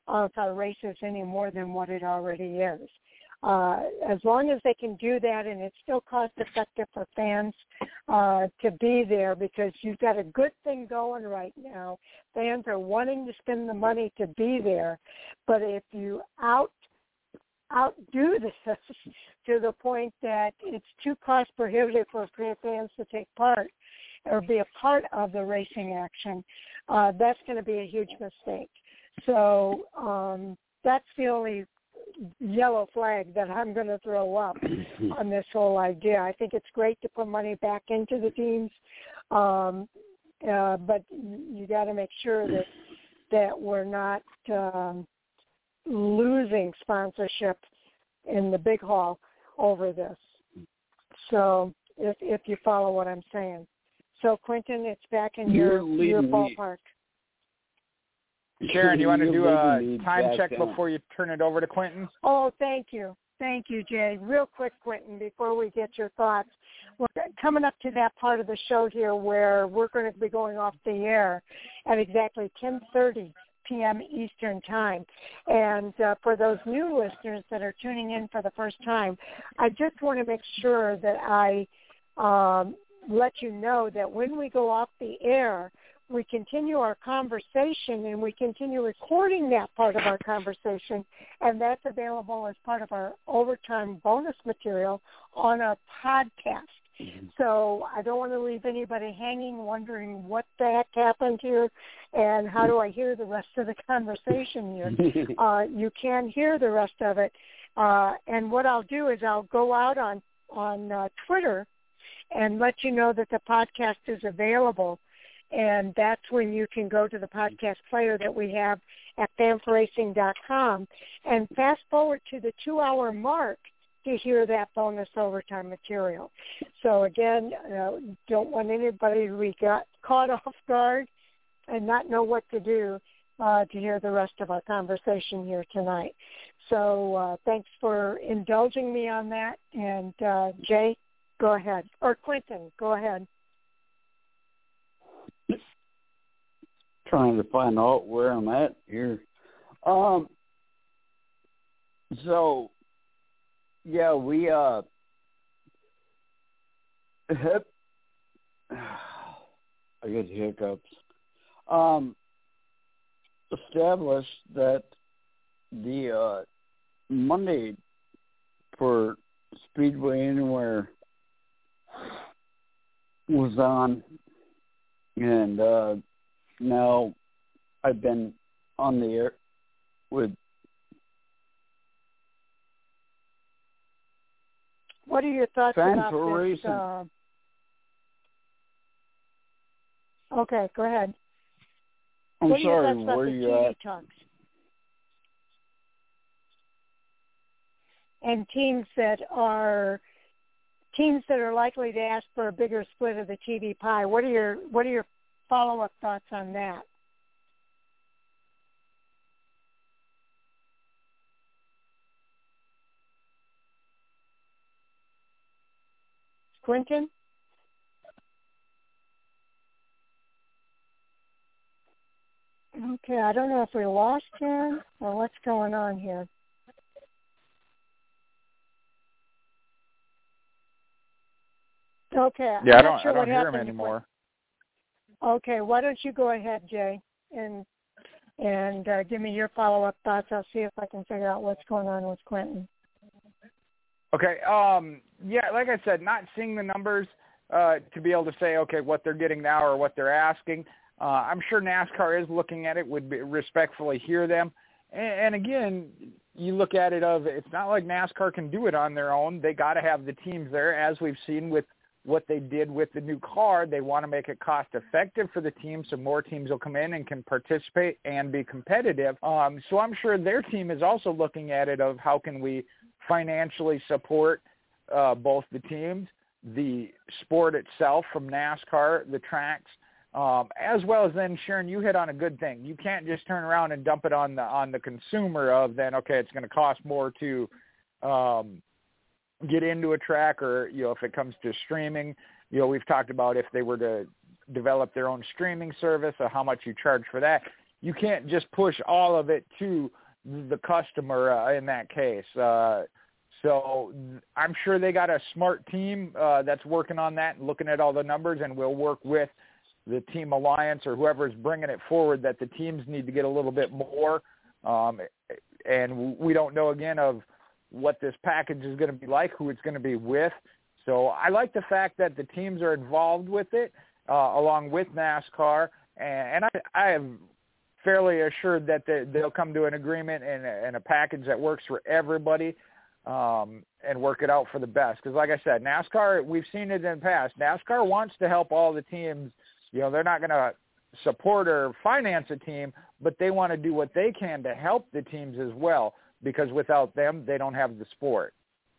of our races any more than what it already is. Uh, as long as they can do that, and it's still cost-effective for fans uh, to be there, because you've got a good thing going right now. Fans are wanting to spend the money to be there, but if you out outdo this to the point that it's too cost-prohibitive for fans to take part or be a part of the racing action, uh, that's going to be a huge mistake. So um, that's the only yellow flag that I'm going to throw up on this whole idea. I think it's great to put money back into the teams, um, uh, but you got to make sure that that we're not um, losing sponsorship in the big hall over this. So if if you follow what I'm saying. So Quentin, it's back in You're your your leading me. ballpark. Sharon, you want to You're do a leading me time back check down. before you turn it over to Quentin? Oh, thank you. Thank you, Jay. Real quick, Quentin, before we get your thoughts. We're coming up to that part of the show here where we're going to be going off the air at exactly ten thirty p.m. Eastern Time. And uh, for those new listeners that are tuning in for the first time, I just want to make sure that I um, let you know that when we go off the air, we continue our conversation and we continue recording that part of our conversation, and that's available as part of our overtime bonus material on our podcast. Mm-hmm. So I don't want to leave anybody hanging wondering what the heck happened here and how do I hear the rest of the conversation here. uh, you can hear the rest of it. Uh, and what I'll do is I'll go out on, on uh, Twitter and let you know that the podcast is available. And that's when you can go to the podcast player that we have at fan for racing dot com and fast forward to the two-hour mark to hear that bonus overtime material. So, again, uh, don't want anybody to be got caught off guard and not know what to do uh, to hear the rest of our conversation here tonight. So uh, thanks for indulging me on that. And, uh, Jay, go ahead. Or Quentin, go ahead. Trying to find out where I'm at here. Um. So, yeah, we uh. Hip. I get hiccups. Um. Established that the uh, Monday for Speedway Anywhere was on, and uh. Now, I've been on the air with... What are your thoughts Fan about for this? Racing. Uh... Okay, go ahead. I'm what are your sorry, thoughts about where the you T V at? talks? And teams that are teams that are likely to ask for a bigger split of the T V pie. What are your What are your follow-up thoughts on that? Quentin? Okay, I don't know if we lost him or what's going on here. Okay, yeah, I'm I not don't, sure I don't what hear him happened. anymore. Okay, why don't you go ahead, Jay, and and uh, give me your follow-up thoughts. I'll see if I can figure out what's going on with Quentin. Okay. Um, yeah, like I said, not seeing the numbers uh, to be able to say, okay, what they're getting now or what they're asking. Uh, I'm sure NASCAR is looking at it, would be, respectfully hear them. And, and again, you look at it of, it's not like NASCAR can do it on their own. They got to have the teams there, as we've seen with what they did with the new car. They want to make it cost effective for the team so more teams will come in and can participate and be competitive. Um, so I'm sure their team is also looking at it of how can we financially support uh, both the teams, the sport itself from NASCAR, the tracks, um, as well as then, Sharon, you hit on a good thing. You can't just turn around and dump it on the on the consumer of then, okay, it's going to cost more to um, get into a track, or, you know, if it comes to streaming, you know, we've talked about if they were to develop their own streaming service or how much you charge for that. you can't just push all of it to the customer uh, in that case. Uh, so I'm sure they got a smart team uh, that's working on that and looking at all the numbers, and we'll work with the team alliance or whoever's bringing it forward that the teams need to get a little bit more. Um, and we don't know, again, of what this package is going to be like, who it's going to be with. So I like the fact that the teams are involved with it uh, along with NASCAR. And, and I, I am fairly assured that they, they'll come to an agreement and, and a package that works for everybody um, and work it out for the best. Because like I said, NASCAR, we've seen it in the past. NASCAR wants to help all the teams. You know, they're not going to support or finance a team, but they want to do what they can to help the teams as well, because without them, they don't have the sport.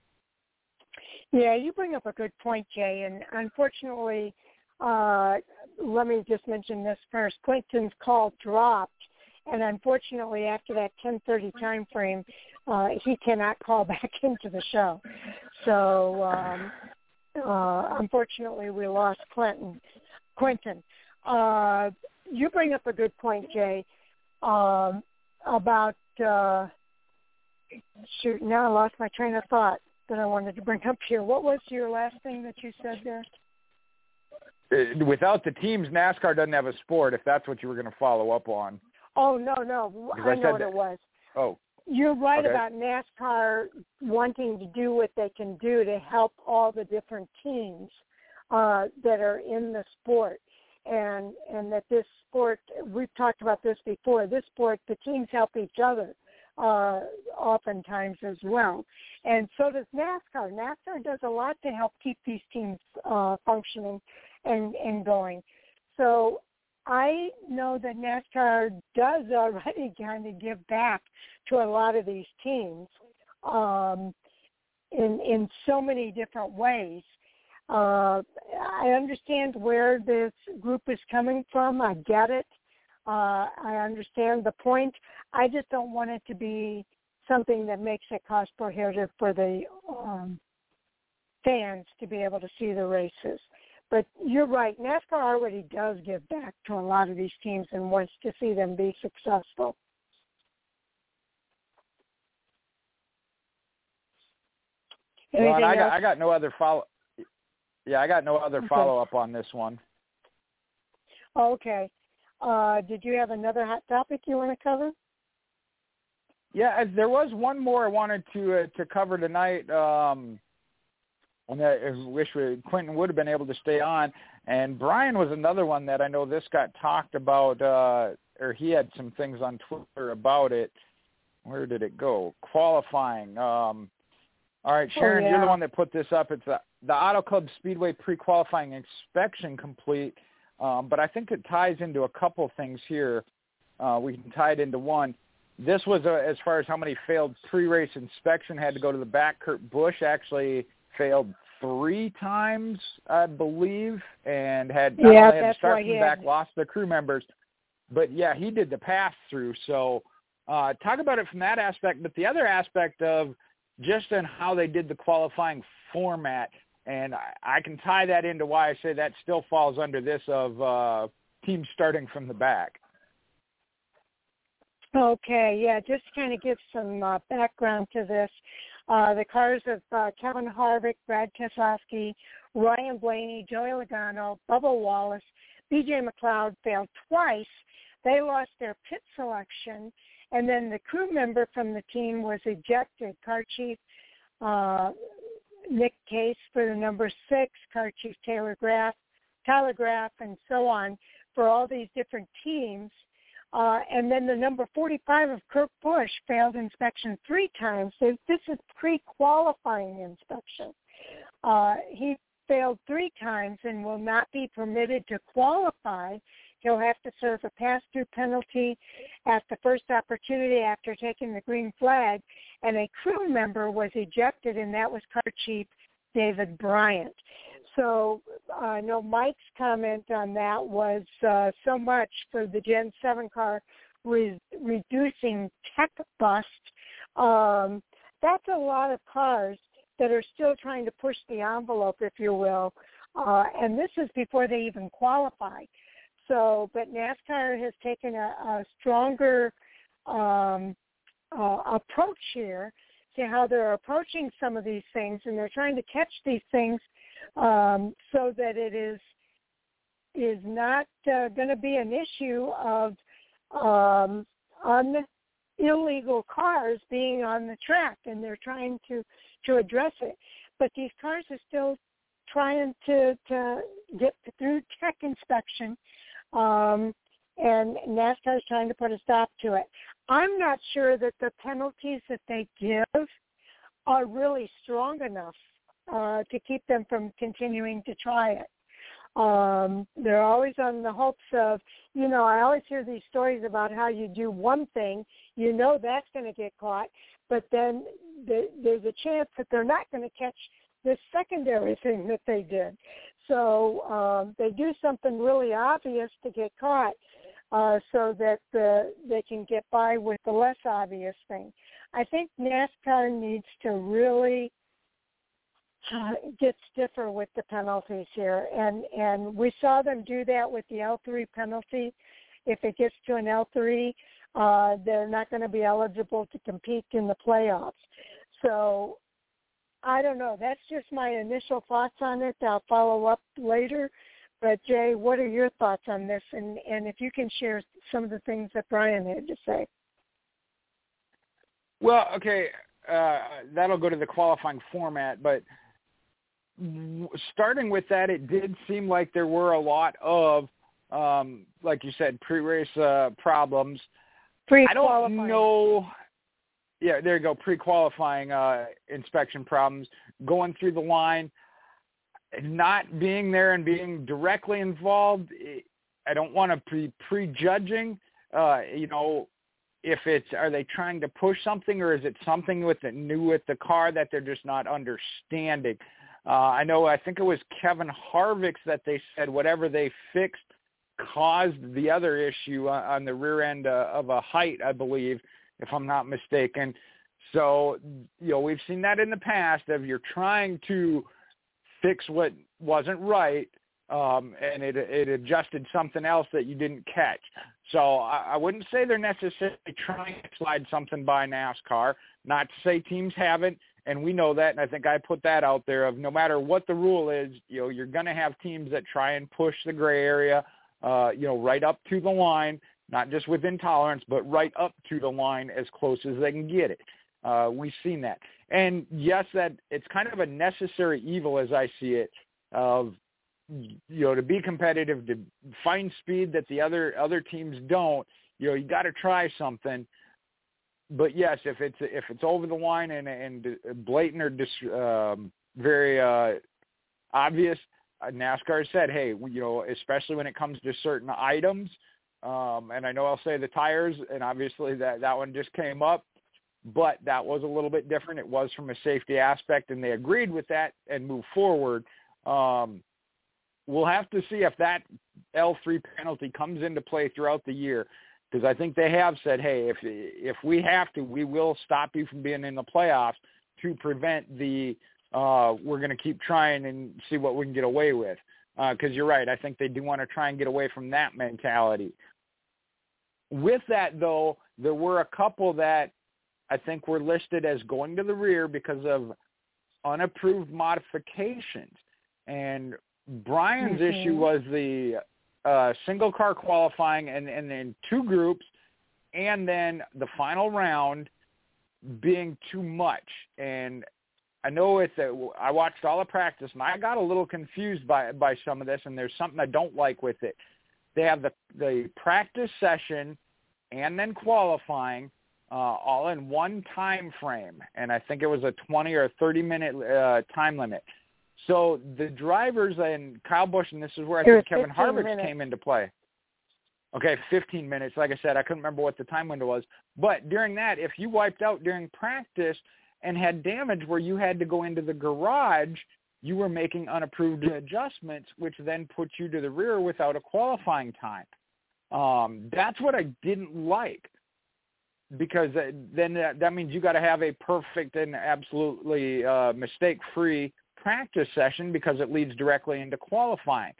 Yeah, you bring up a good point, Jay, and unfortunately, uh, let me just mention this first. Quentin's call dropped, and unfortunately, after that ten thirty time frame, uh, he cannot call back into the show. So, um, uh, unfortunately, we lost Clinton. Quentin, uh, you bring up a good point, Jay, um, about, uh, shoot, now I lost my train of thought that I wanted to bring up here. What was your last thing that you said there? Without the teams, NASCAR doesn't have a sport, if that's what you were going to follow up on. Oh, no, no. I, I know what that, it was. Oh. You're right okay. about NASCAR wanting to do what they can do to help all the different teams uh, that are in the sport. And and that this sport, we've talked about this before, this sport, the teams help each other uh, oftentimes as well. And so does NASCAR. NASCAR does a lot to help keep these teams uh, functioning and, and going. So I know that NASCAR does already kind of give back to a lot of these teams um, in in so many different ways. Uh, I understand where this group is coming from. I get it. Uh, I understand the point. I just don't want it to be something that makes it cost prohibitive for the um, fans to be able to see the races. But you're right. NASCAR already does give back to a lot of these teams and wants to see them be successful. Well, and I got I got no other follow. Yeah, I got no other okay. follow up on this one. Okay. Uh, did you have another hot topic you want to cover? Yeah, there was one more I wanted to uh, to cover tonight. Um, and I wish we, Quentin would have been able to stay on. And Brian was another one that I know this got talked about, uh, or he had some things on Twitter about it. Where did it go? Qualifying. Um, all right, Sharon, oh, yeah. you're the one that put this up. It's a, the Auto Club Speedway pre-qualifying inspection complete, um, but I think it ties into a couple things here. Uh, we can tie it into one. This was a, as far as how many failed pre-race inspection had to go to the back. Kurt Busch actually failed three times, I believe, and had not yeah, only had to start from the back, had... lost the crew members. But, yeah, he did the pass-through. So uh, talk about it from that aspect. But the other aspect of just in how they did the qualifying format, and I, I can tie that into why I say that still falls under this of uh, teams starting from the back. Okay, yeah, just to kind of give some uh, background to this. Uh, the cars of uh, Kevin Harvick, Brad Keselowski, Ryan Blaney, Joey Logano, Bubba Wallace, B J McLeod failed twice. They lost their pit selection, and then the crew member from the team was ejected. Car chief uh, Nick Case for the number six, car chief Taylor Graff, Tyler Graff, and so on for all these different teams. Uh, and then the number forty-five of Kurt Busch failed inspection three times. So this is pre-qualifying inspection. Uh, he failed three times and will not be permitted to qualify. He'll have to serve a pass-through penalty at the first opportunity after taking the green flag. And a crew member was ejected, and that was car chief David Bryant. So uh, I know Mike's comment on that was uh, so much for the Gen seven car re- reducing tech bust. Um, that's a lot of cars that are still trying to push the envelope, if you will, uh, and this is before they even qualify. So, but NASCAR has taken a, a stronger um, uh, approach here to how they're approaching some of these things, and they're trying to catch these things um, so that it is is not uh, going to be an issue of um, un, illegal cars being on the track, and they're trying to, to address it. But these cars are still trying to, to get through tech inspection, um, and NASCAR is trying to put a stop to it. I'm not sure that the penalties that they give are really strong enough uh, to keep them from continuing to try it. Um, they're always on the hopes of, you know, I always hear these stories about how you do one thing, you know that's going to get caught, but then the, there's a chance that they're not going to catch the secondary thing that they did. So um, they do something really obvious to get caught uh, so that the, they can get by with the less obvious thing. I think NASCAR needs to really uh, get stiffer with the penalties here, and, and we saw them do that with the L three penalty. If it gets to an L three, uh, they're not going to be eligible to compete in the playoffs. So I don't know. That's just my initial thoughts on it. I'll follow up later. But, Jay, what are your thoughts on this? And, and if you can share some of the things that Brian had to say. Well, okay, uh, that'll go to the qualifying format. But starting with that, it did seem like there were a lot of, um, like you said, pre-race uh, problems. I don't know. Yeah, there you go, pre-qualifying uh, inspection problems, going through the line, not being there and being directly involved. I don't want to be prejudging, uh, you know, if it's, are they trying to push something, or is it something with the new with the car that they're just not understanding? Uh, I know, I think it was Kevin Harvick's that they said whatever they fixed caused the other issue on the rear end uh, of a height, I believe, if I'm not mistaken. So, you know, we've seen that in the past of you're trying to fix what wasn't right, um, and it it adjusted something else that you didn't catch. So I, I wouldn't say they're necessarily trying to slide something by NASCAR. Not to say teams haven't, and we know that, and I think I put that out there of no matter what the rule is, you know, you're going to have teams that try and push the gray area, uh, you know, right up to the line, not just within tolerance, but right up to the line as close as they can get it. Uh, we've seen that. And, yes, that it's kind of a necessary evil as I see it of, you know, to be competitive, to find speed that the other other teams don't, you know, you got to try something. But, yes, if it's if it's over the line and, and blatant or dis, um, very uh, obvious, uh, NASCAR said, hey, you know, especially when it comes to certain items, Um, and I know I'll say the tires, and obviously that, that one just came up, but that was a little bit different. It was from a safety aspect, and they agreed with that and moved forward. Um, we'll have to see if that L three penalty comes into play throughout the year, because I think they have said, hey, if if we have to, we will stop you from being in the playoffs to prevent the uh, we're going to keep trying and see what we can get away with. Because uh, you're right, I think they do want to try and get away from that mentality. With that, though, there were a couple that I think were listed as going to the rear because of unapproved modifications. And Brian's mm-hmm. issue was the uh, single-car qualifying and, and then two groups, and then the final round being too much. And I know it's a, I watched all the practice, and I got a little confused by by some of this, and there's something I don't like with it. They have the, the practice session and then qualifying uh, all in one time frame, and I think it was a twenty or thirty-minute uh, time limit. So the drivers and Kyle Busch, and this is where I think Kevin Harvick minutes. came into play. Okay, fifteen minutes. Like I said, I couldn't remember what the time window was. But during that, if you wiped out during practice and had damage where you had to go into the garage, you were making unapproved adjustments, which then put you to the rear without a qualifying time. Um, that's what I didn't like, because then that, that means you got to have a perfect and absolutely uh, mistake-free practice session, because it leads directly into qualifying.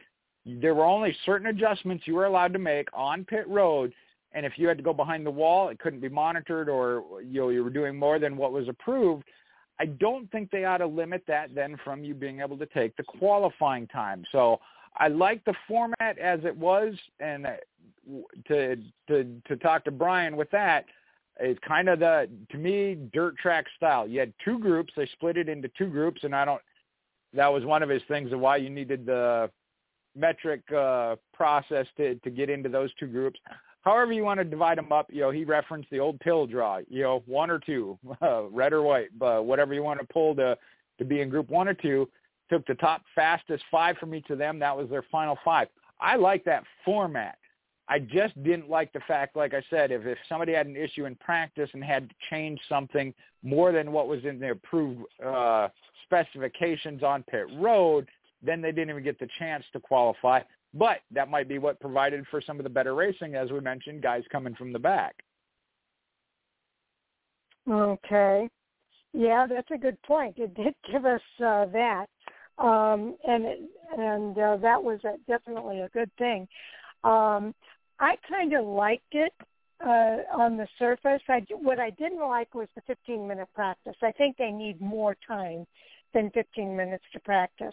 there were only certain adjustments you were allowed to make on pit road, and if you had to go behind the wall, it couldn't be monitored, or you know you were doing more than what was approved. I don't think they ought to limit that then from you being able to take the qualifying time. So I like the format as it was, and to to to talk to Brian with that, it's kind of the, to me, dirt track style. You had two groups. They split it into two groups, and I don't, that was one of his things of why you needed the metric uh, process to, to get into those two groups. However you want to divide them up, you know, he referenced the old pill draw, you know, one or two, uh, red or white, but whatever you want to pull to, to be in group one or two, took the top fastest five from each of them. That was their final five. I like that format. I just didn't like the fact, like I said, if, if somebody had an issue in practice and had to change something more than what was in the approved uh, specifications on pit road, then they didn't even get the chance to qualify. But that might be what provided for some of the better racing, as we mentioned, guys coming from the back. Okay. Yeah, that's a good point. It did give us uh, that. Um, and and uh, that was a, definitely a good thing. Um, I kind of liked it uh, on the surface. I, what I didn't like was the fifteen-minute practice. I think they need more time than fifteen minutes to practice.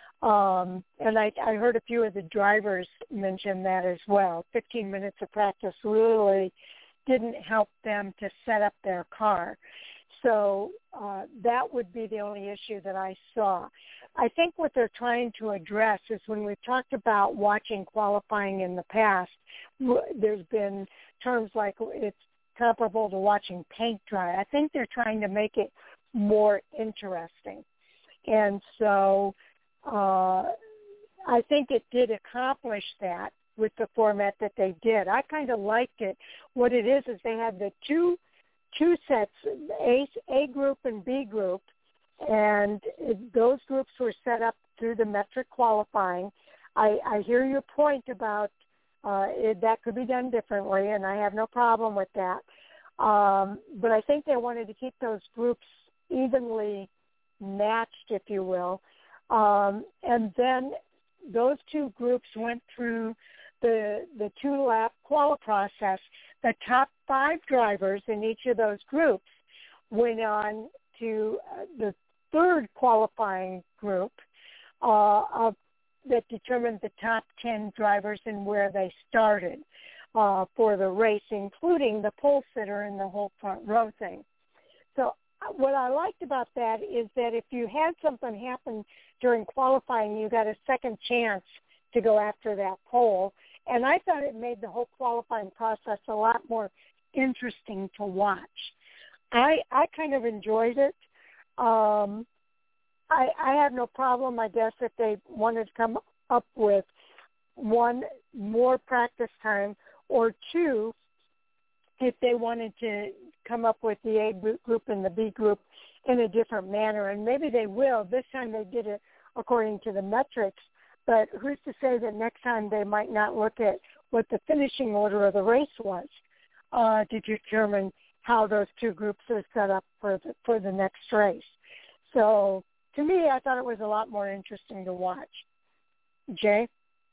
Um, and I, I heard a few of the drivers mention that as well. fifteen minutes of practice really didn't help them to set up their car. So uh, that would be the only issue that I saw. I think what they're trying to address is when we've talked about watching qualifying in the past, there's been terms like it's comparable to watching paint dry. I think they're trying to make it more interesting. And so uh, I think it did accomplish that with the format that they did. I kind of liked it. What it is is they had the two two sets, A, A group and B group, and those groups were set up through the metric qualifying. I, I hear your point about uh, it, that could be done differently, and I have no problem with that. Um, but I think they wanted to keep those groups evenly matched, if you will. Um, and then those two groups went through the the two-lap qual process. The top five drivers in each of those groups went on to uh, the third qualifying group uh, of, that determined the top ten drivers and where they started uh, for the race, including the pole sitter and the whole front row thing. So what I liked about that is that if you had something happen during qualifying, you got a second chance to go after that pole. And I thought it made the whole qualifying process a lot more interesting to watch. I I kind of enjoyed it. Um, I, I have no problem, I guess, if they wanted to come up with, one, more practice time, or two, if they wanted to come up with the A group and the B group in a different manner. And maybe they will. This time they did it according to the metrics. But who's to say that next time they might not look at what the finishing order of the race was uh, to determine how those two groups are set up for the, for the next race. So to me, I thought it was a lot more interesting to watch. Jay?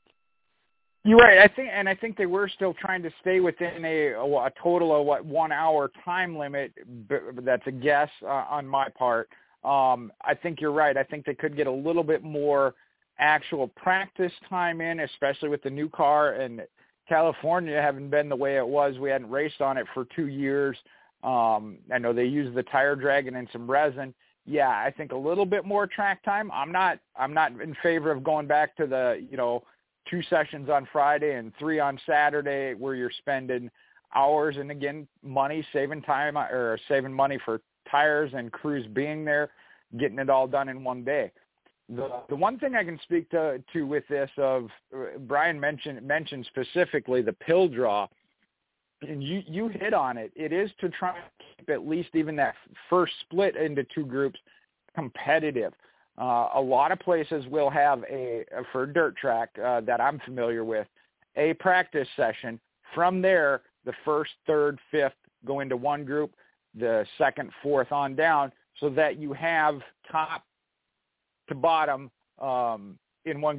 You're right. I think, and I think they were still trying to stay within a, a total of what one hour time limit. That's a guess uh, on my part. Um, I think you're right. I think they could get a little bit more actual practice time in, especially with the new car, and California having been the way it was. We hadn't raced on it for two years. Um, I know they used the tire dragon and some resin. Yeah, I think a little bit more track time. I'm not, I'm not in favor of going back to the, you know, two sessions on Friday and three on Saturday where you're spending hours and, again, money, saving time or saving money for tires and crews being there, getting it all done in one day. The the one thing I can speak to, to with this of uh, Brian mentioned mentioned specifically the pill draw, and you, you hit on it. It is to try and keep at least even that first split into two groups competitive. Uh, a lot of places will have a, for a dirt track uh, that I'm familiar with, a practice session. From there, the first, third, fifth go into one group, the second, fourth on down, so that you have top to bottom um, in one group.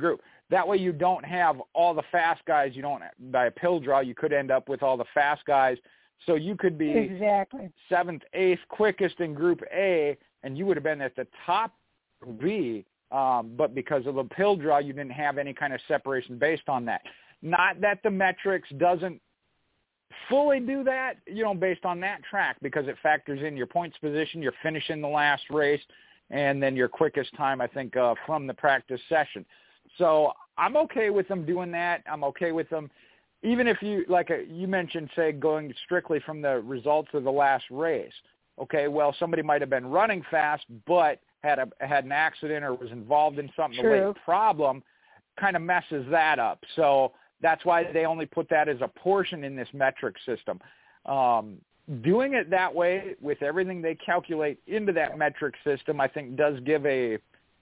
That way you don't have all the fast guys. You don't, by a pill draw, you could end up with all the fast guys. So you could be exactly seventh, eighth, quickest in Group A, and you would have been at the top B, um, but because of the pill draw, you didn't have any kind of separation based on that. Not that the metrics doesn't fully do that, you know, based on that track, because it factors in your points position, your finish in the last race, and then your quickest time, I think, uh, from the practice session. So I'm okay with them doing that. I'm okay with them. Even if you, like a, you mentioned, say, going strictly from the results of the last race. Okay, well, somebody might have been running fast, but had a had an accident or was involved in something, True. a late problem, kind of messes that up. So that's why they only put that as a portion in this metric system. Um, doing it that way with everything they calculate into that metric system, I think does give a,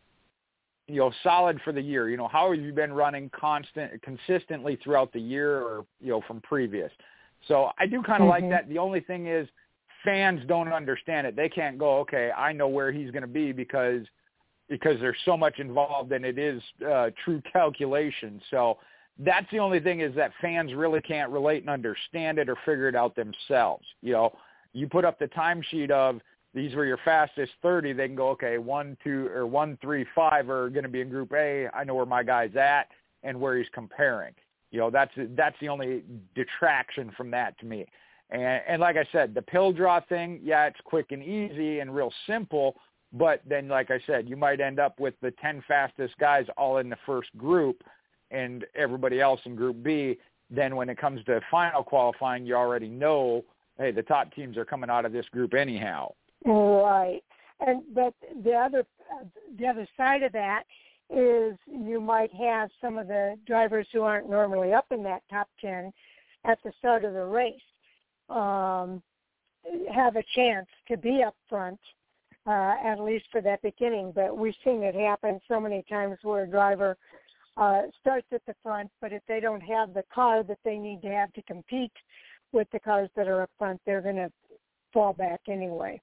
you know, solid for the year. You know, how have you been running constant, consistently throughout the year, or, you know, from previous? So I do kind of mm-hmm. like that. The only thing is fans don't understand it. They can't go, okay, I know where he's going to be because because there's so much involved and it is uh, true calculation. So that's the only thing, is that fans really can't relate and understand it or figure it out themselves. You know, you put up the timesheet of, these were your fastest thirty, they can go, okay, one, two, or one, three, five are going to be in Group A. I know where my guy's at and where he's comparing. You know, that's that's the only detraction from that to me. And, and like I said, the pill draw thing, yeah, it's quick and easy and real simple. But then, like I said, you might end up with the ten fastest guys all in the first group and everybody else in Group B. Then when it comes to final qualifying, you already know, hey, the top teams are coming out of this group anyhow. Right, and but the other the other side of that is you might have some of the drivers who aren't normally up in that top ten at the start of the race um, have a chance to be up front, uh, at least for that beginning. But we've seen it happen so many times where a driver uh, starts at the front, but if they don't have the car that they need to have to compete with the cars that are up front, they're going to fall back anyway.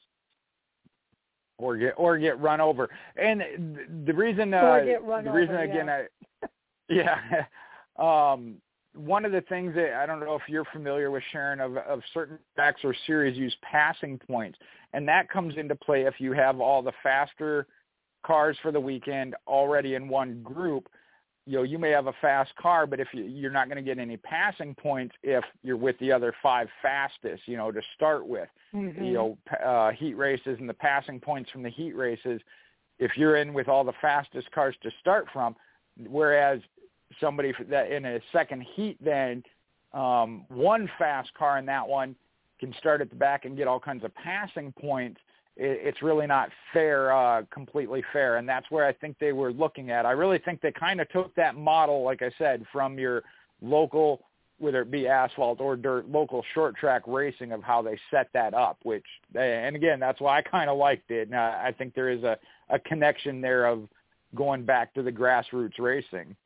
Or get or get run over, and the reason uh, or get run the over, reason again, yeah. I, yeah, um, one of the things that I don't know if you're familiar with, Sharon, of of certain tracks or series use passing points, and that comes into play if you have all the faster cars for the weekend already in one group. You know, you may have a fast car, but if you, you're not going to get any passing points if you're with the other five fastest, you know, to start with. Mm-hmm. You know, uh, heat races and the passing points from the heat races, if you're in with all the fastest cars to start from, whereas somebody that in a second heat, then um, one fast car in that one can start at the back and get all kinds of passing points. It's really not fair, uh, completely fair. And that's where I think they were looking at. I really think they kind of took that model, like I said, from your local, whether it be asphalt or dirt, local short track racing, of how they set that up, which, and again, that's why I kind of liked it. And I think there is a, a connection there of going back to the grassroots racing.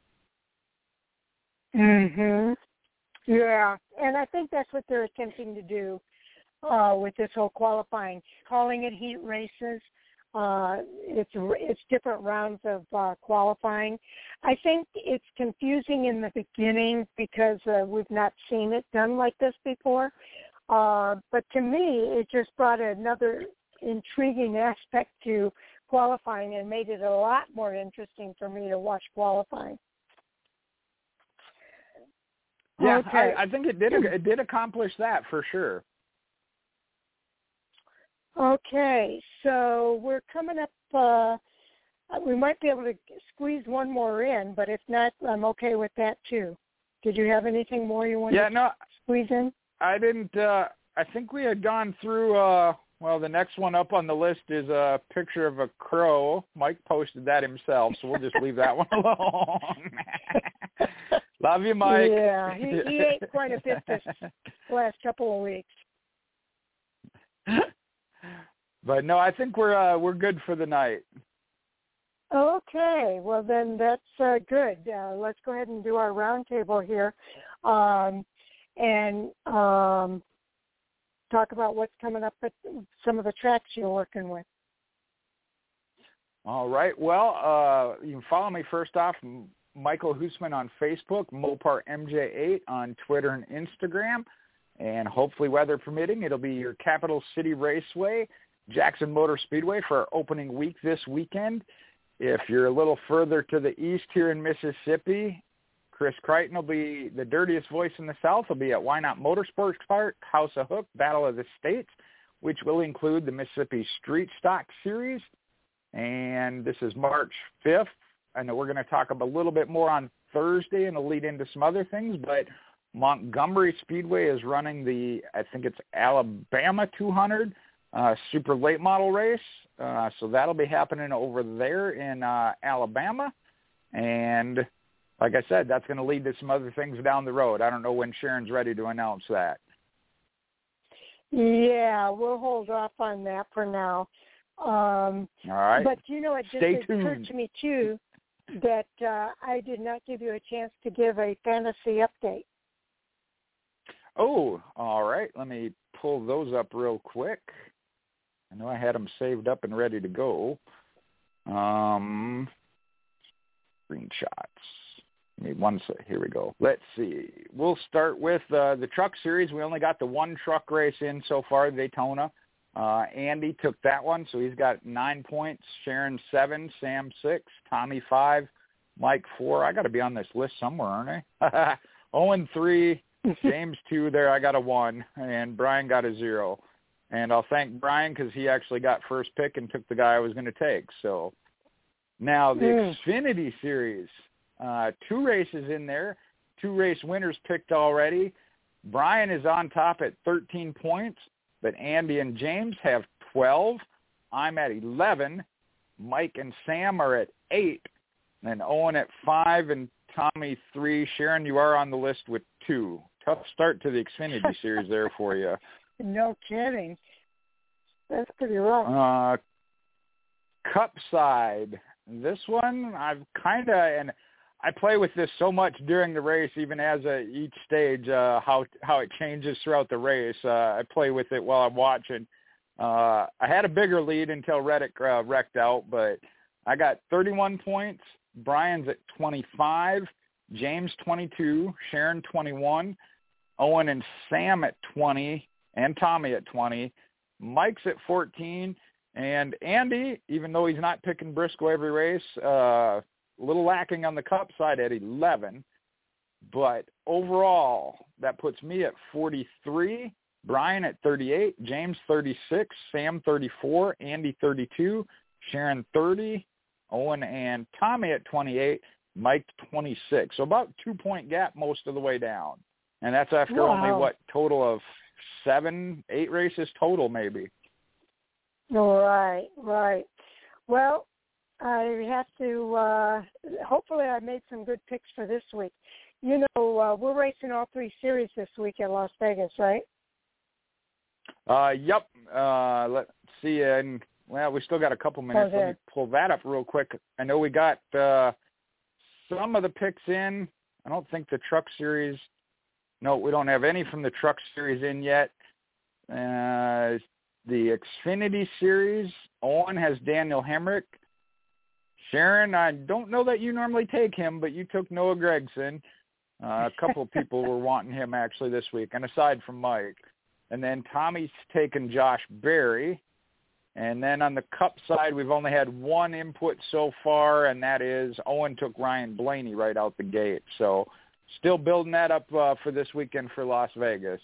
Mhm. Yeah. And I think that's what they're attempting to do. Uh, with this whole qualifying, calling it heat races, uh, it's it's different rounds of uh, qualifying. I think it's confusing in the beginning because uh, we've not seen it done like this before. Uh, but to me, it just brought another intriguing aspect to qualifying and made it a lot more interesting for me to watch qualifying. Yeah, okay. I, I think it did it did accomplish that for sure. Okay, so we're coming up, uh, we might be able to squeeze one more in, but if not, I'm okay with that too. Did you have anything more you wanted yeah, to no, squeeze in? I didn't, uh, I think we had gone through, uh, well, the next one up on the list is a picture of a crow. Mike posted that himself, so we'll just leave that one alone. Love you, Mike. Yeah, he, he ate quite a bit this last couple of weeks. But no, I think we're uh, we're good for the night. Okay, well then that's uh, good. Uh, let's go ahead and do our roundtable here, um, and um, talk about what's coming up at some of the tracks you're working with. All right. Well, uh, you can follow me first off. Michael Hoosman on Facebook, Mopar M J eight on Twitter and Instagram. And hopefully, weather permitting, it'll be your Capital City Raceway, Jackson Motor Speedway for our opening week this weekend. If you're a little further to the east here in Mississippi, Chris Crichton will be the dirtiest voice in the South. Will be at Why Not Motorsports Park, House of Hook, Battle of the States, which will include the Mississippi Street Stock Series. And this is March fifth. I know we're going to talk a little bit more on Thursday and it'll lead into some other things, but Montgomery Speedway is running the, I think it's Alabama two hundred uh, super late model race. Uh, so that'll be happening over there in uh, Alabama. And like I said, that's going to lead to some other things down the road. I don't know when Sharon's ready to announce that. Yeah, we'll hold off on that for now. Um, All right. But, you know, it just Stay occurred tuned. to me, too, that uh, I did not give you a chance to give a fantasy update. Oh, all right. Let me pull those up real quick. I know I had them saved up and ready to go. Um, screenshots. Give me one sec. Here we go. Let's see. We'll start with uh, the truck series. We only got the one truck race in so far, Daytona. Uh, Andy took that one, so he's got nine points. Sharon seven, Sam six, Tommy five, Mike four. I got to be on this list somewhere, aren't I? Owen three, James two. There, I got a one, and Brian got a zero. And I'll thank Brian because he actually got first pick and took the guy I was going to take. So now the Mm. Xfinity Series, uh, two races in there, two race winners picked already. Brian is on top at thirteen points. But Andy and James have twelve. I'm at eleven. Mike and Sam are at eight. And Owen at five and Tommy three. Sharon, you are on the list with two. Tough start to the Xfinity Series there for you. No kidding. That's pretty rough. Uh, Cup side. This one, I've kind of, and I play with this so much during the race, even as a, each stage, uh, how how it changes throughout the race. Uh, I play with it while I'm watching. Uh, I had a bigger lead until Reddick uh, wrecked out, but I got thirty-one points. Brian's at twenty-five, James twenty-two, Sharon twenty-one, Owen and Sam at twenty, and Tommy at twenty. Mike's at fourteen, and Andy, even though he's not picking Briscoe every race, uh, a little lacking on the Cup side at eleven, but overall that puts me at forty-three, Brian at thirty-eight, James thirty-six, Sam thirty-four, Andy thirty-two, Sharon thirty, Owen and Tommy at twenty-eight, Mike twenty-six. So about two-point gap most of the way down. And that's after Wow. only, what, total of seven, eight races total maybe. Right, right. Well, I have to, uh, hopefully I made some good picks for this week. You know, uh, we're racing all three series this week at Las Vegas, right? Uh, yep. Uh, let's see. And, well, we still got a couple minutes. Okay. Let me pull that up real quick. I know we got uh, some of the picks in. I don't think the truck series, no, we don't have any from the truck series in yet. Uh, the Xfinity series, Owen has Daniel Hemrick. Sharon, I don't know that you normally take him, but you took Noah Gragson. Uh, a couple of people were wanting him actually this week, and aside from Mike. And then Tommy's taken Josh Berry. And then on the Cup side, we've only had one input so far, and that is Owen took Ryan Blaney right out the gate. So still building that up uh, for this weekend for Las Vegas.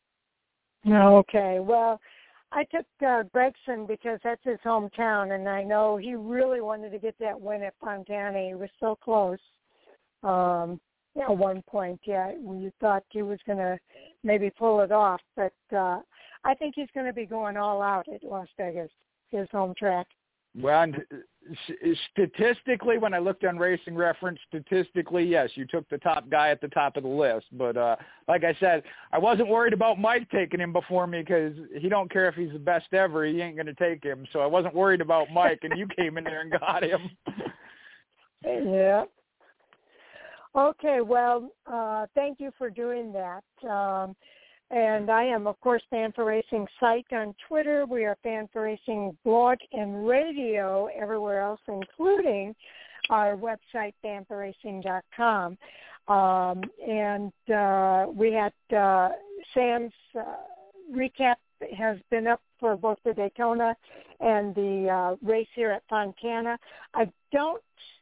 Okay. Well, I took uh, Gregson because that's his hometown, and I know he really wanted to get that win at Fontana. He was so close. Um, at one point, yeah, you thought he was going to maybe pull it off, but uh, I think he's going to be going all out at Las Vegas, his home track. Well, and statistically, when I looked on Racing Reference, statistically, yes, you took the top guy at the top of the list. But uh, like I said, I wasn't worried about Mike taking him before me because he don't care if he's the best ever. He ain't going to take him. So I wasn't worried about Mike, and you came in there and got him. Yeah. Okay, well, uh, thank you for doing that. Um, and I am, of course, Fan for Racing site on Twitter. We are Fan for Racing blog and radio everywhere else, including our website, bantha racing dot com. Um, and uh, we had uh, Sam's uh, recap has been up for both the Daytona and the uh, race here at Fontana. I don't,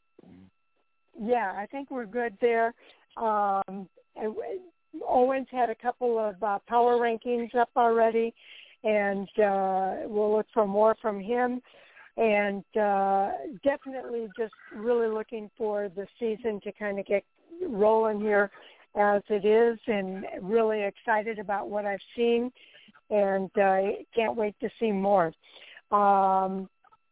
yeah, I think we're good there. Um, Owen's had a couple of uh, power rankings up already, and uh, we'll look for more from him. And uh, definitely just really looking for the season to kind of get rolling here as it is, and really excited about what I've seen, and uh, can't wait to see more. Um,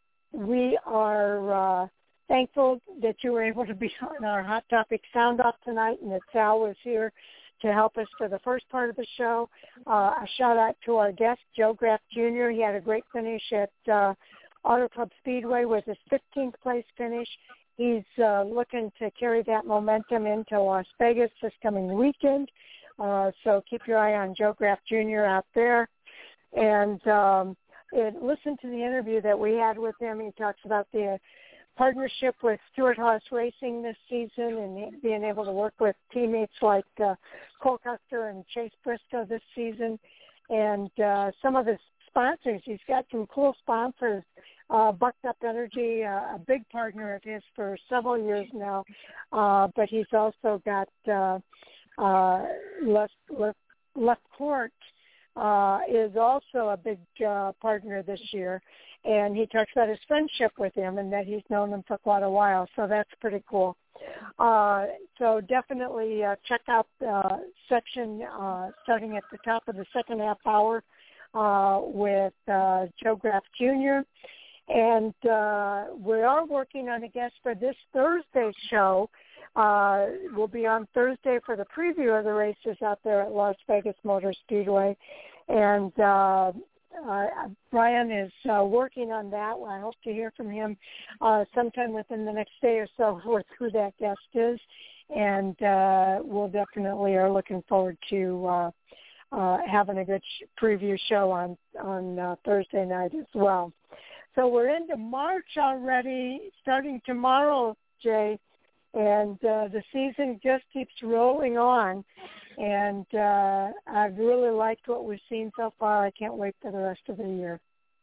we are uh, thankful that you were able to be on our Hot Topic Sound Off tonight, and that Sal was here to help us for the first part of the show. Uh, a shout out to our guest, Joe Graff Junior He had a great finish at uh, Auto Club Speedway with his fifteenth place finish. He's uh, looking to carry that momentum into Las Vegas this coming weekend. Uh, so keep your eye on Joe Graff Junior out there. And um, it, listen to the interview that we had with him. He talks about the partnership with Stewart Haas Racing this season and being able to work with teammates like uh, Cole Custer and Chase Briscoe this season. And uh, some of his sponsors, he's got some cool sponsors. Uh, Bucked Up Energy, uh, a big partner of his for several years now, uh, but he's also got uh, uh, Left, Left, Left Court uh, is also a big uh, partner this year, and he talks about his friendship with him and that he's known him for quite a while, so that's pretty cool. Uh, so definitely uh, check out the section uh, starting at the top of the second half hour uh, with uh, Joe Graff Junior And uh, we are working on a guest for this Thursday's show. Uh, we'll be on Thursday for the preview of the races out there at Las Vegas Motor Speedway. And uh, uh, Brian is uh, working on that. I hope to hear from him uh, sometime within the next day or so with who that guest is. And uh, we'll definitely are looking forward to uh, uh, having a good sh- preview show on, on uh, Thursday night as well. So we're into March already, starting tomorrow, Jay, and uh, the season just keeps rolling on. And uh, I've really liked what we've seen so far. I can't wait for the rest of the year.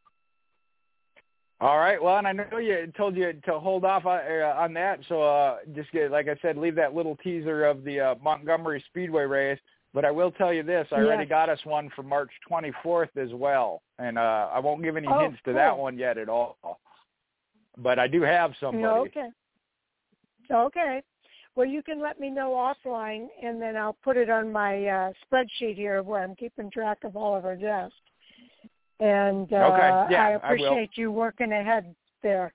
All right. Well, and I know you told you to hold off on, uh, on that, so uh, just get, like I said, leave that little teaser of the uh, Montgomery Speedway race. But I will tell you this, I yes. already got us one for March twenty-fourth as well. And uh, I won't give any oh, hints to cool. that one yet at all. But I do have somebody. Okay. Okay. Well, you can let me know offline, and then I'll put it on my uh, spreadsheet here where I'm keeping track of all of our guests. And uh, okay. yeah, I appreciate I you working ahead there.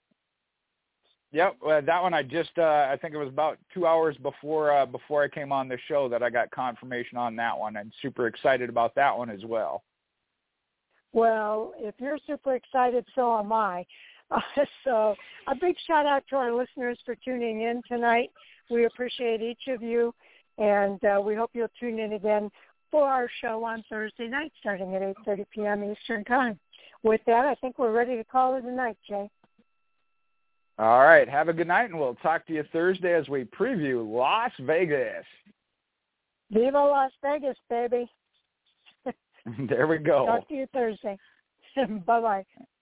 Yep, uh, that one I just, uh, I think it was about two hours before uh, before I came on the show that I got confirmation on that one. I'm super excited about that one as well. Well, if you're super excited, so am I. Uh, so a big shout out to our listeners for tuning in tonight. We appreciate each of you, and uh, we hope you'll tune in again for our show on Thursday night starting at eight thirty p.m. Eastern Time. With that, I think we're ready to call it a night, Jay. All right. Have a good night, and we'll talk to you Thursday as we preview Las Vegas. Viva Las Vegas, baby. There we go. Talk to you Thursday. Bye-bye.